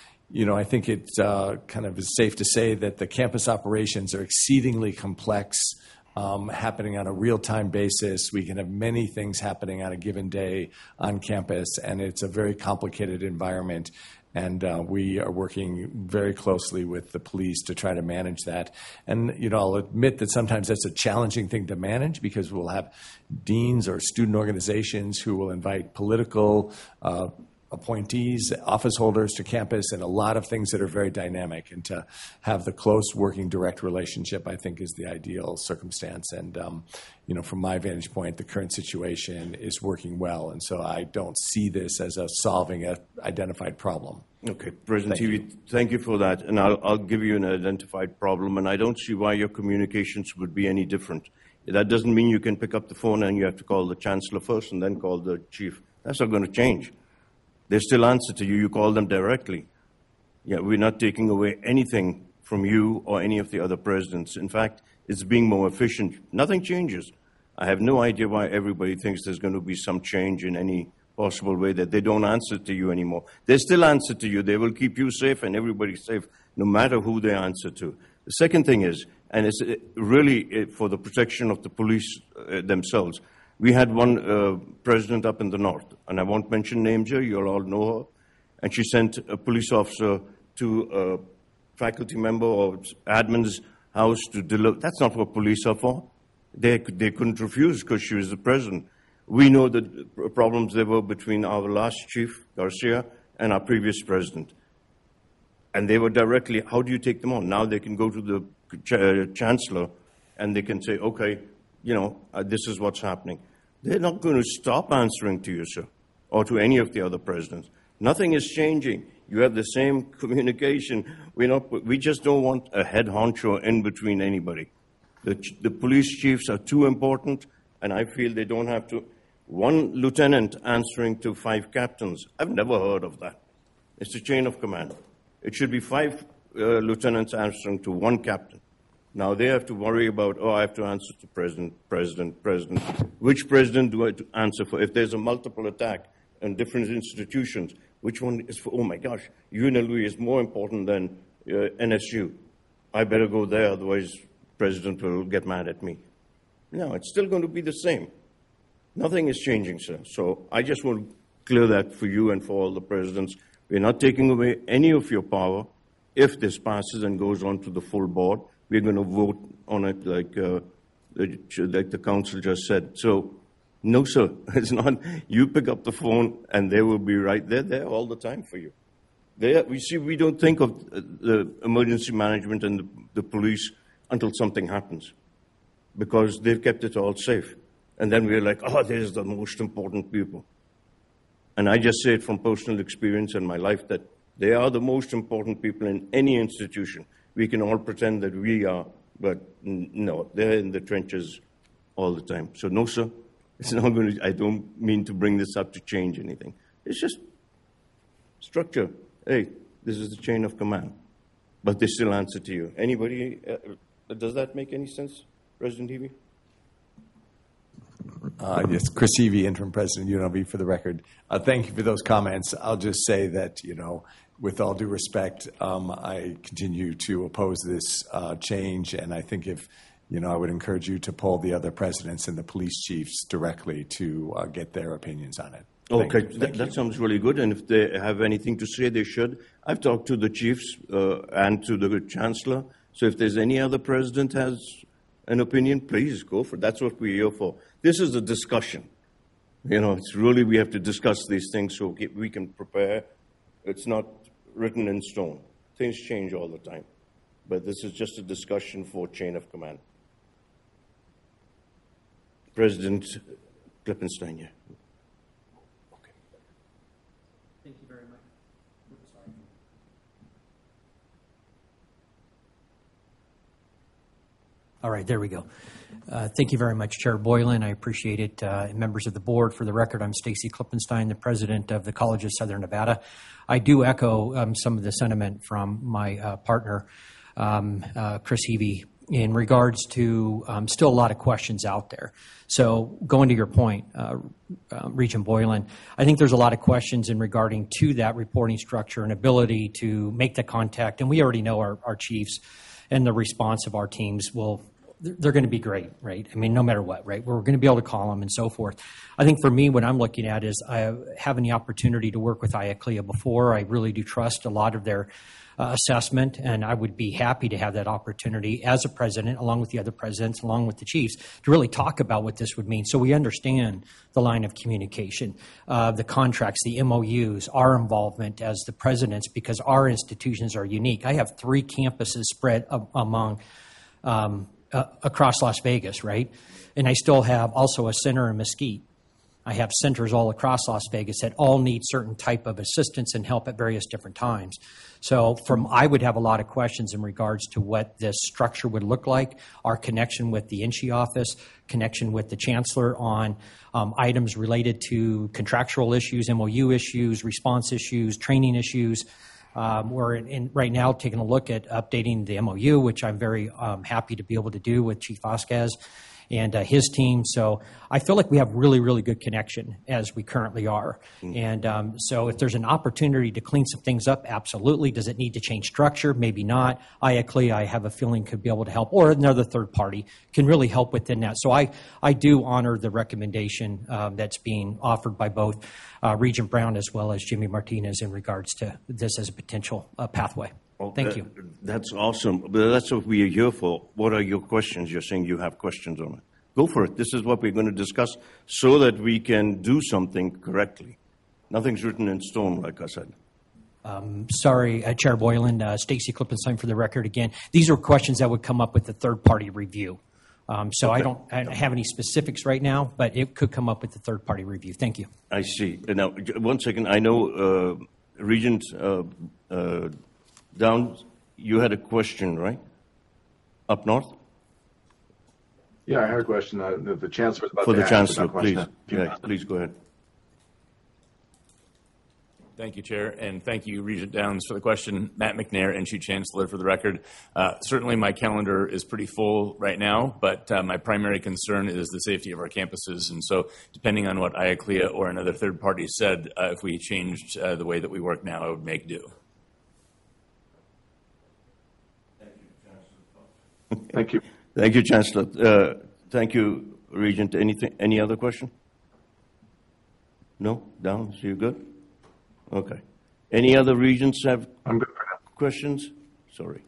I think it kind of is safe to say that the campus operations are exceedingly complex, happening on a real-time basis. We can have many things happening on a given day on campus, and it's a very complicated environment. And we are working very closely with the police to try to manage that. And, I'll admit that sometimes that's a challenging thing to manage, because we'll have deans or student organizations who will invite political appointees, office holders to campus, and a lot of things that are very dynamic. And to have the close working direct relationship, I think, is the ideal circumstance. And, from my vantage point, the current situation is working well. And so I don't see this as solving an identified problem. Okay, President TV, thank you for that. And I'll give you an identified problem, and I don't see why your communications would be any different. That doesn't mean you can pick up the phone and you have to call the chancellor first and then call the chief. That's not going to change. They still answer to you. You call them directly. Yeah, we're not taking away anything from you or any of the other presidents. In fact, it's being more efficient. Nothing changes. I have no idea why everybody thinks there's going to be some change in any possible way, that they don't answer to you anymore. They still answer to you. They will keep you safe and everybody safe, no matter who they answer to. The second thing is, and it's really for the protection of the police themselves, we had one president up in the north, and I won't mention names here, you'll all know her, and she sent a police officer to a faculty member or admin's house to deliver. That's not what police are for. They couldn't refuse because she was the president. We know the problems there were between our last chief, Garcia, and our previous president. And they were directly, how do you take them on? Now they can go to the chancellor and they can say, okay, this is what's happening. They're not going to stop answering to you, sir. or to any of the other presidents. Nothing is changing. You have the same communication. We just don't want a head honcho in between anybody. The police chiefs are too important, and I feel they don't have to. One lieutenant answering to 5 captains. I've never heard of that. It's a chain of command. It should be 5 lieutenants answering to 1 captain. Now they have to worry about, I have to answer to president. Which president do I answer for? If there's a multiple attack in different institutions, which one is for? Oh my gosh, UNLV is more important than NSU. I better go there, otherwise president will get mad at me. No, it's still going to be the same. Nothing is changing, sir. So I just want to clear that for you and for all the presidents. We're not taking away any of your power. If this passes and goes on to the full board, we're going to vote on it like the council just said. So, no, sir, it's not. You pick up the phone and they will be right there. They're all the time for you. We don't think of the emergency management and the police until something happens because they've kept it all safe. And then we're like, there's the most important people. And I just say it from personal experience in my life that they are the most important people in any institution. We can all pretend that we are, but no, they're in the trenches all the time. So no, sir, it's not going to, I don't mean to bring this up to change anything. It's just structure. Hey, this is the chain of command. But they still answer to you. Anybody, does that make any sense, President Heavey? Yes, Chris Heavey, interim president, UNLV, for the record. Thank you for those comments. I'll just say that, with all due respect, I continue to oppose this change, and I think I would encourage you to poll the other presidents and the police chiefs directly to get their opinions on it. Okay, that sounds really good, and if they have anything to say, they should. I've talked to the chiefs and to the chancellor, so if there's any other president has an opinion, please go for it. That's what we're here for. This is a discussion. It's really, we have to discuss these things so we can prepare. It's not written in stone. Things change all the time. But this is just a discussion for chain of command. President Klippenstein, yeah. Okay. Thank you very much. All right, there we go. Thank you very much, Chair Boylan. I appreciate it. Members of the board, for the record, I'm Stacy Klippenstein, the president of the College of Southern Nevada. I do echo some of the sentiment from my partner, Chris Heavey, in regards to still a lot of questions out there. So going to your point, Regent Boylan, I think there's a lot of questions in regarding to that reporting structure and ability to make the contact. And we already know our chiefs and the response of our teams they're going to be great, right? I mean, no matter what, right? We're going to be able to call them and so forth. I think for me, what I'm looking at is having the opportunity to work with IACLEA before. I really do trust a lot of their assessment, and I would be happy to have that opportunity as a president, along with the other presidents, along with the chiefs, to really talk about what this would mean so we understand the line of communication, the contracts, the MOUs, our involvement as the presidents, because our institutions are unique. I have 3 campuses spread among across Las Vegas, right? And I still have also a center in Mesquite. I have centers all across Las Vegas that all need certain type of assistance and help at various different times. So I would have a lot of questions in regards to what this structure would look like, our connection with the INCHE office, connection with the chancellor on items related to contractual issues, MOU issues, response issues, training issues. We're right now taking a look at updating the MOU, which I'm very happy to be able to do with Chief Vasquez and his team. So I feel like we have really, really good connection as we currently are. And so if there's an opportunity to clean some things up, absolutely. Does it need to change structure? Maybe not. IACLEA, I have a feeling, could be able to help, or another third party can really help within that. So I do honor the recommendation that's being offered by both Regent Brown as well as Jimmy Martinez in regards to this as a potential pathway. Thank you. That's awesome. But that's what we are here for. What are your questions? You're saying you have questions on it. Go for it. This is what we're going to discuss so that we can do something correctly. Nothing's written in stone, like I said. Sorry, Chair Boylan, Stacy Klippenstein for the record again. These are questions that would come up with the third-party review. So I don't have any specifics right now, but it could come up with the third-party review. Thank you. I see. Now, 1 second. I know Regent Downs, you had a question, right? Up north? Yeah, I had a question. The Chancellor was about For to the ask Chancellor, that question. please. Yeah, please go ahead. Thank you, Chair, and thank you, Regent Downs, for the question. Matt McNair, NSHU Chancellor, for the record. Certainly my calendar is pretty full right now, but my primary concern is the safety of our campuses. And so depending on what IACLEA or another third party said, if we changed the way that we work now, I would make do. Thank you. Thank you, Chancellor. Thank you, Regent. Any other question? No? Downs, you good? Okay. Any other regents have questions? Sorry.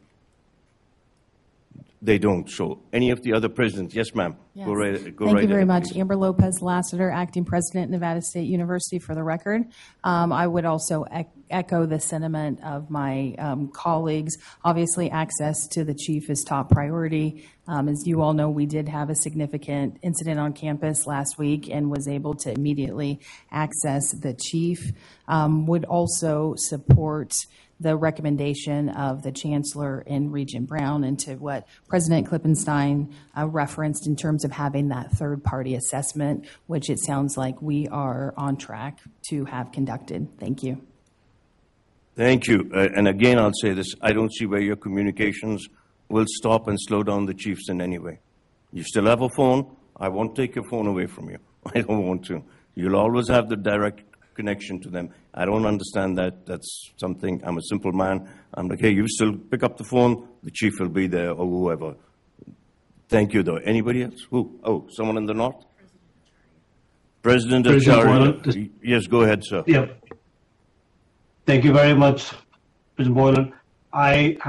They don't. So any of the other presidents? Yes, ma'am. Yes. Go right Thank you very ahead, much. please. Amber Lopez Lassiter, Acting President, Nevada State University, for the record. I would also echo the sentiment of my colleagues. Obviously, access to the chief is top priority. As you all know, we did have a significant incident on campus last week and was able to immediately access the chief. Would also support the recommendation of the Chancellor and Regent Brown into what President Klippenstein referenced in terms of having that third-party assessment, which it sounds like we are on track to have conducted. Thank you. Thank you. And again, I'll say this. I don't see where your communications will stop and slow down the chiefs in any way. You still have a phone. I won't take your phone away from you. I don't want to. You'll always have the direct connection to them. I don't understand that. That's something. I'm a simple man. I'm like, hey, you still pick up the phone. The chief will be there or whoever. Thank you, though. Anybody else? Who? Oh, someone in the north? President Acharya. Yes, go ahead, sir. Yeah. Thank you very much, President Boylan. I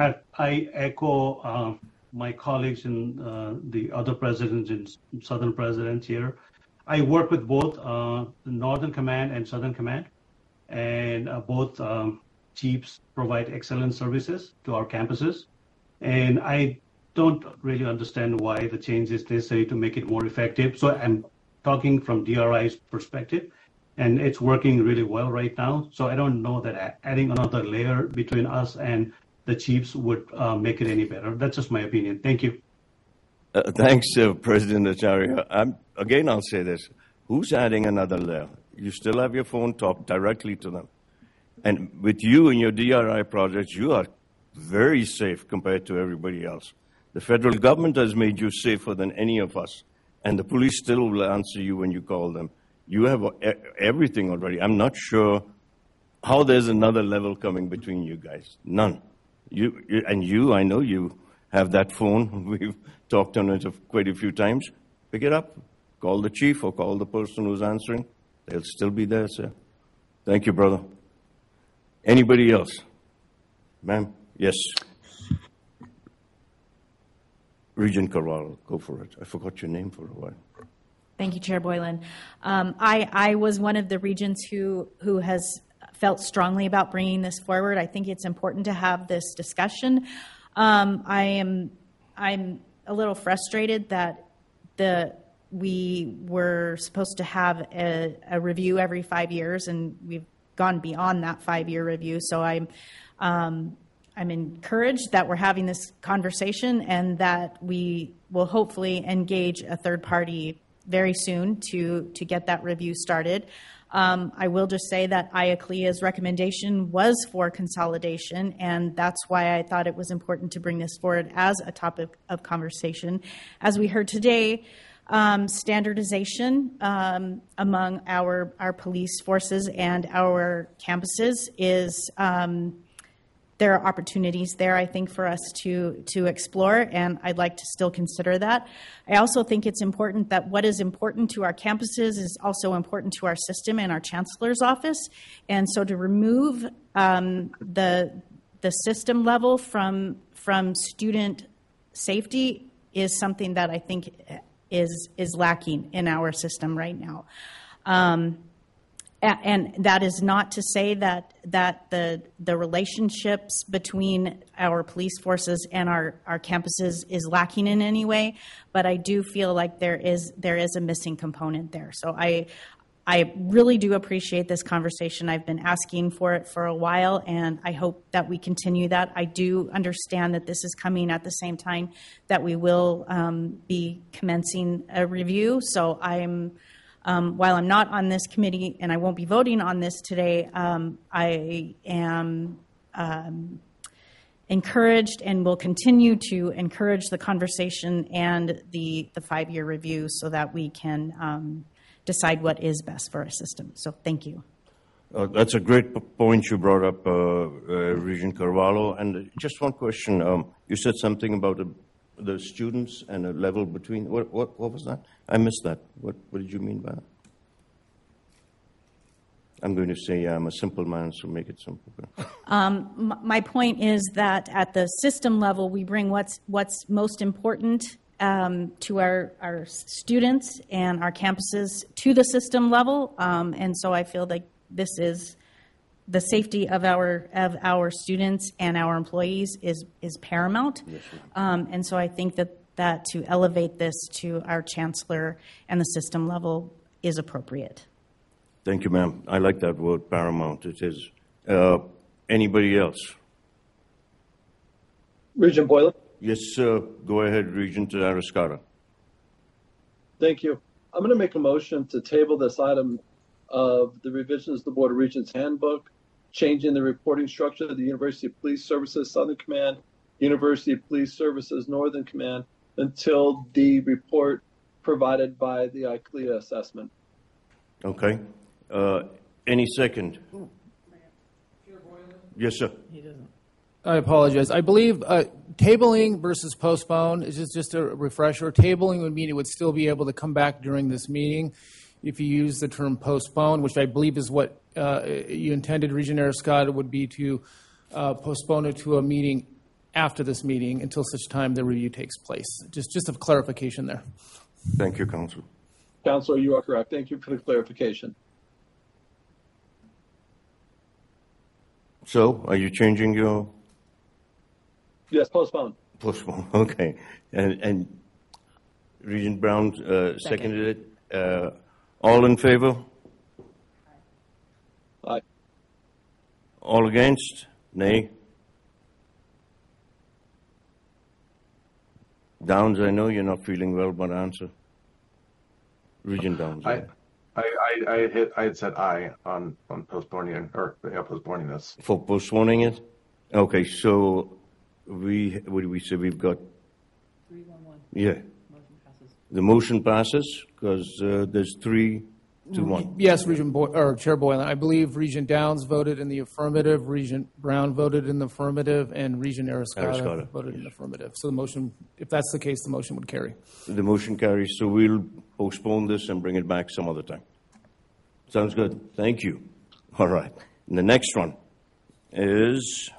echo my colleagues and the other presidents and Southern presidents here. I work with both Northern Command and Southern Command, and both chiefs provide excellent services to our campuses. And I don't really understand why the change is necessary to make it more effective. So I'm talking from DRI's perspective, and it's working really well right now. So I don't know that adding another layer between us and the chiefs would make it any better. That's just my opinion. Thank you. Thanks, President Acharya. Again, I'll say this. Who's adding another layer? You still have your phone, talk directly to them. And with you and your DRI projects, you are very safe compared to everybody else. The federal government has made you safer than any of us. And the police still will answer you when you call them. You have everything already. I'm not sure how there's another level coming between you guys. None. I know you have that phone. We've talked on it quite a few times. Pick it up. Call the chief or call the person who's answering. They'll still be there, sir. Thank you, brother. Anybody else? Ma'am? Yes. Regent Carvalho, go for it. I forgot your name for a while. Thank you, Chair Boylan. I was one of the regents who has felt strongly about bringing this forward. I think it's important to have this discussion. I'm a little frustrated that we were supposed to have a review every 5 years, and we've gone beyond that 5-year review. So I'm encouraged that we're having this conversation and that we will hopefully engage a third party very soon to get that review started. I will just say that IACLEA's recommendation was for consolidation, and that's why I thought it was important to bring this forward as a topic of conversation. As we heard today, standardization among our police forces and our campuses is there are opportunities there, I think, for us to explore, and I'd like to still consider that. I also think it's important that what is important to our campuses is also important to our system and our chancellor's office. And so to remove the system level from student safety is something that I think is lacking in our system right now. And that is not to say that the relationships between our police forces and our campuses is lacking in any way, but I do feel like there is a missing component there. So I really do appreciate this conversation. I've been asking for it for a while, and I hope that we continue that. I do understand that this is coming at the same time that we will be commencing a review. So while I'm not on this committee and I won't be voting on this today, I am encouraged and will continue to encourage the conversation and the 5-year review so that we can decide what is best for our system. So thank you. That's a great point you brought up, Regent Carvalho. And just one question. You said something about the students and a level between. What was that? I missed that. What did you mean by that? I'm going to say I'm a simple man, so make it simple. My point is that at the system level, we bring what's most important to our students and our campuses to the system level, and so I feel like this is the safety of our students and our employees is paramount, and so I think that to elevate this to our chancellor and the system level is appropriate. Thank you, ma'am. I like that word, paramount. It is. Anybody else? Regent Boylan? Yes, sir. Go ahead, Regent Arascata. Thank you. I'm going to make a motion to table this item of the revisions to the Board of Regents Handbook, changing the reporting structure of the University of Police Services Southern Command, University of Police Services Northern Command, until the report provided by the ICLEA assessment. Okay. Any second? Yes, sir. I apologize. I believe tabling versus postpone is just a refresher. Tabling would mean it would still be able to come back during this meeting. If you use the term postpone, which I believe is what you intended, Regent Arascata, would be to postpone it to a meeting after this meeting until such time the review takes place. Just a clarification there. Thank you, Council. Councilor, you are correct. Thank you for the clarification. So, are you changing your? Yes, postpone. Postpone. Okay. And Regent Brown seconded it. All in favor? Aye. All against? Nay. Downs, I know you're not feeling well, but answer. Regent Downs. I had said aye on postponing postponing this. For postponing it? Okay, so what do we say? We've got 3-1-1. Yeah. Motion passes. The motion passes because there's 3-1. Yes, Chair Boylan. I believe Regent Downs voted in the affirmative, Regent Brown voted in the affirmative, and Regent Arascata voted in the affirmative. So the motion, if that's the case, the motion would carry. The motion carries, so we'll postpone this and bring it back some other time. Sounds good. Thank you. All right. And the next one is...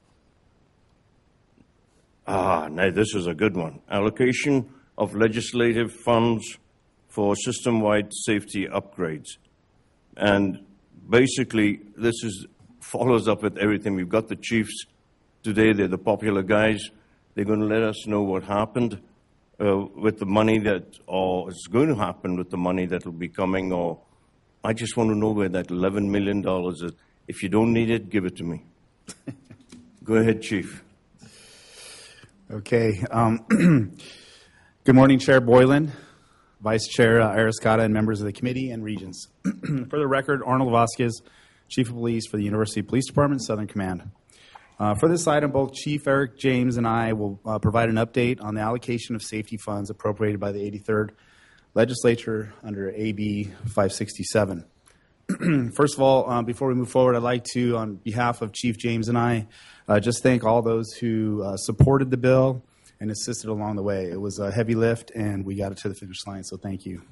now this is a good one. Allocation of legislative funds for system-wide safety upgrades. And basically, this follows up with everything. We've got the chiefs today. They're the popular guys. They're going to let us know what happened with the money or is going to happen with the money that will be coming. Or I just want to know where that $11 million is. If you don't need it, give it to me. Go ahead, Chief. Okay. Good morning, Chair Boylan, Vice Chair Arascata, and members of the committee and regents. For the record, Arnold Vasquez, Chief of Police for the University Police Department, Southern Command. For this item, both Chief Eric James and I will provide an update on the allocation of safety funds appropriated by the 83rd Legislature under AB 567. First of all, before we move forward, I'd like to, on behalf of Chief James and I, just thank all those who supported the bill and assisted along the way. It was a heavy lift, and we got it to the finish line, so thank you.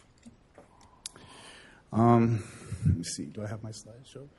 Let me see. Do I have my slides show?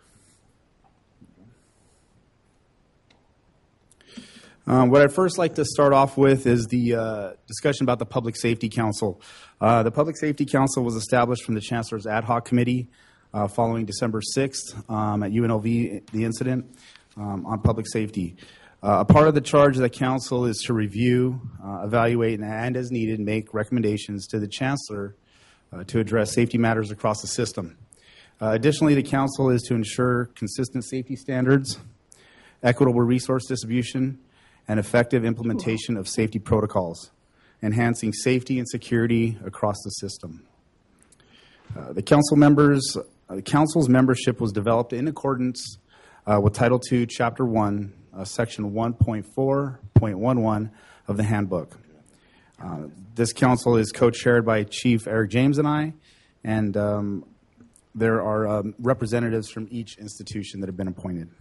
What I'd first like to start off with is the discussion about the Public Safety Council. The Public Safety Council was established from the Chancellor's Ad Hoc Committee following December 6th at UNLV, the incident on public safety. A part of the charge of the council is to review, evaluate, and as needed, make recommendations to the chancellor to address safety matters across the system. Additionally, the council is to ensure consistent safety standards, equitable resource distribution, and effective implementation of safety protocols, enhancing safety and security across the system. The council's membership was developed in accordance with Title II, Chapter 1, Section 1.4.11 of the handbook. This council is co-chaired by Chief Eric James and I, and there are representatives from each institution that have been appointed.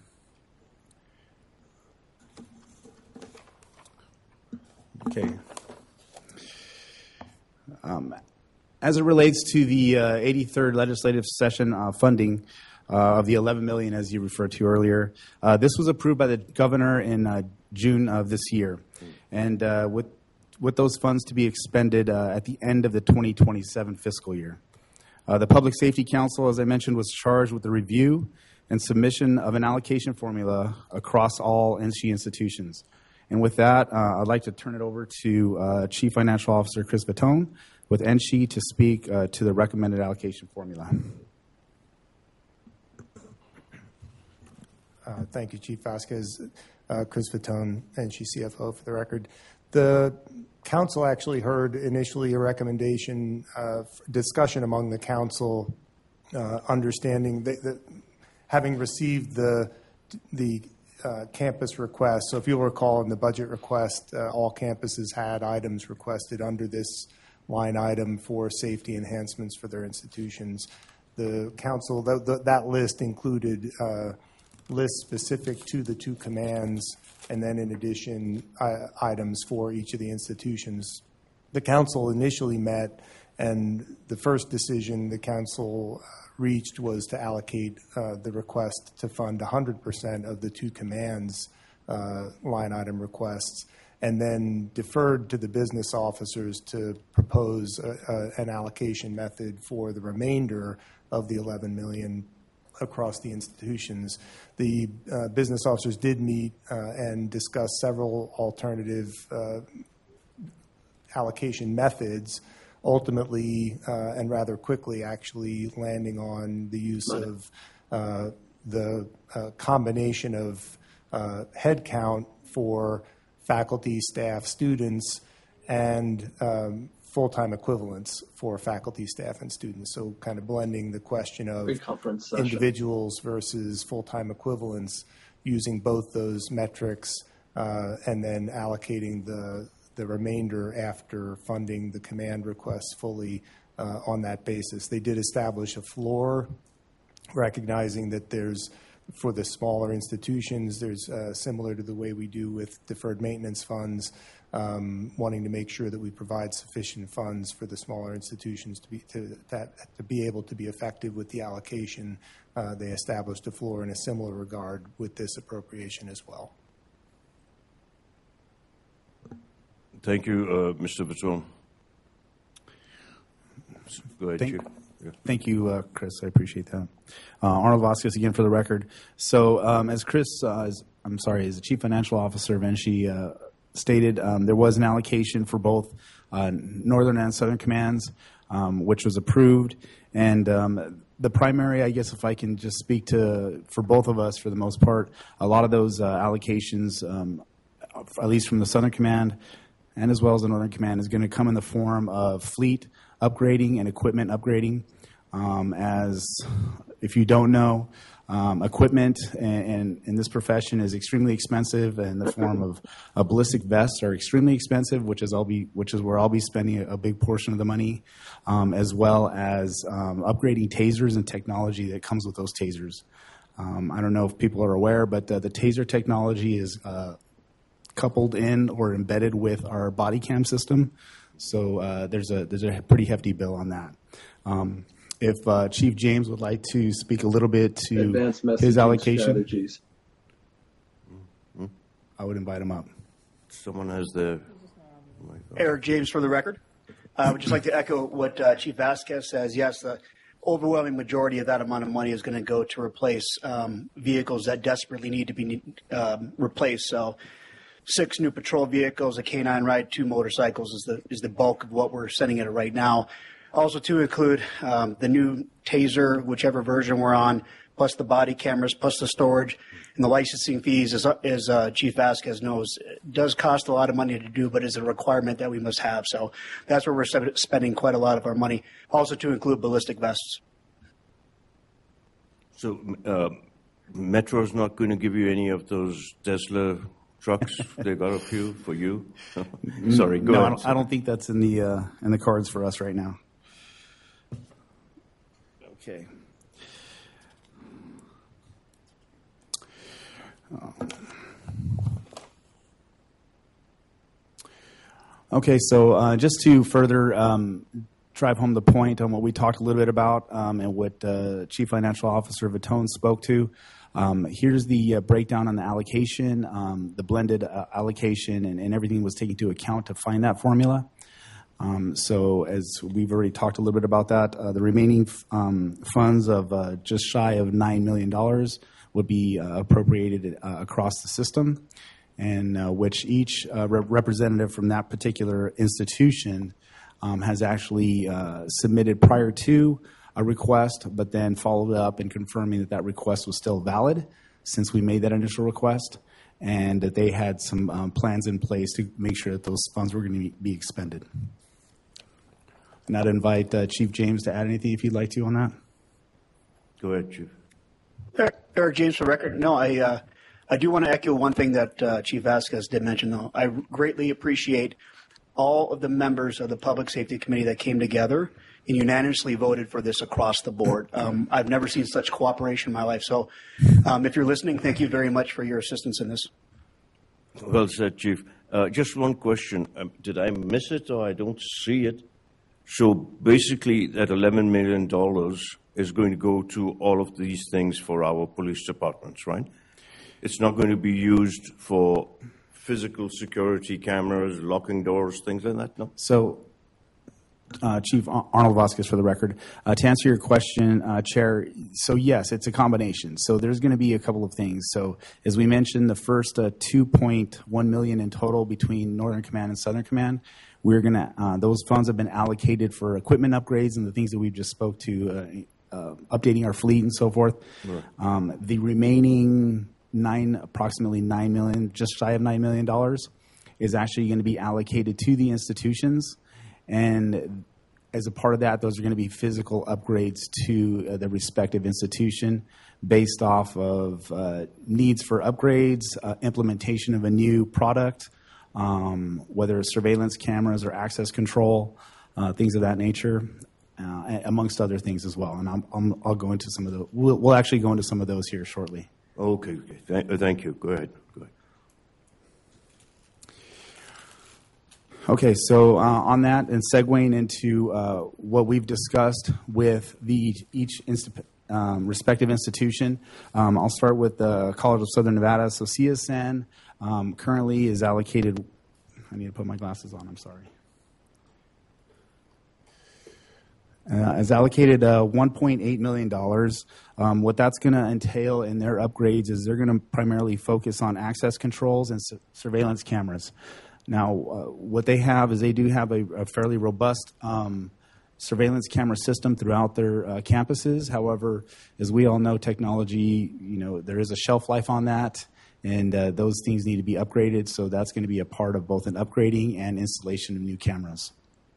Okay. As it relates to the 83rd legislative session funding of the $11 million, as you referred to earlier, this was approved by the governor in June of this year, and with those funds to be expended at the end of the 2027 fiscal year. The Public Safety Council, as I mentioned, was charged with the review and submission of an allocation formula across all NSHE institutions. And with that, I'd like to turn it over to Chief Financial Officer Chris Fatone with NSHE to speak to the recommended allocation formula. Thank you, Chief Vasquez. Chris Fatone, NSHE CFO, for the record. The council actually heard initially a recommendation discussion among the council, understanding that having received the campus request. So if you'll recall in the budget request, all campuses had items requested under this line item for safety enhancements for their institutions. The council, that list included lists specific to the two commands, and then in addition, items for each of the institutions. The council initially met, and the first decision the council reached was to allocate the request to fund 100% of the two commands line item requests, and then deferred to the business officers to propose an allocation method for the remainder of the $11 million across the institutions. The business officers did meet and discuss several alternative allocation methods, ultimately and rather quickly actually landing on the use of the combination of headcount for faculty, staff, students, and full-time equivalents for faculty, staff, and students. So kind of blending the question of individuals versus full-time equivalents, using both those metrics, and then allocating the remainder after funding the command requests fully on that basis. They did establish a floor, recognizing that there's, for the smaller institutions, there's similar to the way we do with deferred maintenance funds, wanting to make sure that we provide sufficient funds for the smaller institutions to be able to be effective with the allocation. They established a floor in a similar regard with this appropriation as well. Thank you, Mr. Fatone. Go ahead, Chief. Thank you, Chris. I appreciate that. Arnold Vasquez again for the record. So as Chris, as the Chief Financial Officer of NSHE stated, there was an allocation for both Northern and Southern commands, which was approved. And the primary, I guess if I can just speak to, for both of us for the most part, a lot of those allocations, at least from the Southern Command and as well as the Northern Command, is going to come in the form of fleet upgrading and equipment upgrading. As if you don't know, equipment in this profession is extremely expensive, and the form of ballistic vests are extremely expensive, which is where I'll be spending a big portion of the money, as well as upgrading tasers and technology that comes with those tasers. I don't know if people are aware, but the taser technology is coupled in or embedded with our body cam system. So there's a pretty hefty bill on that. If Chief James would like to speak a little bit to his allocation, strategies. I would invite him up. Someone has the... Eric James for the record. I would just like to echo what Chief Vasquez says. Yes, overwhelming majority of that amount of money is going to go to replace vehicles that desperately need to be replaced. So 6 new patrol vehicles, a K-9 ride, 2 motorcycles is the bulk of what we're sending it right now. Also to include the new taser, whichever version we're on, plus the body cameras, plus the storage, and the licensing fees, as Chief Vasquez knows, does cost a lot of money to do, but is a requirement that we must have. So that's where we're spending quite a lot of our money. Also to include ballistic vests. So Metro's not going to give you any of those Tesla trucks? They got a few for you? Sorry, go ahead. I don't think that's in the cards for us right now. Okay. Okay, so just to further drive home the point on what we talked a little bit about and what Chief Financial Officer Vitone spoke to, here's the breakdown on the allocation, the blended allocation, and everything was taken into account to find that formula. So as we've already talked a little bit about that, the remaining funds of just shy of $9 million would be appropriated across the system, and which each representative from that particular institution has actually submitted prior to a request, but then followed up in confirming that that request was still valid since we made that initial request, and that they had some plans in place to make sure that those funds were going to be expended. And I'd invite Chief James to add anything if you'd like to on that. Go ahead, Chief. Eric James for the record. No, I do want to echo one thing that Chief Vasquez did mention, though. I greatly appreciate all of the members of the Public Safety Committee that came together and unanimously voted for this across the board. I've never seen such cooperation in my life. So if you're listening, thank you very much for your assistance in this. Well said, Chief. Just one question. Did I miss it or I don't see it? So basically that $11 million is going to go to all of these things for our police departments, right? It's not going to be used for physical security cameras, locking doors, things like that, no? So, Chief Arnold Vasquez for the record. To answer your question, Chair, so yes, it's a combination. So there's going to be a couple of things. So as we mentioned, the first $2.1 million in total between Northern Command and Southern Command, we're going to, those funds have been allocated for equipment upgrades and the things that we've just spoke to, updating our fleet and so forth. Right. The remaining approximately $9 million, just shy of $9 million, is actually going to be allocated to the institutions. And as a part of that, those are going to be physical upgrades to the respective institution based off of needs for upgrades, implementation of a new product, whether it's surveillance cameras or access control, things of that nature, amongst other things as well. And I'll go into some of those. We'll actually go into some of those here shortly. Okay. Thank you. Go ahead. Okay, so on that and segueing into what we've discussed with each respective institution, I'll start with the College of Southern Nevada. So CSN currently is allocated, I need to put my glasses on, I'm sorry. Is allocated $1.8 million. What that's going to entail in their upgrades is they're going to primarily focus on access controls and surveillance cameras. Now, what they have is they do have a fairly robust surveillance camera system throughout their campuses. However, as we all know, technology, there is a shelf life on that, and those things need to be upgraded. So that's going to be a part of both an upgrading and installation of new cameras.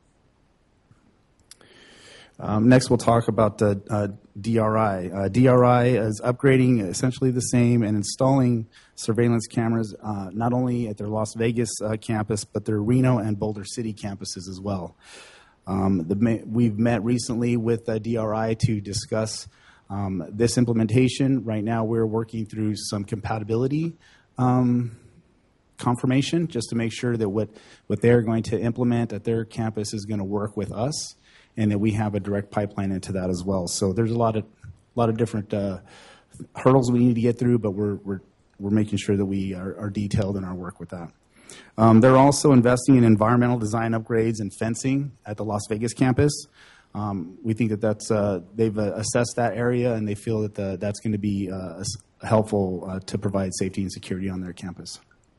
Next, we'll talk about DRI. DRI is upgrading essentially the same and installing surveillance cameras not only at their Las Vegas campus, but their Reno and Boulder City campuses as well. We've met recently with DRI to discuss this implementation. Right now, we're working through some compatibility confirmation just to make sure that what they're going to implement at their campus is going to work with us, and that we have a direct pipeline into that as well. So there's a lot of different hurdles we need to get through, but we're making sure that we are detailed in our work with that. They're also investing in environmental design upgrades and fencing at the Las Vegas campus. We think that they've assessed that area, and they feel that that's going to be helpful to provide safety and security on their campus.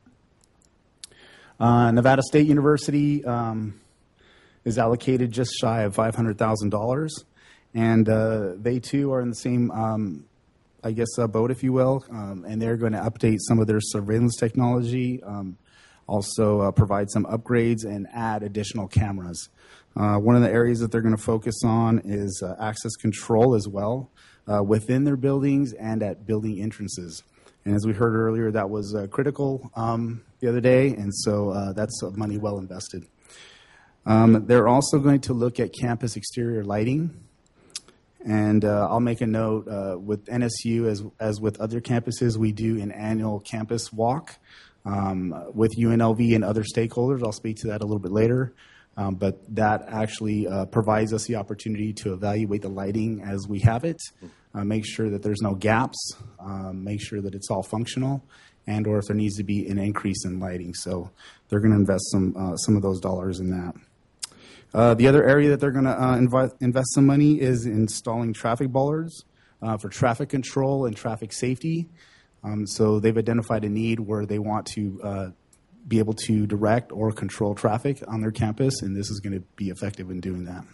Nevada State University is allocated just shy of $500,000, and they too are in the same, boat, if you will, and they're going to update some of their surveillance technology, also provide some upgrades and add additional cameras. One of the areas that they're going to focus on is access control as well within their buildings and at building entrances. And as we heard earlier, that was critical the other day, and so that's money well invested. They're also going to look at campus exterior lighting. And I'll make a note, with NSU, as with other campuses, we do an annual campus walk with UNLV and other stakeholders. I'll speak to that a little bit later. But that actually provides us the opportunity to evaluate the lighting as we have it, make sure that there's no gaps, make sure that it's all functional, and or if there needs to be an increase in lighting. So they're going to invest some of those dollars in that. The other area that they're going to invest some money is installing traffic bollards for traffic control and traffic safety. So they've identified a need where they want to be able to direct or control traffic on their campus, and this is going to be effective in doing that.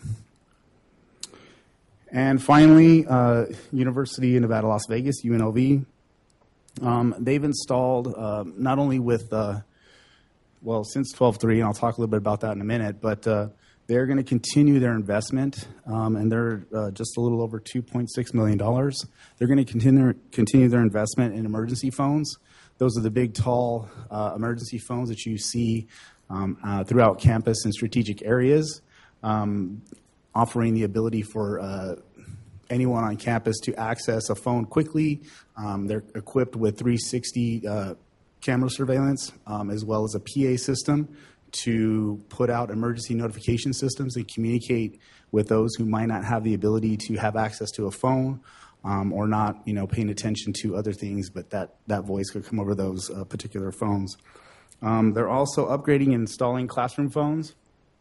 And finally, University of Nevada, Las Vegas, UNLV. They've installed not only with, since 12/3, and I'll talk a little bit about that in a minute, but they're going to continue their investment, and they're just a little over $2.6 million. They're going to continue their investment in emergency phones. Those are the big, tall emergency phones that you see throughout campus in strategic areas, offering the ability for anyone on campus to access a phone quickly. They're equipped with 360 camera surveillance, as well as a PA system to put out emergency notification systems and communicate with those who might not have the ability to have access to a phone or not, paying attention to other things, but that voice could come over those particular phones. They're also upgrading and installing classroom phones.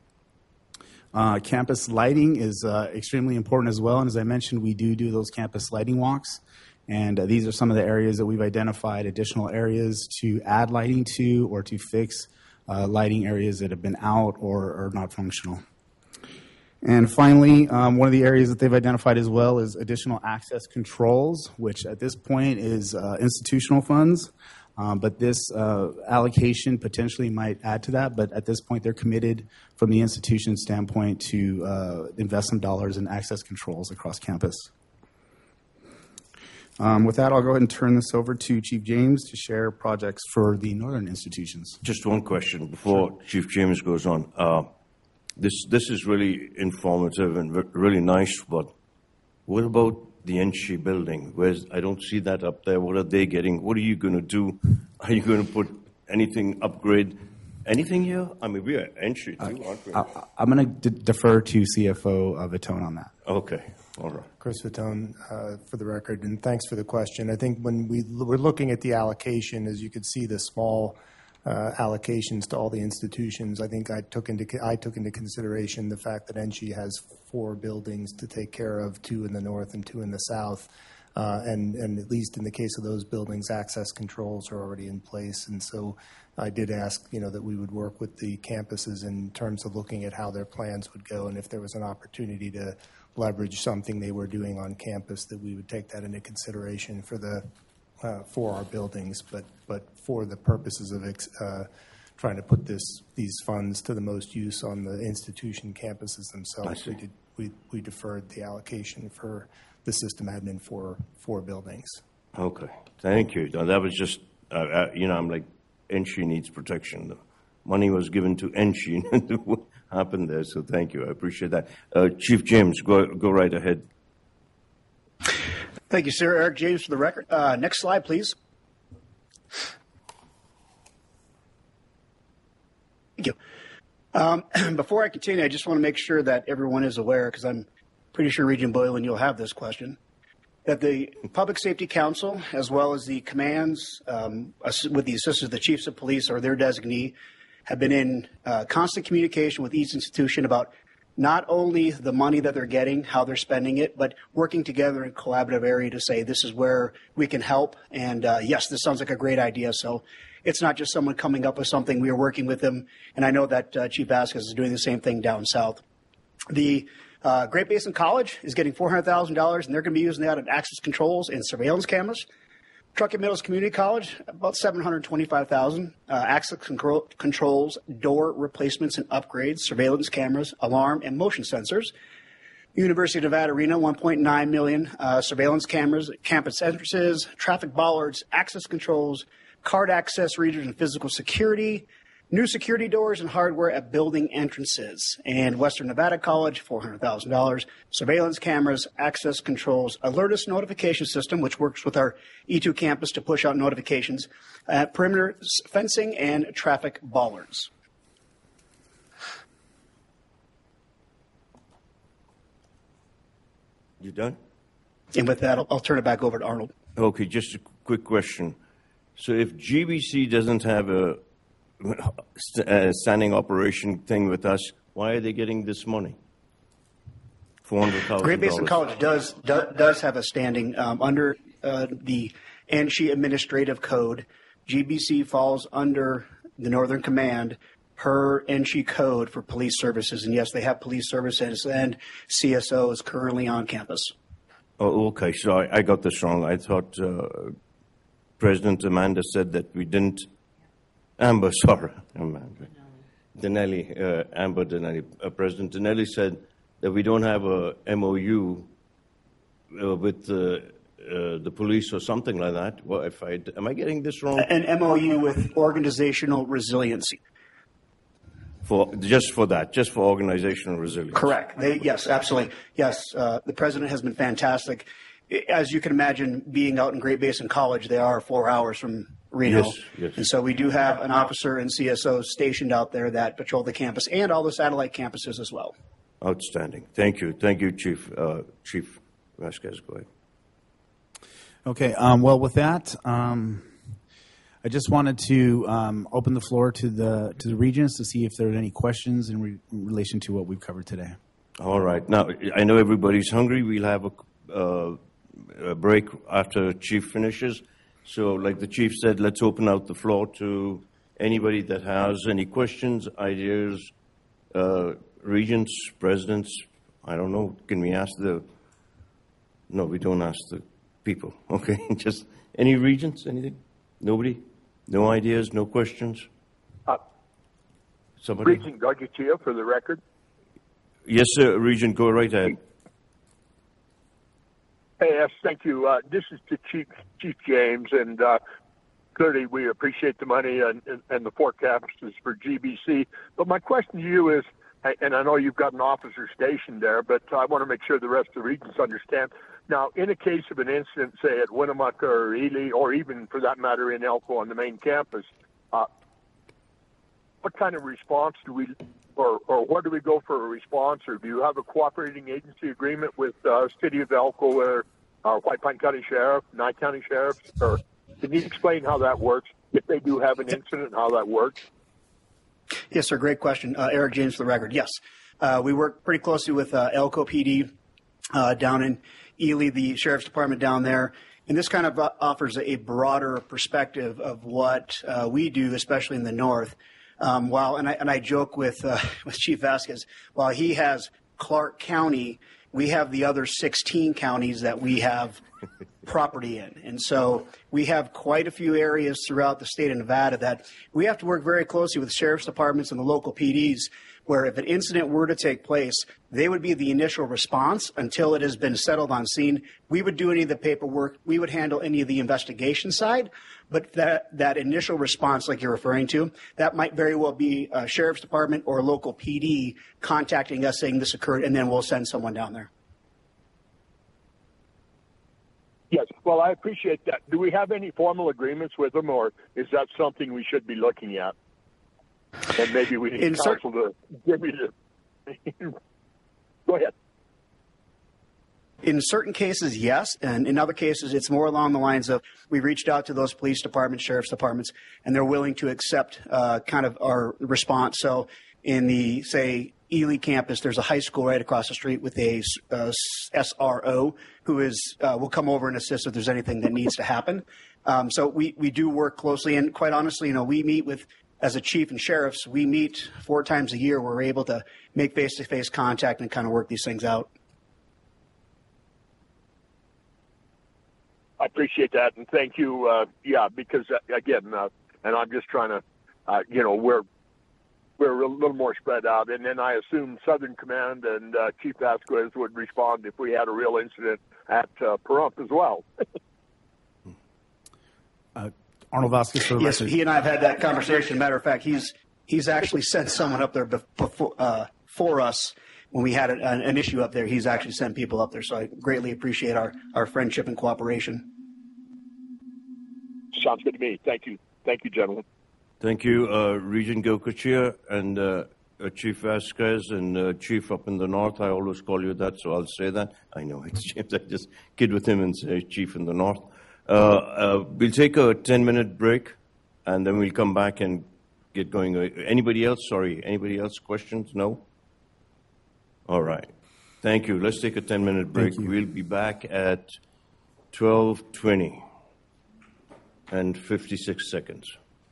Campus lighting is extremely important as well, and as I mentioned, we do those campus lighting walks, and these are some of the areas that we've identified, additional areas to add lighting to or to fix lighting areas that have been out or are not functional. And finally, one of the areas that they've identified as well is additional access controls, which at this point is institutional funds. But this allocation potentially might add to that. But at this point, they're committed from the institution standpoint to invest some dollars in access controls across campus. With that, I'll go ahead and turn this over to Chief James to share projects for the northern institutions. Just one question before Chief James goes on. This is really informative and really nice, but what about the NSHE building? I don't see that up there. What are they getting? What are you going to do? Are you going to put upgrade anything here? I mean, we are NSHE too, aren't we? I'm going to defer to CFO Vitone on that. Okay. All right. Chris Vitone, for the record, and thanks for the question. I think when we were looking at the allocation, as you could see, the small allocations to all the institutions, I think I took into consideration the fact that NSHE has 4 buildings to take care of, 2 in the north and 2 in the south. And at least in the case of those buildings, access controls are already in place. And so I did ask, that we would work with the campuses in terms of looking at how their plans would go, and if there was an opportunity to leverage something they were doing on campus, that we would take that into consideration for our buildings, but for the purposes of trying to put these funds to the most use on the institution campuses themselves, we deferred the allocation for the system admin for 4 buildings. Okay, thank you. Now, that was just, I'm like, NSHE needs protection. The money was given to NSHE. What happened there? So thank you. I appreciate that. Chief James, go right ahead. Thank you, sir. Eric James for the record. Next slide, please. Thank you. Before I continue, I just want to make sure that everyone is aware, because I'm pretty sure Regent Boylan, you'll have this question, that the Public Safety Council, as well as the commands, with the assistance of the chiefs of police or their designee, have been in constant communication with each institution about not only the money that they're getting, how they're spending it, but working together in a collaborative area to say this is where we can help. And yes, this sounds like a great idea. So it's not just someone coming up with something. We are working with them. And I know that Chief Vasquez is doing the same thing down south. The Great Basin College is getting $400,000, and they're going to be using that on access controls and surveillance cameras. Truckee Meadows Community College, about $725,000, access controls, door replacements and upgrades, surveillance cameras, alarm, and motion sensors. University of Nevada, Reno, $1.9 million, surveillance cameras, campus entrances, traffic bollards, access controls, card access readers and physical security, new security doors and hardware at building entrances. And Western Nevada College, $400,000, surveillance cameras, access controls, alertus notification system, which works with our E2 campus to push out notifications, perimeter fencing, and traffic bollards. You done? And with that, I'll turn it back over to Arnold. Okay, just a quick question. So if GBC doesn't have a standing operation thing with us, why are they getting this money? $400,000. Great Basin College does have a standing under the ANSHI Administrative Code. GBC falls under the Northern Command per ANSHI code for police services. And yes, they have police services, and CSO is currently on campus. Oh, okay. So I got this wrong. I thought President Amanda said that we didn't. Amber, sorry. Amber Dinelli, President Dinelli said that we don't have a MOU with the police or something like that. Well, am I getting this wrong? An MOU with organizational resiliency. Just for organizational resilience. Correct. Yes, absolutely. Yes, the president has been fantastic. As you can imagine, being out in Great Basin College, they are 4 hours from Reno. Yes. And so we do have an officer and CSO stationed out there that patrol the campus and all the satellite campuses as well. Outstanding. Thank you. Thank you, Chief. Chief Vasquez, go ahead. Okay. Well, with that, I just wanted to open the floor to the regents to see if there are any questions in relation to what we've covered today. All right. Now, I know everybody's hungry. We'll have a break after Chief finishes. So, like the Chief said, let's open out the floor to anybody that has any questions, ideas, regents, presidents. I don't know. Can we ask No, we don't ask the people. Okay. Just any regents, anything? Nobody? No ideas, no questions? Somebody? Regent Gargatia, for the record. Yes, sir. Regent, go right ahead. Hey, yes, thank you. This is to Chief James, and clearly we appreciate the money and the 4 campuses for GBC. But my question to you is, and I know you've got an officer stationed there, but I want to make sure the rest of the regents understand. Now, in a case of an incident, say at Winnemucca or Ely, or even for that matter in Elko on the main campus, what kind of response do we, or where do we go for a response? Or do you have a cooperating agency agreement with City of Elko or White Pine County Sheriff, Nye County Sheriff? Or can you explain how that works if they do have an incident, how that works? Yes, sir. Great question. Eric James for the record. Yes. We work pretty closely with Elko PD down in Ely, the Sheriff's Department down there. And this kind of offers a broader perspective of what we do, especially in the north. I joke with Chief Vasquez, while he has Clark County, we have the other 16 counties that we have property in. And so we have quite a few areas throughout the state of Nevada that we have to work very closely with sheriff's departments and the local PDs, where if an incident were to take place, they would be the initial response until it has been settled on scene. We would do any of the paperwork. We would handle any of the investigation side. But that initial response, like you're referring to, that might very well be a sheriff's department or a local PD contacting us saying this occurred, and then we'll send someone down there. Yes, well, I appreciate that. Do we have any formal agreements with them, or is that something we should be looking at? And maybe we need counsel to give me the... Go ahead. In certain cases, yes. And in other cases, it's more along the lines of we reached out to those police departments, sheriff's departments, and they're willing to accept kind of our response. So in the, say, Ely campus, there's a high school right across the street with a SRO who will come over and assist if there's anything that needs to happen. So we do work closely, and quite honestly, we meet with, as a chief and sheriffs, we meet 4 times a year where we're able to make face-to-face contact and kind of work these things out. I appreciate that, and thank you. Because again, and I'm just trying to, we're a little more spread out, and then I assume Southern Command and Chief Vasquez would respond if we had a real incident at Pahrump as well. Arnold Vasquez for the Yes, record. he and I have had that conversation. Matter of fact, he's actually sent someone up there for us when we had an issue up there. He's actually sent people up there, so I greatly appreciate our friendship and cooperation. Sounds good to me. Thank you, gentlemen. Thank you, Regent Gokochia and Chief Vasquez and Chief up in the north. I always call you that, so I'll say that. I know it's James. I just kid with him and say Chief in the north. We'll take a 10-minute break, and then we'll come back and get going. Anybody else? Sorry, anybody else? Questions? No? All right. Thank you. Let's take a 10-minute break. We'll be back at 12:20 and 56 seconds.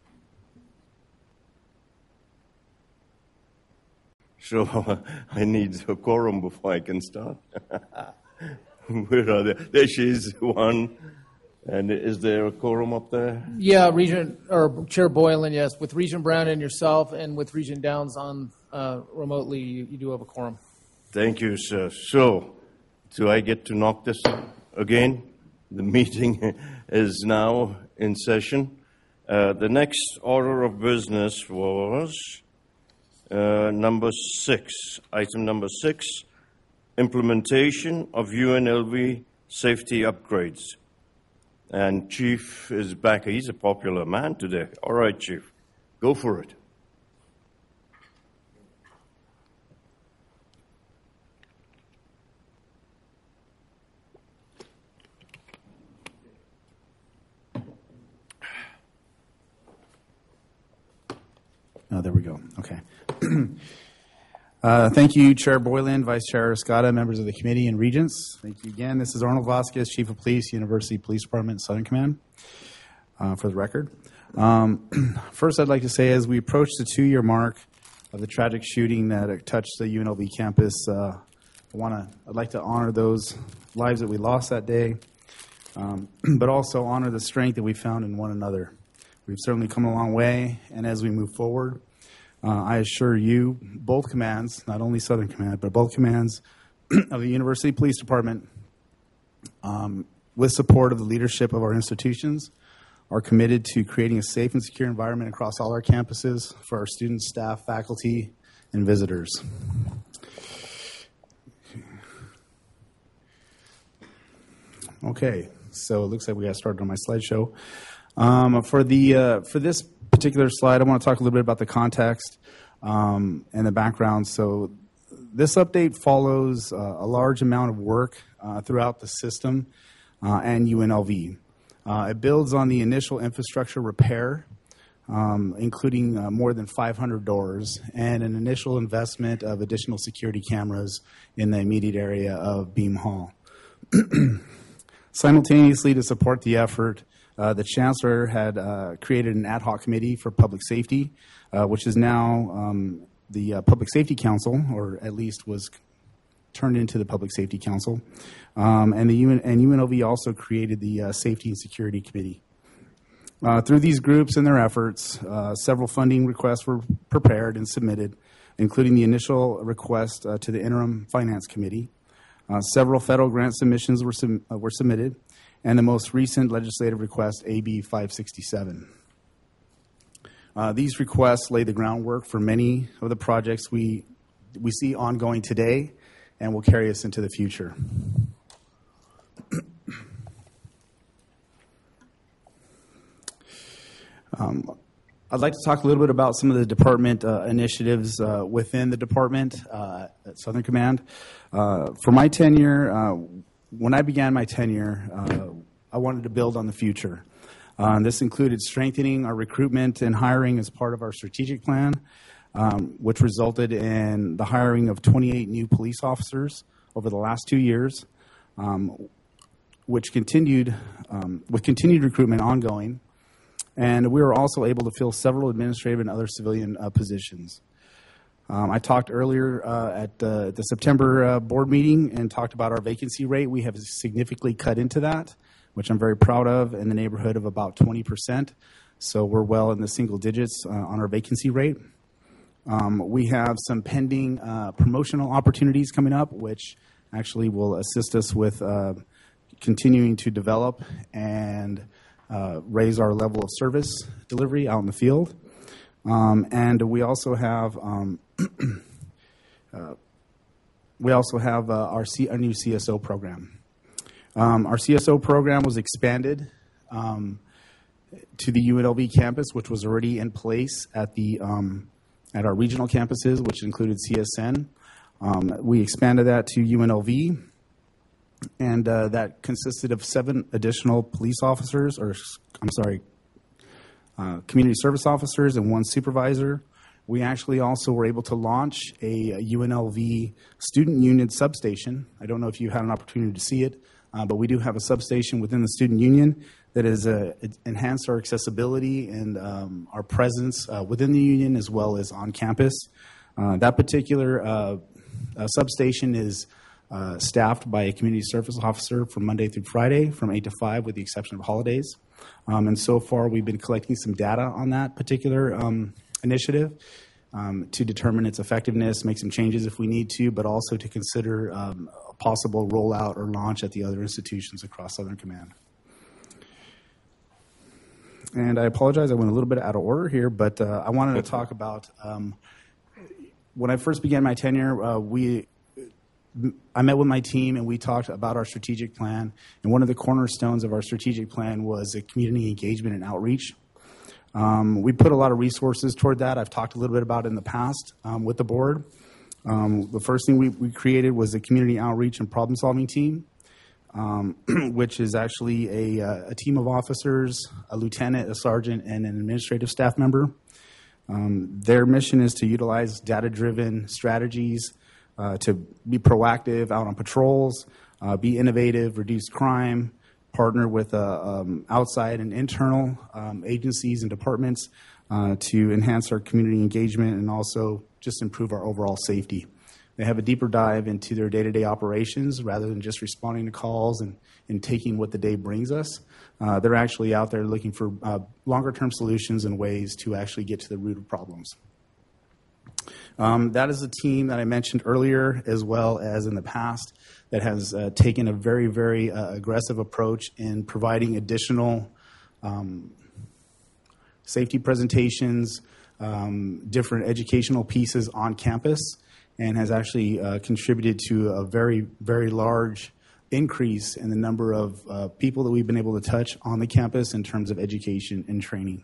So I need a quorum before I can start. Where are they? There she is, one. And is there a quorum up there? Yeah, Chair Boylan, yes. With Regent Brown and yourself, and with Regent Downs on remotely, you do have a quorum. Thank you, sir. So, do I get to knock this again? The meeting is now in session. The next order of business was number 6. Item number 6, implementation of UNLV safety upgrades. And Chief is back. He's a popular man today. All right, Chief, go for it. Oh, there we go. Okay. Thank you, Chair Boylan, Vice Chair Escada, members of the committee, and regents. Thank you again. This is Arnold Vasquez, Chief of Police, University Police Department, Southern Command, for the record. First, I'd like to say, as we approach the 2-year mark of the tragic shooting that touched the UNLV campus, I'd like to honor those lives that we lost that day, but also honor the strength that we found in one another. We've certainly come a long way, and as we move forward, I assure you, both commands, not only Southern Command, but both commands of the University Police Department, with support of the leadership of our institutions, are committed to creating a safe and secure environment across all our campuses for our students, staff, faculty, and visitors. Okay, so it looks like we got started on my slideshow. For this particular slide, I want to talk a little bit about the context and the background. So this update follows a large amount of work throughout the system and UNLV. It builds on the initial infrastructure repair, including more than 500 doors and an initial investment of additional security cameras in the immediate area of Beam Hall. Simultaneously, to support the effort, the Chancellor had created an ad hoc committee for public safety, which is now the Public Safety Council, or at least was turned into the Public Safety Council. And UNLV also created the Safety and Security Committee. Through these groups and their efforts, several funding requests were prepared and submitted, including the initial request to the Interim Finance Committee. Several federal grant submissions were submitted, and the most recent legislative request, AB 567. These requests lay the groundwork for many of the projects we see ongoing today and will carry us into the future. I'd like to talk a little bit about some of the department initiatives within the department at Southern Command. For my tenure, when I began my tenure, I wanted to build on the future. This included strengthening our recruitment and hiring as part of our strategic plan, which resulted in the hiring of 28 new police officers over the last 2 years, which continued with continued recruitment ongoing. And we were also able to fill several administrative and other civilian positions. I talked earlier at the September board meeting and talked about our vacancy rate. We have significantly cut into that, which I'm very proud of, in the neighborhood of about 20%. So we're well in the single digits on our vacancy rate. We have some pending promotional opportunities coming up, which actually will assist us with continuing to develop and raise our level of service delivery out in the field. And we also have our new CSO program. Our CSO program was expanded to the UNLV campus, which was already in place at our regional campuses, which included CSN. We expanded that to UNLV, and that consisted of 7 additional police officers, community service officers, and 1 supervisor. We actually also were able to launch a UNLV student union substation. I don't know if you had an opportunity to see it, but we do have a substation within the student union that has enhanced our accessibility and our presence within the union as well as on campus. That particular substation is staffed by a community service officer from Monday through Friday from 8 to 5 with the exception of holidays. And so far we've been collecting some data on that particular initiative to determine its effectiveness, make some changes if we need to, but also to consider a possible rollout or launch at the other institutions across Southern Command. And I apologize, I went a little bit out of order here, but I wanted to talk about when I first began my tenure, I met with my team and we talked about our strategic plan. And one of the cornerstones of our strategic plan was community engagement and outreach. We put a lot of resources toward that. I've talked a little bit about it in the past with the board. The first thing we created was a community outreach and problem-solving team, which is actually a team of officers, a lieutenant, a sergeant, and an administrative staff member. Their mission is to utilize data-driven strategies to be proactive out on patrols, be innovative, reduce crime, partner with outside and internal agencies and departments to enhance our community engagement and also just improve our overall safety. They have a deeper dive into their day-to-day operations rather than just responding to calls and taking what the day brings us. They're actually out there looking for longer-term solutions and ways to actually get to the root of problems. That is a team that I mentioned earlier, as well as in the past, that has taken a very, very aggressive approach in providing additional safety presentations, different educational pieces on campus, and has actually contributed to a very, very large increase in the number of people that we've been able to touch on the campus in terms of education and training.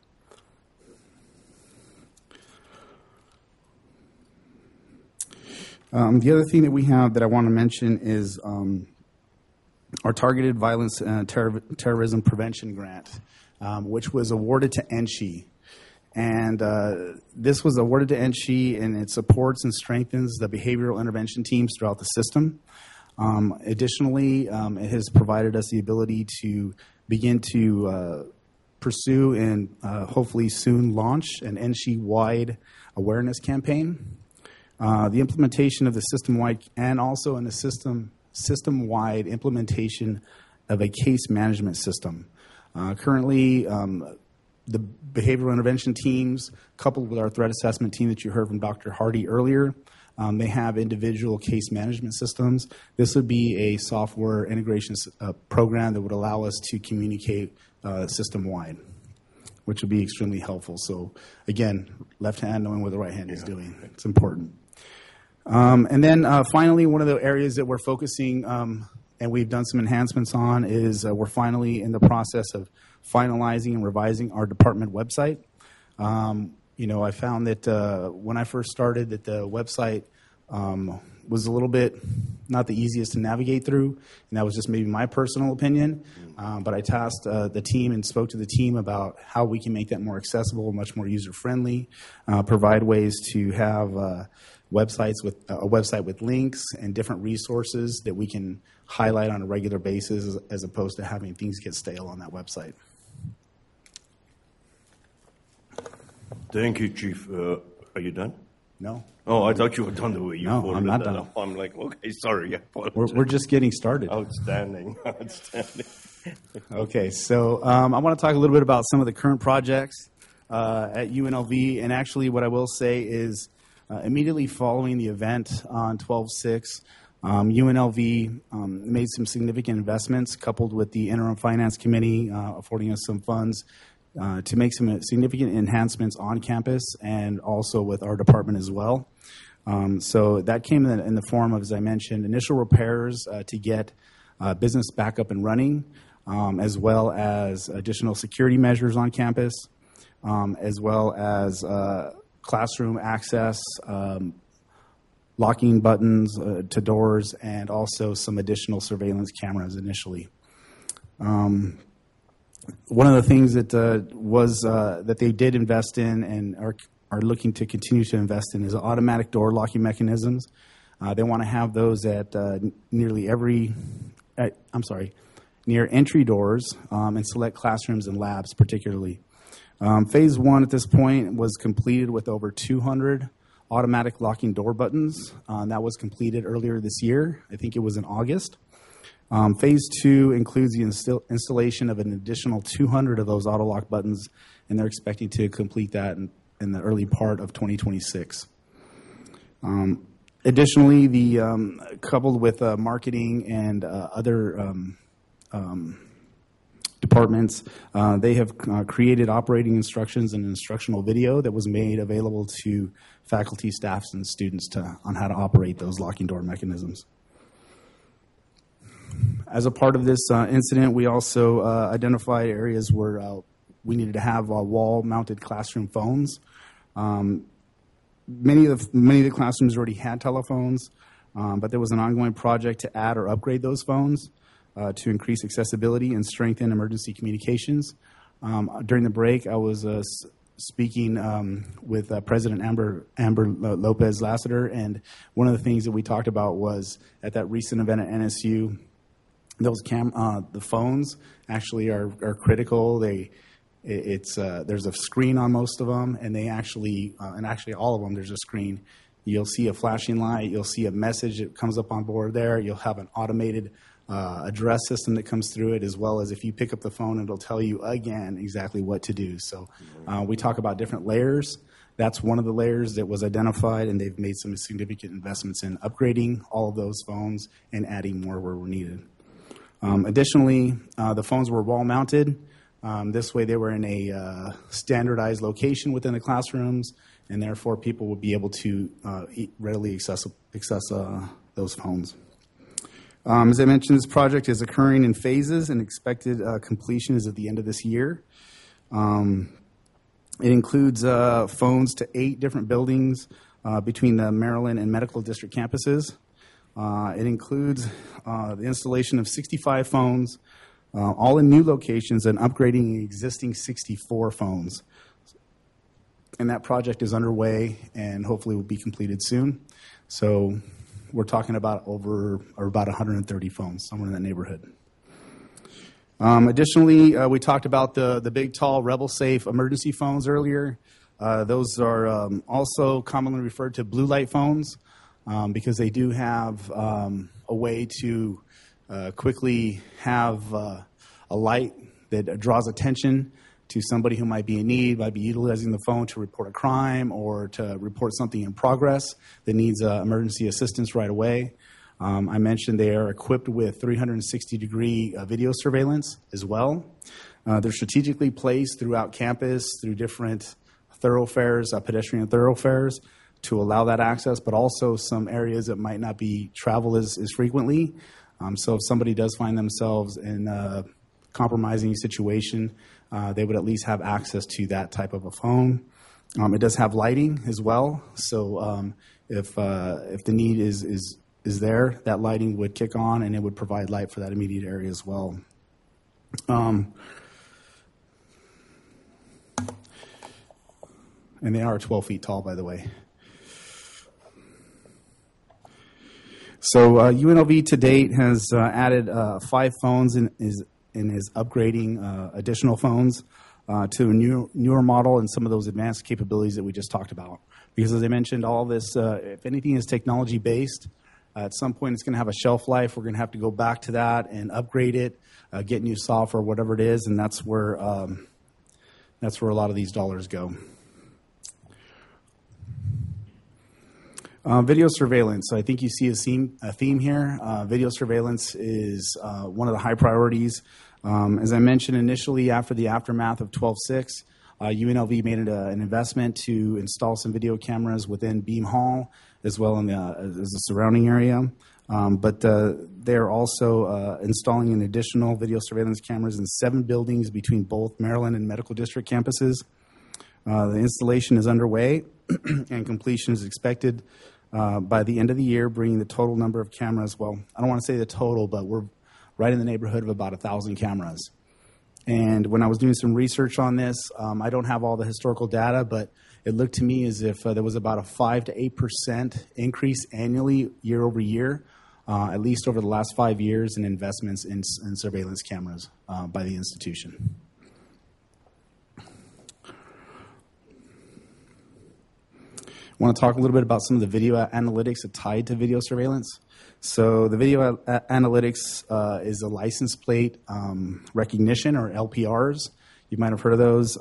The other thing that we have that I want to mention is our Targeted Violence and Terrorism Prevention Grant, which was awarded to NSHE. And this was awarded to NSHE, and it supports and strengthens the behavioral intervention teams throughout the system. Additionally, it has provided us the ability to begin to pursue and hopefully soon launch an NSHE-wide awareness campaign. The implementation of the system-wide and also in the system-wide implementation of a case management system. Currently, the behavioral intervention teams, coupled with our threat assessment team that you heard from Dr. Hardy earlier, they have individual case management systems. This would be a software integration program that would allow us to communicate system-wide, which would be extremely helpful. So, again, left hand knowing what the right hand is doing. It's important. And then finally, one of the areas that we're focusing and we've done some enhancements on is we're finally in the process of finalizing and revising our department website. I found that when I first started that the website was a little bit not the easiest to navigate through, and that was just maybe my personal opinion. But I tasked the team and spoke to the team about how we can make that more accessible, much more user-friendly, provide ways to have website with links and different resources that we can highlight on a regular basis, as opposed to having things get stale on that website. Thank you, Chief. Are you done? No. Oh, I thought you were done the way you No, quoted I'm not that done. up. I'm like, okay, sorry. I apologize. We're just getting started. Outstanding. Outstanding. Okay, so I want to talk a little bit about some of the current projects at UNLV. And actually, what I will say is immediately following the event on 12/6, UNLV made some significant investments, coupled with the Interim Finance Committee affording us some funds to make some significant enhancements on campus and also with our department as well. So that came in the form of, as I mentioned, initial repairs to get business back up and running, as well as additional security measures on campus, as well as classroom access, locking buttons to doors, and also some additional surveillance cameras initially. One of the things that that they did invest in and are looking to continue to invest in is automatic door locking mechanisms. They want to have those at near entry doors in select classrooms and labs particularly. Phase 1 at this point was completed with over 200 automatic locking door buttons. That was completed earlier this year. I think it was in August. Phase 2 includes the installation of an additional 200 of those auto lock buttons, and they're expecting to complete that in the early part of 2026. Additionally, coupled with marketing and other departments, they have created operating instructions and instructional video that was made available to faculty, staffs, and students on how to operate those locking door mechanisms. As a part of this incident, we also identified areas where we needed to have wall-mounted classroom phones. Many of the classrooms already had telephones, but there was an ongoing project to add or upgrade those phones to increase accessibility and strengthen emergency communications. During the break, I was speaking with President Amber Lopez Lassiter, and one of the things that we talked about was at that recent event at NSU, the phones actually are critical. There's a screen on most of them, and actually all of them, there's a screen. You'll see a flashing light. You'll see a message that comes up on board there. You'll have an automated address system that comes through it, as well as if you pick up the phone, it'll tell you again exactly what to do. So we talk about different layers. That's one of the layers that was identified, and they've made some significant investments in upgrading all of those phones and adding more where needed. Additionally, the phones were wall-mounted. This way they were in a standardized location within the classrooms, and therefore people would be able to readily access those phones. As I mentioned, this project is occurring in phases, and expected completion is at the end of this year. It includes phones to 8 different buildings between the Maryland and Medical District campuses. It includes the installation of 65 phones, all in new locations, and upgrading existing 64 phones. And that project is underway and hopefully will be completed soon. So we're talking about about 130 phones, somewhere in that neighborhood. Additionally, we talked about the big, tall, rebel-safe emergency phones earlier. Those are also commonly referred to blue light phones. Because they do have a way to quickly have a light that draws attention to somebody who might be in need, might be utilizing the phone to report a crime or to report something in progress that needs emergency assistance right away. I mentioned they are equipped with 360-degree video surveillance as well. They're strategically placed throughout campus through different thoroughfares, pedestrian thoroughfares, to allow that access, but also some areas that might not be traveled as frequently. So if somebody does find themselves in a compromising situation, they would at least have access to that type of a phone. It does have lighting as well, so if the need is there, that lighting would kick on and it would provide light for that immediate area as well. And they are 12 feet tall, by the way. So UNLV to date has added 5 phones and is upgrading additional phones to a newer model and some of those advanced capabilities that we just talked about. Because as I mentioned, all this, if anything is technology-based, at some point it's going to have a shelf life. We're going to have to go back to that and upgrade it, get new software, whatever it is, and that's where a lot of these dollars go. Video surveillance. So I think you see a theme here. Video surveillance is one of the high priorities. As I mentioned initially, after the aftermath of 12/6, UNLV made an investment to install some video cameras within Beam Hall as well as the surrounding area. But they're also installing an additional video surveillance cameras in 7 buildings between both Maryland and Medical District campuses. The installation is underway and completion is expected by the end of the year, bringing the total number of cameras, well, I don't want to say the total, but we're right in the neighborhood of about 1,000 cameras. And when I was doing some research on this, I don't have all the historical data, but it looked to me as if there was about a 5 to 8% increase annually, year over year, at least over the last 5 years, in investments in surveillance cameras by the institution. I want to talk a little bit about some of the video analytics tied to video surveillance. So the video analytics is a license plate recognition, or LPRs. You might have heard of those.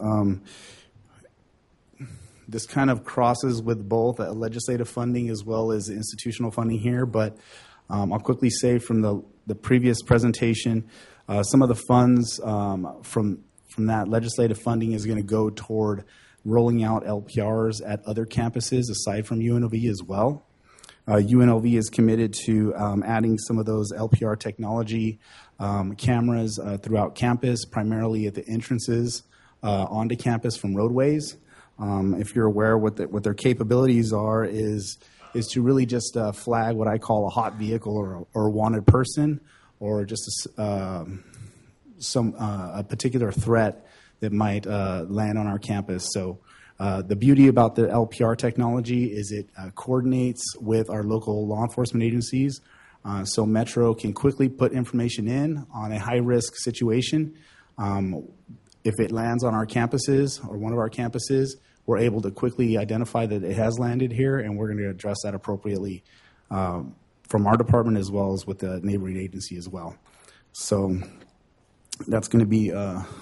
This kind of crosses with both legislative funding as well as institutional funding here, but I'll quickly say from the previous presentation, some of the funds from that legislative funding is going to go toward rolling out LPRs at other campuses aside from UNLV as well. UNLV is committed to adding some of those LPR technology cameras throughout campus, primarily at the entrances onto campus from roadways. If you're aware what their capabilities are, is to really just flag what I call a hot vehicle or a wanted person, or just a particular threat that might land on our campus. So the beauty about the LPR technology is it coordinates with our local law enforcement agencies. So Metro can quickly put information in on a high-risk situation. If it lands on our campuses or one of our campuses, we're able to quickly identify that it has landed here, and we're going to address that appropriately from our department as well as with the neighboring agency as well. So that's going to be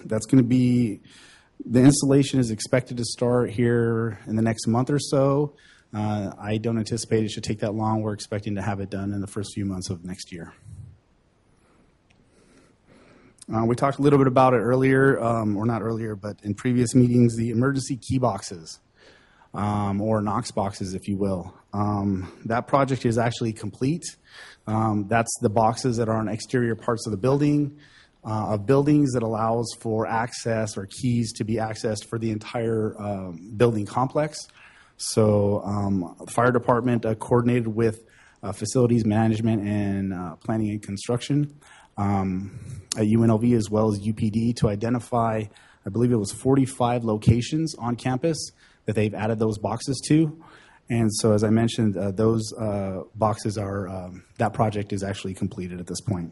the installation is expected to start here in the next month or so. I don't anticipate it should take that long. We're expecting to have it done in the first few months of next year. We talked a little bit about it earlier, or not earlier, but in previous meetings, the emergency key boxes, or Knox boxes, if you will. That project is actually complete. That's the boxes that are on exterior parts of the building, of buildings that allows for access or keys to be accessed for the entire building complex. So the fire department coordinated with facilities management and planning and construction at UNLV as well as UPD to identify, I believe it was 45 locations on campus that they've added those boxes to. And so as I mentioned, those boxes are, that project is actually completed at this point.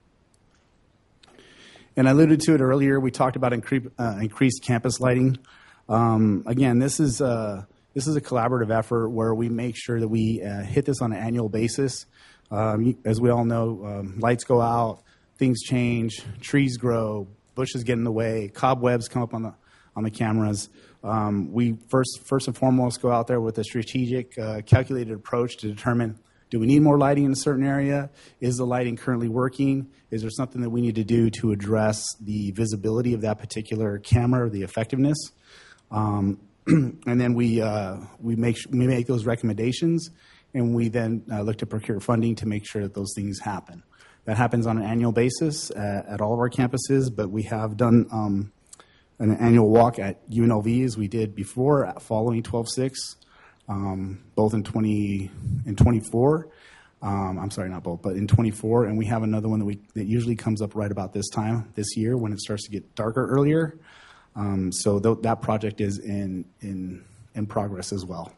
And I alluded to it earlier. We talked about increased campus lighting. Again, this is a collaborative effort where we make sure that we hit this on an annual basis. As we all know, lights go out, things change, trees grow, bushes get in the way, cobwebs come up on the cameras. We first and foremost go out there with a strategic, calculated approach to determine, do we need more lighting in a certain area? Is the lighting currently working? Is there something that we need to do to address the visibility of that particular camera or the effectiveness? And then we make those recommendations, and we then look to procure funding to make sure that those things happen. That happens on an annual basis at all of our campuses, but we have done an annual walk at UNLV as we did before, following 12/6. both in 24. I'm sorry, not both, but in 24, and we have another one that usually comes up right about this time this year when it starts to get darker earlier. So that project is in progress as well.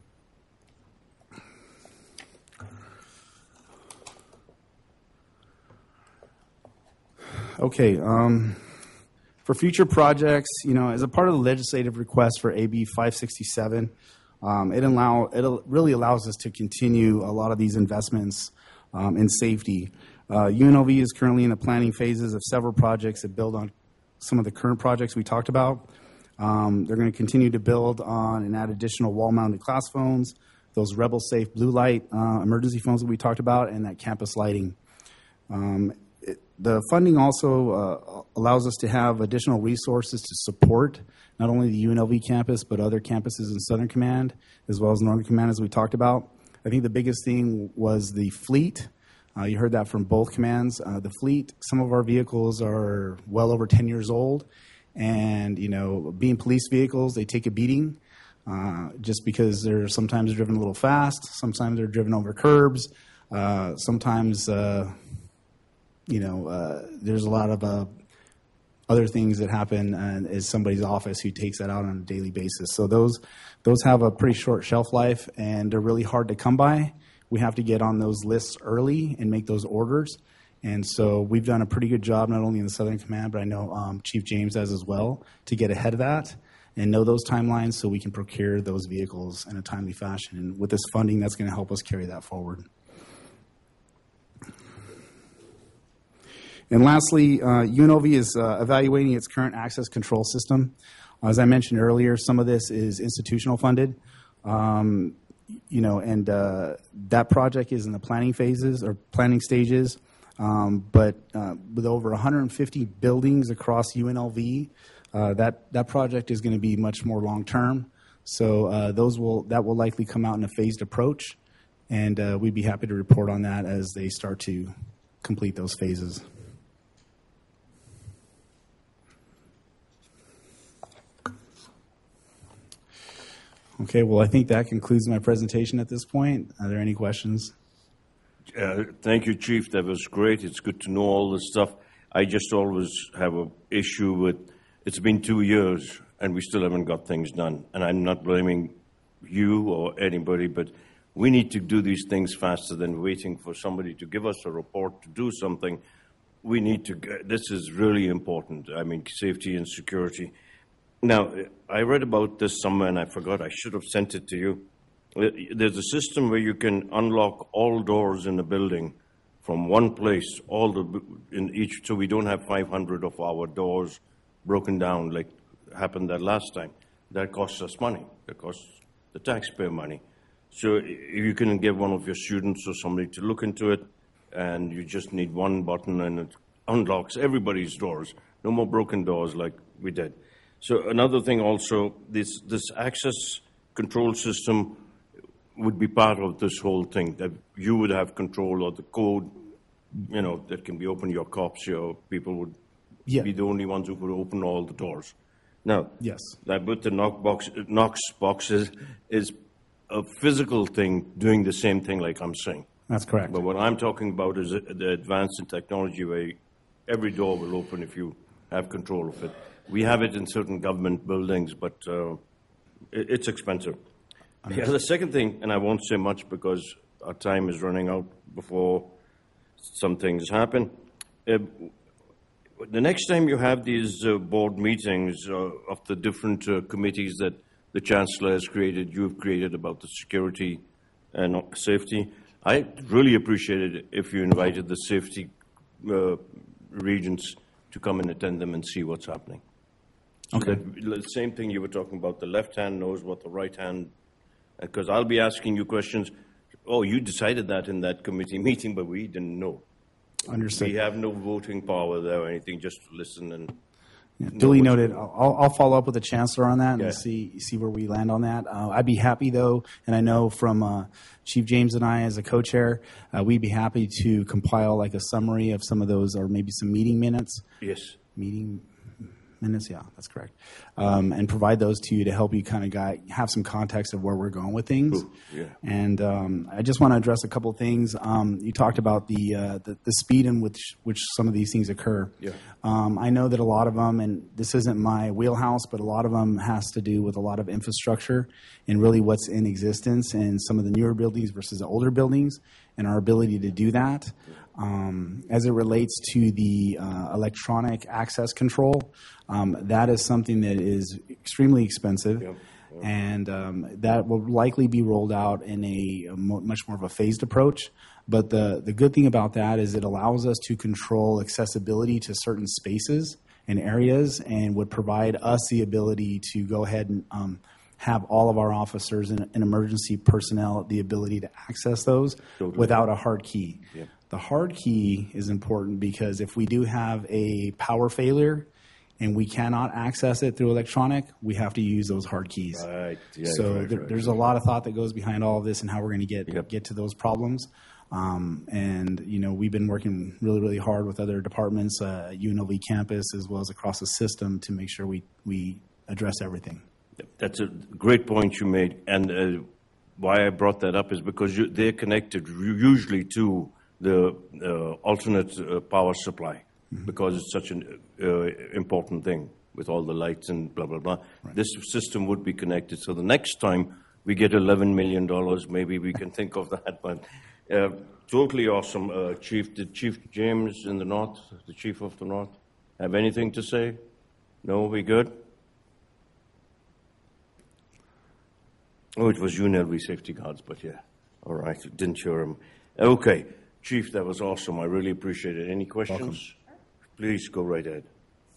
Okay. For future projects, as a part of the legislative request for AB 567, it really allows us to continue a lot of these investments in safety. UNLV is currently in the planning phases of several projects that build on some of the current projects we talked about. They're going to continue to build on and add additional wall-mounted class phones, those Rebel-safe blue light emergency phones that we talked about, and that campus lighting. The funding also allows us to have additional resources to support not only the UNLV campus, but other campuses in Southern Command, as well as Northern Command, as we talked about. I think the biggest thing was the fleet. You heard that from both commands. The fleet, some of our vehicles are well over 10 years old. And, being police vehicles, they take a beating just because they're sometimes driven a little fast. Sometimes they're driven over curbs. Sometimes, there's a lot of other things that happen as somebody's office who takes that out on a daily basis. So those have a pretty short shelf life, and they're really hard to come by. We have to get on those lists early and make those orders. And so we've done a pretty good job, not only in the Southern Command, but I know Chief James has as well, to get ahead of that and know those timelines so we can procure those vehicles in a timely fashion. And with this funding, that's going to help us carry that forward. And lastly, UNLV is evaluating its current access control system. As I mentioned earlier, some of this is institutional funded. That project is in the planning phases or planning stages. But with over 150 buildings across UNLV, that project is going to be much more long term. So that will likely come out in a phased approach, and we'd be happy to report on that as they start to complete those phases. Okay, well, I think that concludes my presentation at this point. Are there any questions? Thank you, Chief. That was great. It's good to know all this stuff. I just always have an issue with it's been 2 years and we still haven't got things done. And I'm not blaming you or anybody, but we need to do these things faster than waiting for somebody to give us a report to do something. We need to, this is really important. I mean, safety and security. Now, I read about this somewhere and I forgot. I should have sent it to you. There's a system where you can unlock all doors in the building from one place, so we don't have 500 of our doors broken down like happened that last time. That costs us money. That costs the taxpayer money. So you can get one of your students or somebody to look into it, and you just need one button and it unlocks everybody's doors. No more broken doors like we did. So another thing also, this access control system would be part of this whole thing, that you would have control of the code, that can be open. Your cops, your people would be the only ones who could open all the doors. Now, yes, that with the Knox boxes is a physical thing doing the same thing like I'm saying. That's correct. But what I'm talking about is the advance in technology where every door will open if you have control of it. We have it in certain government buildings, but it's expensive. Yeah, the second thing, and I won't say much because our time is running out before some things happen. The next time you have these board meetings of the different committees that the Chancellor has created, you've created about the security and safety, I really appreciate it if you invited the safety regents to come and attend them and see what's happening. Okay. The same thing you were talking about, the left hand knows what the right hand, because I'll be asking you questions. Oh, you decided that in that committee meeting, but we didn't know. Understood. We have no voting power there or anything, just to listen and... Duly noted. I'll follow up with the Chancellor on that and see where we land on that. I'd be happy, though, and I know from Chief James and I as a co-chair, we'd be happy to compile like a summary of some of those or maybe some meeting minutes. Yes. Meeting minutes, yeah, that's correct. And provide those to you to help you kind of have some context of where we're going with things. Cool. Yeah. And I just want to address a couple of things. You talked about the speed in which some of these things occur. Yeah. I know that a lot of them, and this isn't my wheelhouse, but a lot of them has to do with a lot of infrastructure and really what's in existence in some of the newer buildings versus the older buildings and our ability to do that. As it relates to the electronic access control, that is something that is extremely expensive. Yep. And that will likely be rolled out in a much more of a phased approach. But the good thing about that is it allows us to control accessibility to certain spaces and areas and would provide us the ability to go ahead and have all of our officers and emergency personnel the ability to access those without a hard key. Yep. The hard key is important because if we do have a power failure and we cannot access it through electronic, we have to use those hard keys. Right. Yeah, so there's a lot of thought that goes behind all of this and how we're going to get to those problems. And, we've been working really, really hard with other departments, UNLV campus, as well as across the system to make sure we address everything. That's a great point you made. And why I brought that up is because they're connected usually to the alternate power supply, because it's such an important thing with all the lights and blah, blah, blah. Right. This system would be connected. So the next time we get $11 million, maybe we can think of that. But totally awesome, Chief. Did Chief James in the North, the Chief of the North, have anything to say? No, we good? Oh, it was UNLV safety guards, but yeah. All right, didn't hear him. Okay, Chief, that was awesome. I really appreciate it. Any questions? Welcome. Please go right ahead.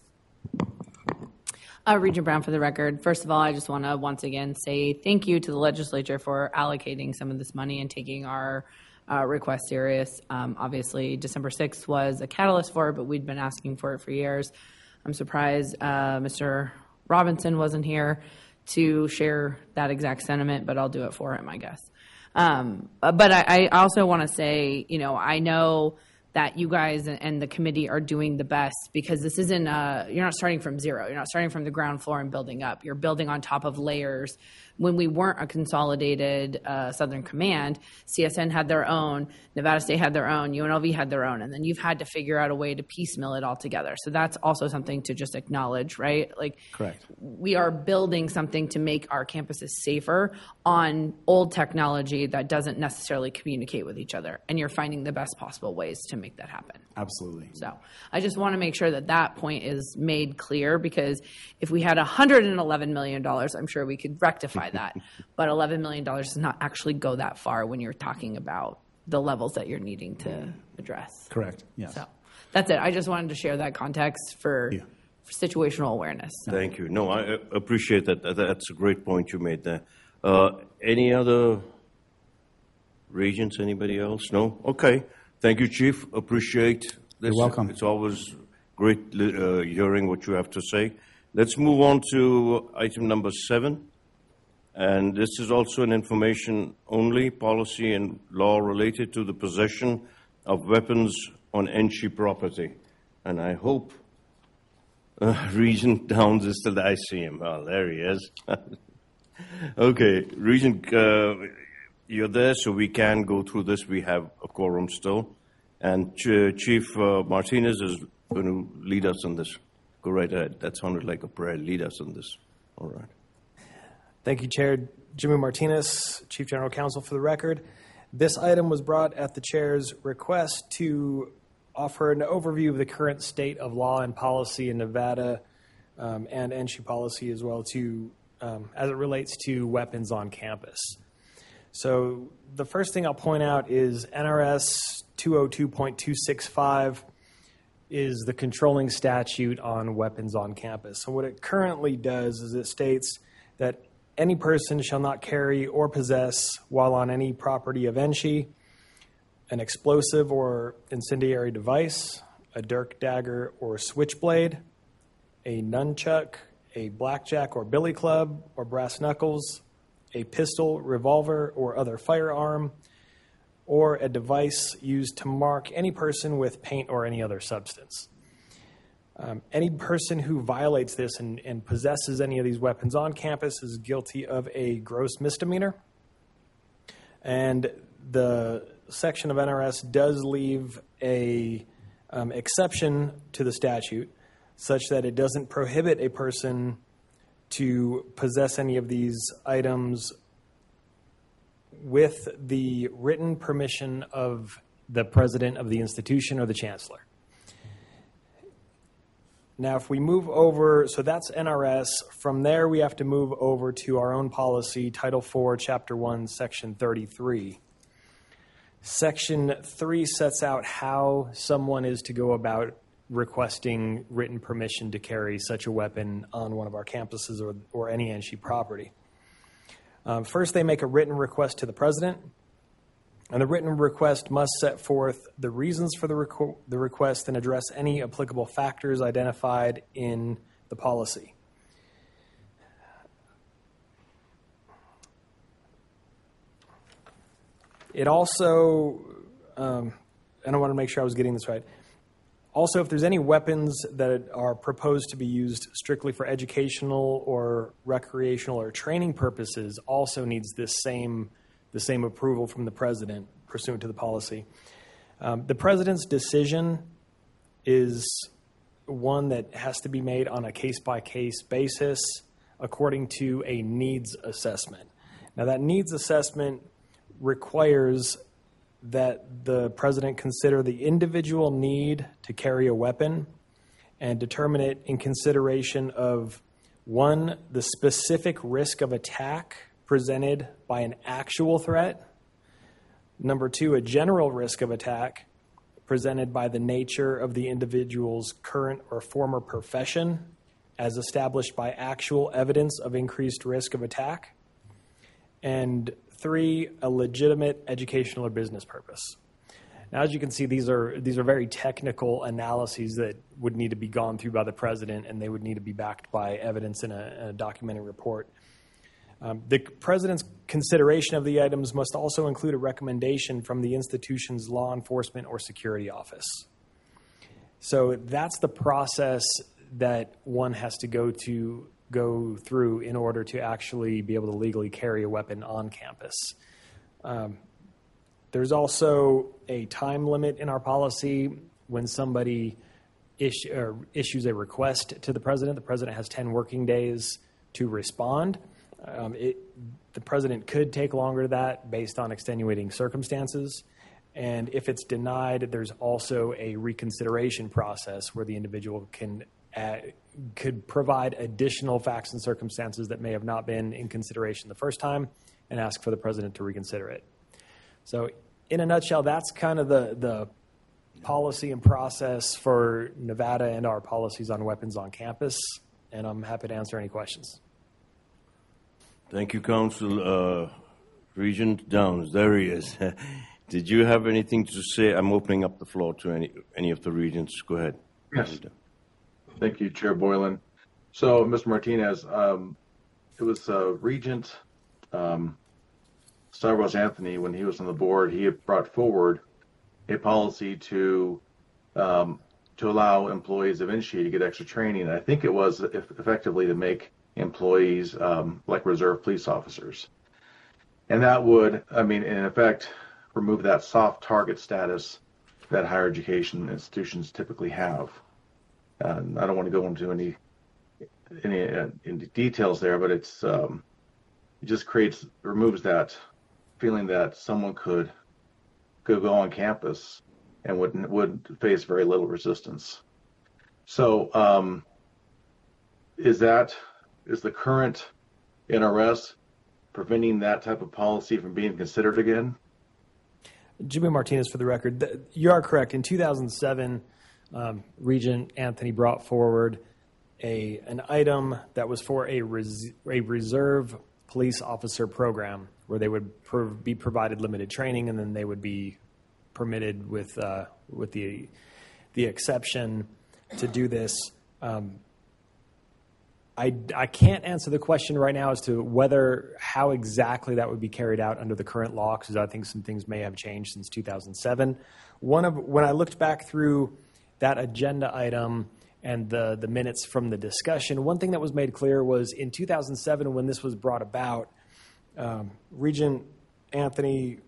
Regent Brown, for the record. First of all, I just want to once again say thank you to the legislature for allocating some of this money and taking our request serious. Obviously, December 6th was a catalyst for it, but we'd been asking for it for years. I'm surprised Mr. Robinson wasn't here to share that exact sentiment, but I'll do it for him, I guess. But I also want to say, I know that you guys and the committee are doing the best because this isn't, you're not starting from zero. You're not starting from the ground floor and building up. You're building on top of layers. When we weren't a consolidated Southern Command, CSN had their own, Nevada State had their own, UNLV had their own, and then you've had to figure out a way to piecemeal it all together. So that's also something to just acknowledge, right? Correct. We are building something to make our campuses safer on old technology that doesn't necessarily communicate with each other, and you're finding the best possible ways to make that happen. Absolutely. So I just want to make sure that point is made clear, because if we had $111 million, I'm sure we could rectify that. But $11 million does not actually go that far when you're talking about the levels that you're needing to address. Correct. Yes. So that's it. I just wanted to share that context for situational awareness. Thank you. No, I appreciate that. That's a great point you made there. Any other regents? Anybody else? No? Okay. Thank you, Chief. Appreciate this. You're welcome. It's always great hearing what you have to say. Let's move on to item number 7. And this is also an information-only policy and law related to the possession of weapons on NSHE property. And I hope Regent Downs is still there. I see him. Oh, there he is. Okay, Regent, you're there, so we can go through this. We have a quorum still. And Chief Martinez is going to lead us on this. Go right ahead. That sounded like a prayer. Lead us on this. All right. Thank you, Chair. Jimmy Martinez, Chief General Counsel, for the record. This item was brought at the Chair's request to offer an overview of the current state of law and policy in Nevada and NSHE policy as well, as it relates to weapons on campus. So the first thing I'll point out is NRS 202.265 is the controlling statute on weapons on campus. So what it currently does is it states that any person shall not carry or possess, while on any property of NSHE, an explosive or incendiary device, a dirk, dagger, or switchblade, a nunchuck, a blackjack or billy club or brass knuckles, a pistol, revolver, or other firearm, or a device used to mark any person with paint or any other substance. Any person who violates this and possesses any of these weapons on campus is guilty of a gross misdemeanor. And the section of NRS does leave a exception to the statute such that it doesn't prohibit a person to possess any of these items with the written permission of the president of the institution or the chancellor. Now, if we move over, so that's NRS. From there, we have to move over to our own policy, Title IV, Chapter 1, Section 33. Section 3 sets out how someone is to go about requesting written permission to carry such a weapon on one of our campuses or any NSHE property. First, they make a written request to the president, and the written request must set forth the reasons for the request and address any applicable factors identified in the policy. It also, and I want to make sure I was getting this right. Also, if there's any weapons that are proposed to be used strictly for educational or recreational or training purposes, also needs the same approval from the president pursuant to the policy. The president's decision is one that has to be made on a case-by-case basis according to a needs assessment. Now, that needs assessment requires that the president consider the individual need to carry a weapon and determine it in consideration of, one, the specific risk of attack presented by an actual threat. Number two, a general risk of attack presented by the nature of the individual's current or former profession as established by actual evidence of increased risk of attack. And three, a legitimate educational or business purpose. Now, as you can see, these are very technical analyses that would need to be gone through by the president, and they would need to be backed by evidence in a documented report. The president's consideration of the items must also include a recommendation from the institution's law enforcement or security office. So that's the process that one has to go through in order to actually be able to legally carry a weapon on campus. There's also a time limit in our policy when somebody issues a request to the president. The president has 10 working days to respond. The president could take longer than that based on extenuating circumstances. And if it's denied, there's also a reconsideration process where the individual could provide additional facts and circumstances that may have not been in consideration the first time and ask for the president to reconsider it. So in a nutshell, that's kind of the policy and process for Nevada and our policies on weapons on campus, and I'm happy to answer any questions. Thank you, Council. Regent Downs, there he is. Did you have anything to say? I'm opening up the floor to any of the regents. Go ahead. Yes. Thank you, Chair Boylan. So, Mr. Martinez, it was Regent Stavros Anthony, when he was on the board, he had brought forward a policy to allow employees of NSHE to get extra training. And I think it was effectively to make employees like reserve police officers. And that would, in effect, remove that soft target status that higher education institutions typically have. I don't want to go into any details there, but it just removes that feeling that someone could go on campus and would face very little resistance. So, is the current NRS preventing that type of policy from being considered again? Jimmy Martinez, for the record, you are correct. In 2007, Regent Anthony brought forward an item that was for a reserve police officer program where they would be provided limited training, and then they would be permitted with the exception to do this. I can't answer the question right now as to how exactly that would be carried out under the current law, because I think some things may have changed since 2007. When I looked back through that agenda item, and the minutes from the discussion, one thing that was made clear was in 2007 when this was brought about, Regent Anthony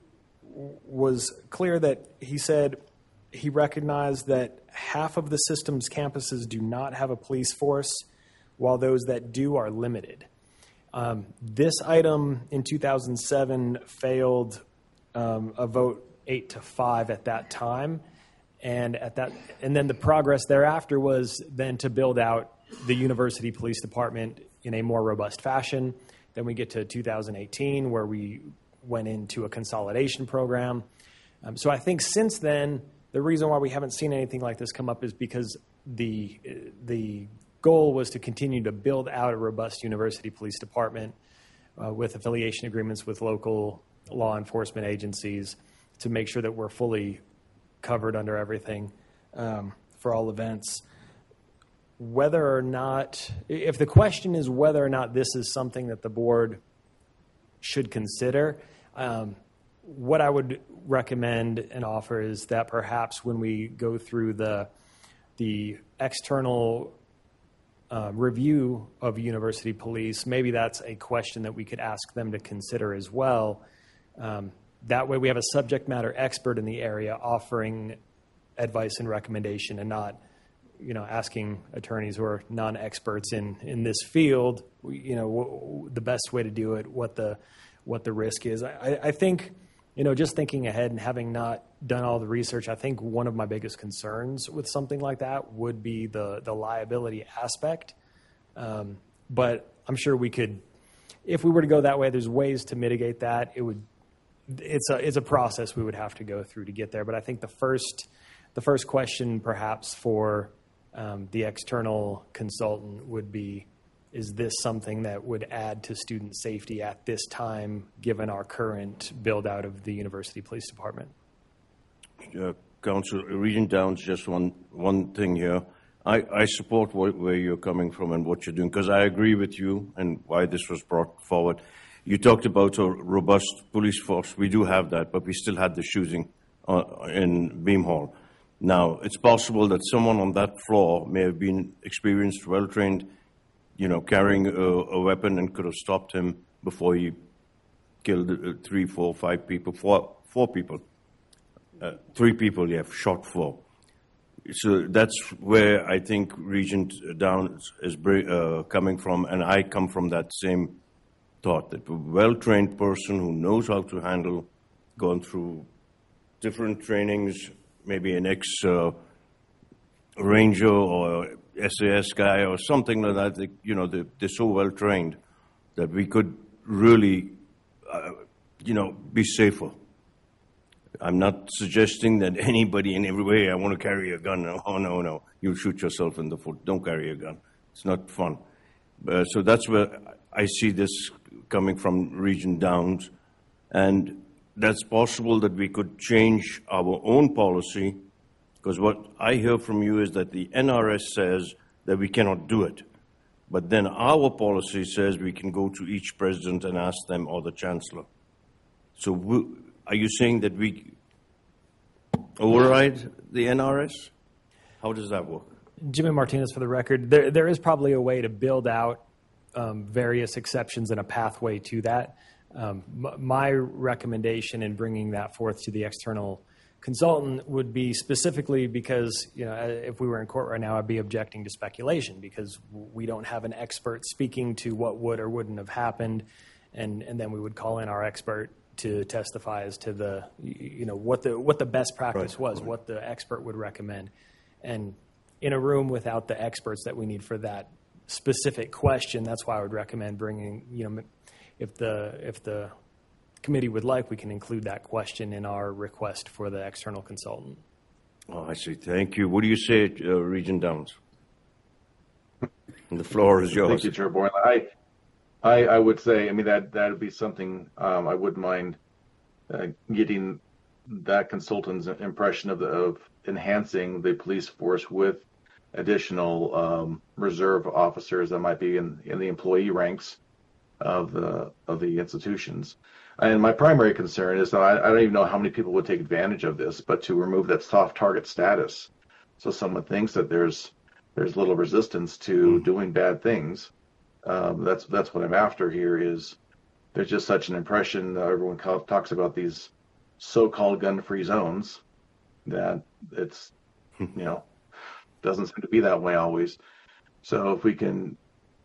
was clear that he said he recognized that half of the system's campuses do not have a police force, while those that do are limited. This item in 2007 failed a vote 8-5 at that time, and then the progress thereafter was then to build out the University Police Department in a more robust fashion. Then we get to 2018 where we went into a consolidation program. So I think since then, the reason why we haven't seen anything like this come up is because the goal was to continue to build out a robust university police department with affiliation agreements with local law enforcement agencies to make sure that we're fully covered under everything for all events. Whether or not, if the question is whether or not this is something that the board should consider, what I would recommend and offer is that perhaps when we go through the external review of university police, maybe that's a question that we could ask them to consider as well. That way we have a subject matter expert in the area offering advice and recommendation, and not asking attorneys who are non-experts in this field, the best way to do it, what the risk is. I think, just thinking ahead and having not done all the research, I think one of my biggest concerns with something like that would be the liability aspect. But I'm sure we could, if we were to go that way, there's ways to mitigate that. It's a process we would have to go through to get there. But I think the first question perhaps for the external consultant would be, is this something that would add to student safety at this time, given our current build out of the University Police Department? Council, Regent Downs, just one thing here. I support where you're coming from and what you're doing, because I agree with you and why this was brought forward. You talked about a robust police force. We do have that, but we still had the shooting in Beam Hall. Now, it's possible that someone on that floor may have been experienced, well-trained, carrying a weapon, and could have stopped him before he killed 3, 4, 5 people, 4 people. 3 people, shot 4. So that's where I think Regent Downs is coming from, and I come from that same thought, that a well-trained person who knows how to handle, gone through different trainings, maybe an ex-ranger or SAS guy or something like that, they're so well-trained that we could really, be safer. I'm not suggesting that anybody in every way, I want to carry a gun. Oh, no. You'll shoot yourself in the foot. Don't carry a gun. It's not fun. So that's where I see this coming from, Regent Downs. And that's possible that we could change our own policy, because what I hear from you is that the NRS says that we cannot do it. But then our policy says we can go to each president and ask them, or the chancellor. So are you saying that we override the NRS? How does that work? Jimmy Martinez, for the record. There is probably a way to build out various exceptions and a pathway to that. My recommendation in bringing that forth to the external consultant would be specifically because, if we were in court right now, I'd be objecting to speculation, because we don't have an expert speaking to what would or wouldn't have happened, and then we would call in our expert to testify as to the, what the best practice was, what the expert would recommend. And in a room without the experts that we need for that specific question, that's why I would recommend bringing, if the committee would like, we can include that question in our request for the external consultant. Oh, I see. Thank you. What do you say, Regent Downs? And the floor is yours. Thank you, Chair Boylan. I would say, that would be something I wouldn't mind getting that consultant's impression of enhancing the police force with additional reserve officers that might be in the employee ranks of the institutions. And my primary concern is that I don't even know how many people would take advantage of this, but to remove that soft target status. So someone thinks that there's there's little resistance to doing bad things. That's what I'm after here. Is there's just such an impression. Everyone talks about these so-called gun-free zones that it's doesn't seem to be that way always. So if we can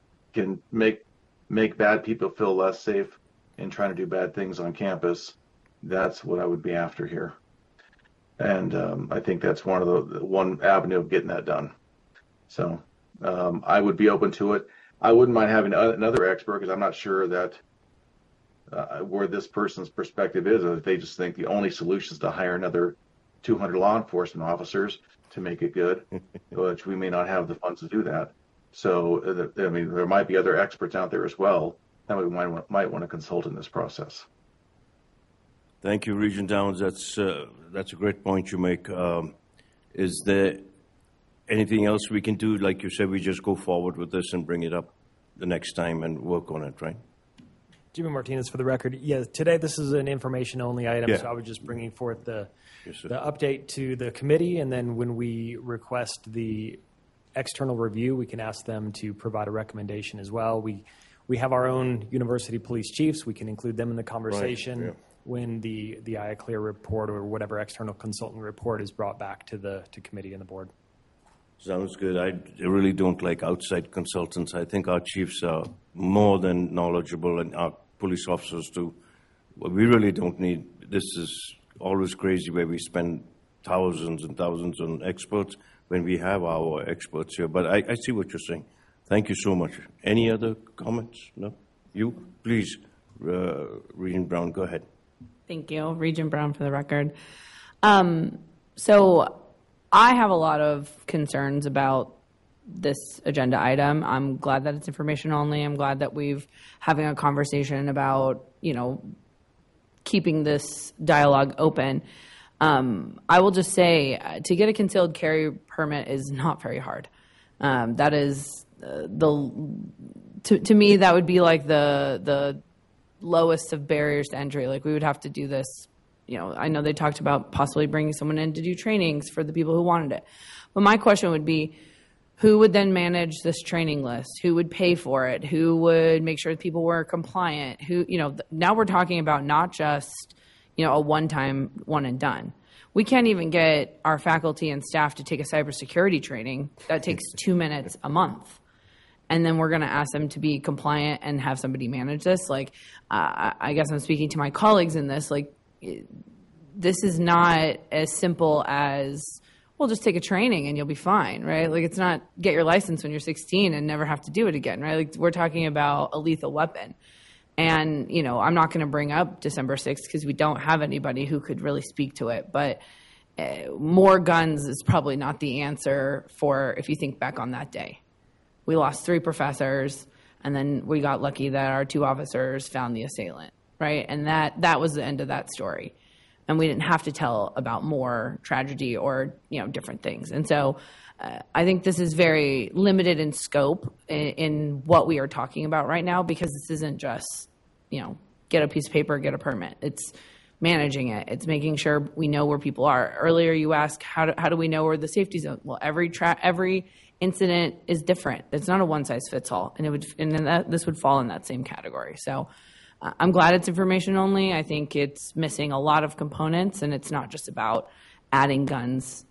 make bad people feel less safe in trying to do bad things on campus, that's what I would be after here. And I think that's one avenue of getting that done. So I would be open to it. I wouldn't mind having another expert, because I'm not sure that where this person's perspective is, or if they just think the only solution is to hire another 200 law enforcement officers to make it good, which we may not have the funds to do that. So, I mean, there might be other experts out there as well that we might want to consult in this process. Thank you, Regent Downs. That's a great point you make. Is there anything else we can do? Like you said, we just go forward with this and bring it up the next time and work on it, right? Jimmy Martinez for the record. Yeah, today this is an information-only item, Yeah. so I was just bringing forth the update to the committee, and then when we request the external review, we can ask them to provide a recommendation as well. We have our own university police chiefs. We can include them in the conversation. Right, yeah. When the IACLEAR report or whatever external consultant report is brought back to committee and the board. Sounds good. I really don't like outside consultants. I think our chiefs are more than knowledgeable, and our police officers too. What we really don't need, this is always crazy where we spend thousands and thousands on experts when we have our experts here. But I see what you're saying. Thank you so much. Any other comments? No? You? Please, Regent Brown, go ahead. Thank you. Regent Brown for the record. So I have a lot of concerns about this agenda item. I'm glad that it's information only. I'm glad that we've having a conversation about, keeping this dialogue open. I will just say to get a concealed carry permit is not very hard. That is to me, that would be like the lowest of barriers to entry. Like, we would have to do this. I know they talked about possibly bringing someone in to do trainings for the people who wanted it. But my question would be, who would then manage this training list? Who would pay for it? Who would make sure that people were compliant? Now we're talking about not just, a one-time one and done. We can't even get our faculty and staff to take a cybersecurity training. That takes 2 minutes a month. And then we're going to ask them to be compliant and have somebody manage this. I guess I'm speaking to my colleagues in this. This is not as simple as, well, just take a training and you'll be fine, right? It's not get your license when you're 16 and never have to do it again, right? We're talking about a lethal weapon. And, I'm not going to bring up December 6th because we don't have anybody who could really speak to it. But more guns is probably not the answer for, if you think back on that day. We lost 3 professors, and then we got lucky that our 2 officers found the assailant, right? And that was the end of that story. And we didn't have to tell about more tragedy or, different things. And so I think this is very limited in scope in what we are talking about right now, because this isn't just, get a piece of paper, get a permit. It's managing it. It's making sure we know where people are. Earlier you asked, how do we know where the safety zone? Well, every incident is different. It's not a one-size-fits-all, and this would fall in that same category. So I'm glad it's information only. I think it's missing a lot of components, and it's not just about adding guns.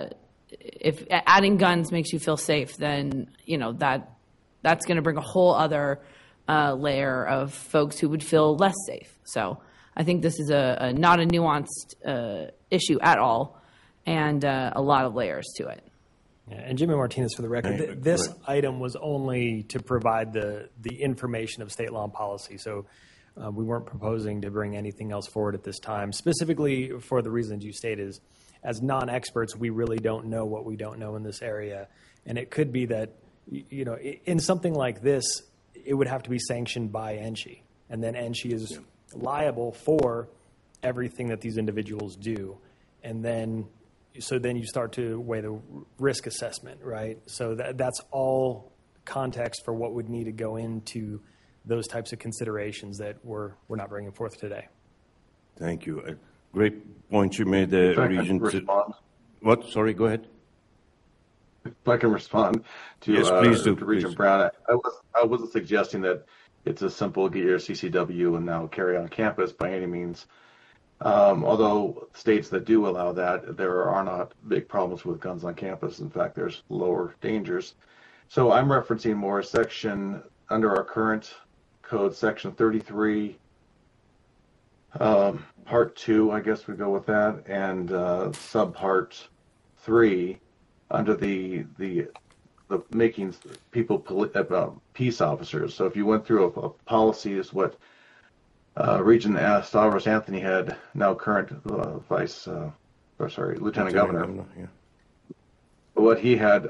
If adding guns makes you feel safe, then that's going to bring a whole other layer of folks who would feel less safe. So I think this is not a nuanced issue at all, and a lot of layers to it. Yeah, and Jimmy Martinez, for the record, this item was only to provide the information of state law and policy. So we weren't proposing to bring anything else forward at this time, specifically for the reasons you stated. Is, as non-experts, we really don't know what we don't know in this area. And it could be that, in something like this, it would have to be sanctioned by NSHE. And then NSHE is liable for everything that these individuals do. And then you start to weigh the risk assessment, right? So that's all context for what would need to go into those types of considerations that we're not bringing forth today. Thank you. Great point you made there, Regent. What? Sorry, go ahead. if I can respond to, Yes, please do, to Regent please. Brown, I wasn't suggesting that it's a simple get your CCW and now carry on campus by any means. Although states that do allow that, there are not big problems with guns on campus. In fact, there's lower dangers. So I'm referencing more section under our current code, section 33, part 2, I guess we go with that, and subpart 3 under the making people peace officers. So if you went through a policy, is what Regent Stavros Anthony had, now current Lieutenant Governor. Yeah. What he had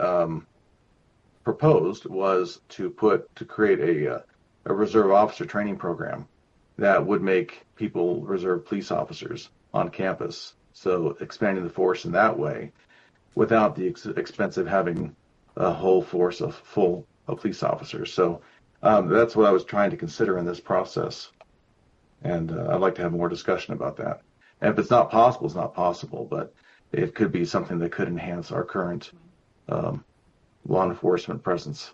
proposed was to create a reserve officer training program that would make people reserve police officers on campus. So expanding the force in that way, without the expense of having a whole force of police officers. So that's what I was trying to consider in this process. And I'd like to have more discussion about that. And if it's not possible, it's not possible, but it could be something that could enhance our current law enforcement presence.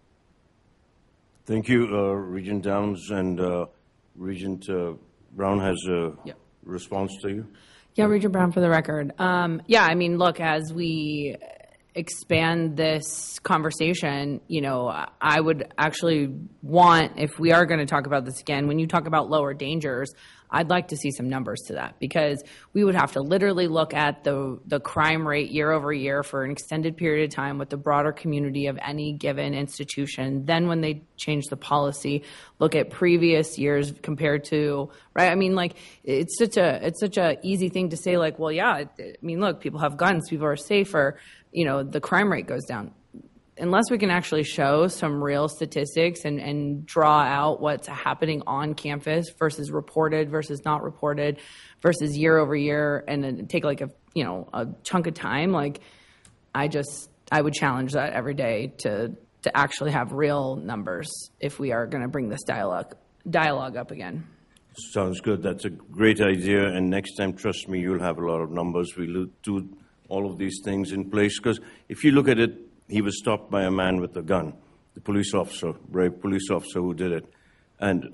Thank you, Regent Downs, and Regent Brown has a response to you. Yeah, Regent Brown for the record. Yeah, I mean, look, as we expand this conversation, I would actually want, if we are going to talk about this again, when you talk about lower dangers, I'd like to see some numbers to that, because we would have to literally look at the crime rate year over year for an extended period of time with the broader community of any given institution. Then when they change the policy, look at previous years compared to, right? I mean, like, it's such a easy thing to say, like, well, yeah, I mean, look, people have guns, people are safer, the crime rate goes down. Unless we can actually show some real statistics and draw out what's happening on campus versus reported versus not reported versus year over year, and then take like a chunk of time, like I would challenge that every day to actually have real numbers if we are going to bring this dialogue up again. Sounds good. That's a great idea. And next time, trust me, you'll have a lot of numbers. We'll do all of these things in place, because if you look at it, he was stopped by a man with a gun, the police officer, brave police officer who did it. And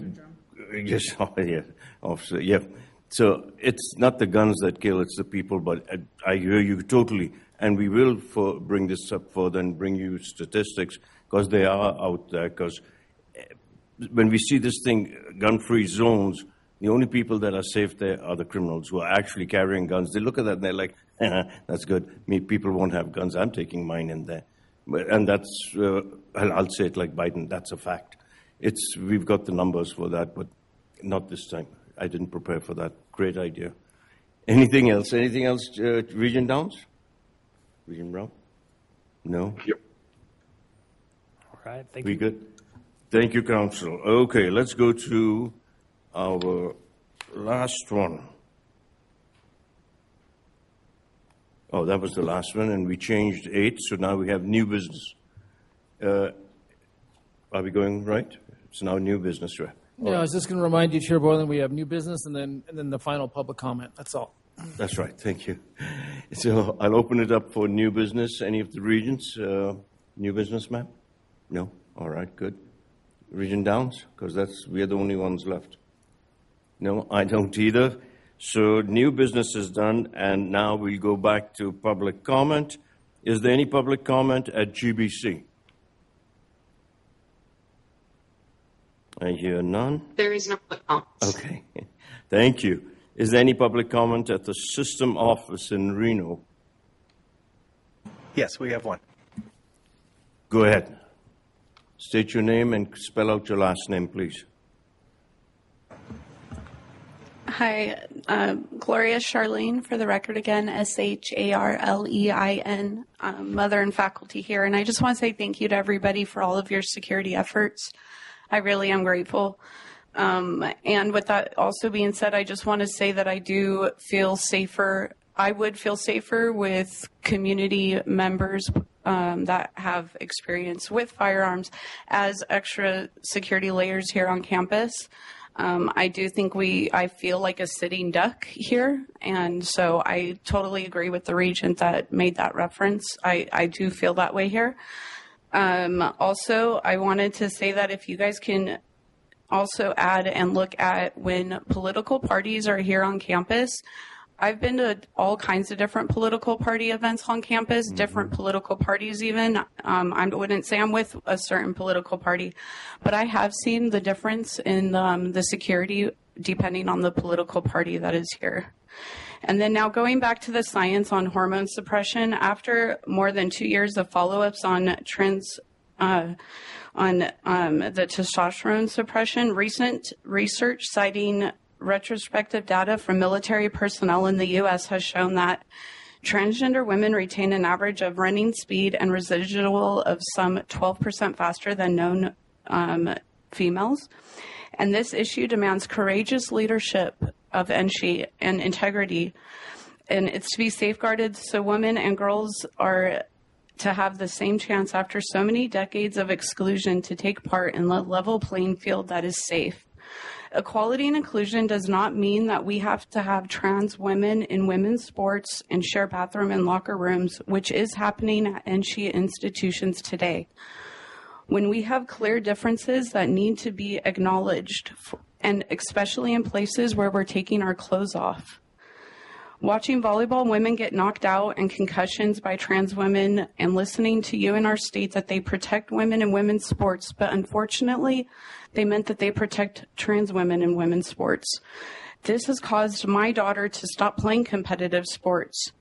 officer, yeah. So it's not the guns that kill, it's the people, but I hear you totally. And we will bring this up further and bring you statistics, because they are out there. Because when we see this thing, gun-free zones, the only people that are safe there are the criminals who are actually carrying guns. They look at that and they're like, that's good. People won't have guns. I'm taking mine in there. And that's, I'll say it like Biden, that's a fact. We've got the numbers for that, but not this time. I didn't prepare for that. Great idea. Anything else? Regent Downs? Regent Brown? No? Yep. All right, thank We you. good? Thank you, Council. Okay, let's go to our last one. Oh, that was the last one, and we changed 8, so now we have new business. Are we going right? It's now new business, right? Yeah, I was just going to remind you, Chair Boylan, we have new business and then the final public comment. That's all. That's right. Thank you. So I'll open it up for new business. Any of the regents? New business, ma'am? No? All right, good. Regent Downs? Because we are the only ones left. No, I don't either. So new business is done, and now we'll go back to public comment. Is there any public comment at GBC? I hear none. There is no public comment. Okay. Thank you. Is there any public comment at the system office in Reno? Yes, we have one. Go ahead. State your name and spell out your last name, please. Hi, Gloria Charlene, for the record again, Sharlein, mother and faculty here. And I just want to say thank you to everybody for all of your security efforts. I really am grateful. And with that also being said, I just want to say that I do feel safer. I would feel safer with community members that have experience with firearms as extra security layers here on campus. I do think I feel like a sitting duck here, and so I totally agree with the regent that made that reference. I do feel that way here. Also, I wanted to say that if you guys can also add and look at when political parties are here on campus, I've been to all kinds of different political party events on campus, different political parties even. I wouldn't say I'm with a certain political party, but I have seen the difference in the security depending on the political party that is here. And then now going back to the science on hormone suppression, after more than 2 years of follow-ups on trends on the testosterone suppression, recent research citing retrospective data from military personnel in the U.S. has shown that transgender women retain an average of running speed and residual of some 12% faster than known females. And this issue demands courageous leadership of NSHE and integrity. And it's to be safeguarded so women and girls are to have the same chance after so many decades of exclusion to take part in a level playing field that is safe. Equality and inclusion does not mean that we have to have trans women in women's sports and share bathroom and locker rooms, which is happening at NSHE institutions today. When we have clear differences that need to be acknowledged, and especially in places where we're taking our clothes off. Watching volleyball women get knocked out and concussions by trans women and listening to you in our state that they protect women in women's sports, but unfortunately, they meant that they protect trans women in women's sports. This has caused my daughter to stop playing competitive sports.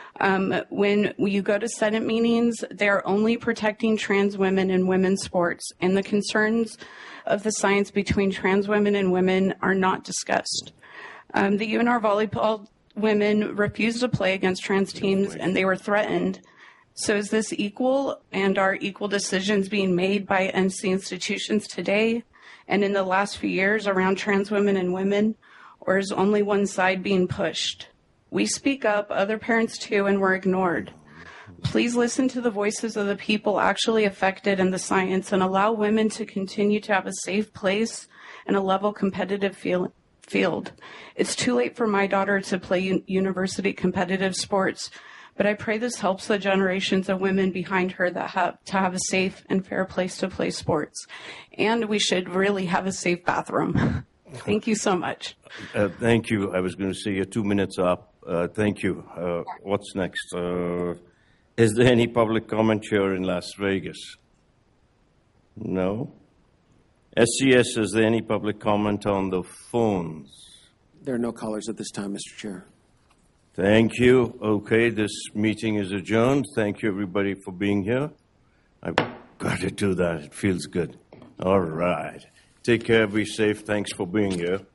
When you go to Senate meetings, they're only protecting trans women in women's sports, and the concerns of the science between trans women and women are not discussed. The UNR volleyball women refused to play against trans teams, and they were threatened. So is this equal, and are equal decisions being made by NC institutions today and in the last few years around trans women and women, or is only one side being pushed? We speak up, other parents too, and we're ignored. Please listen to the voices of the people actually affected in the science and allow women to continue to have a safe place and a level competitive field. It's too late for my daughter to play university competitive sports, but I pray this helps the generations of women behind her that have a safe and fair place to play sports. And we should really have a safe bathroom. Thank you so much. Thank you. I was going to say you're 2 minutes up. Thank you. What's next? Is there any public comment here in Las Vegas? No? SCS, is there any public comment on the phones? There are no callers at this time, Mr. Chair. Thank you. Okay, this meeting is adjourned. Thank you, everybody, for being here. I've got to do that. It feels good. All right. Take care. Be safe. Thanks for being here.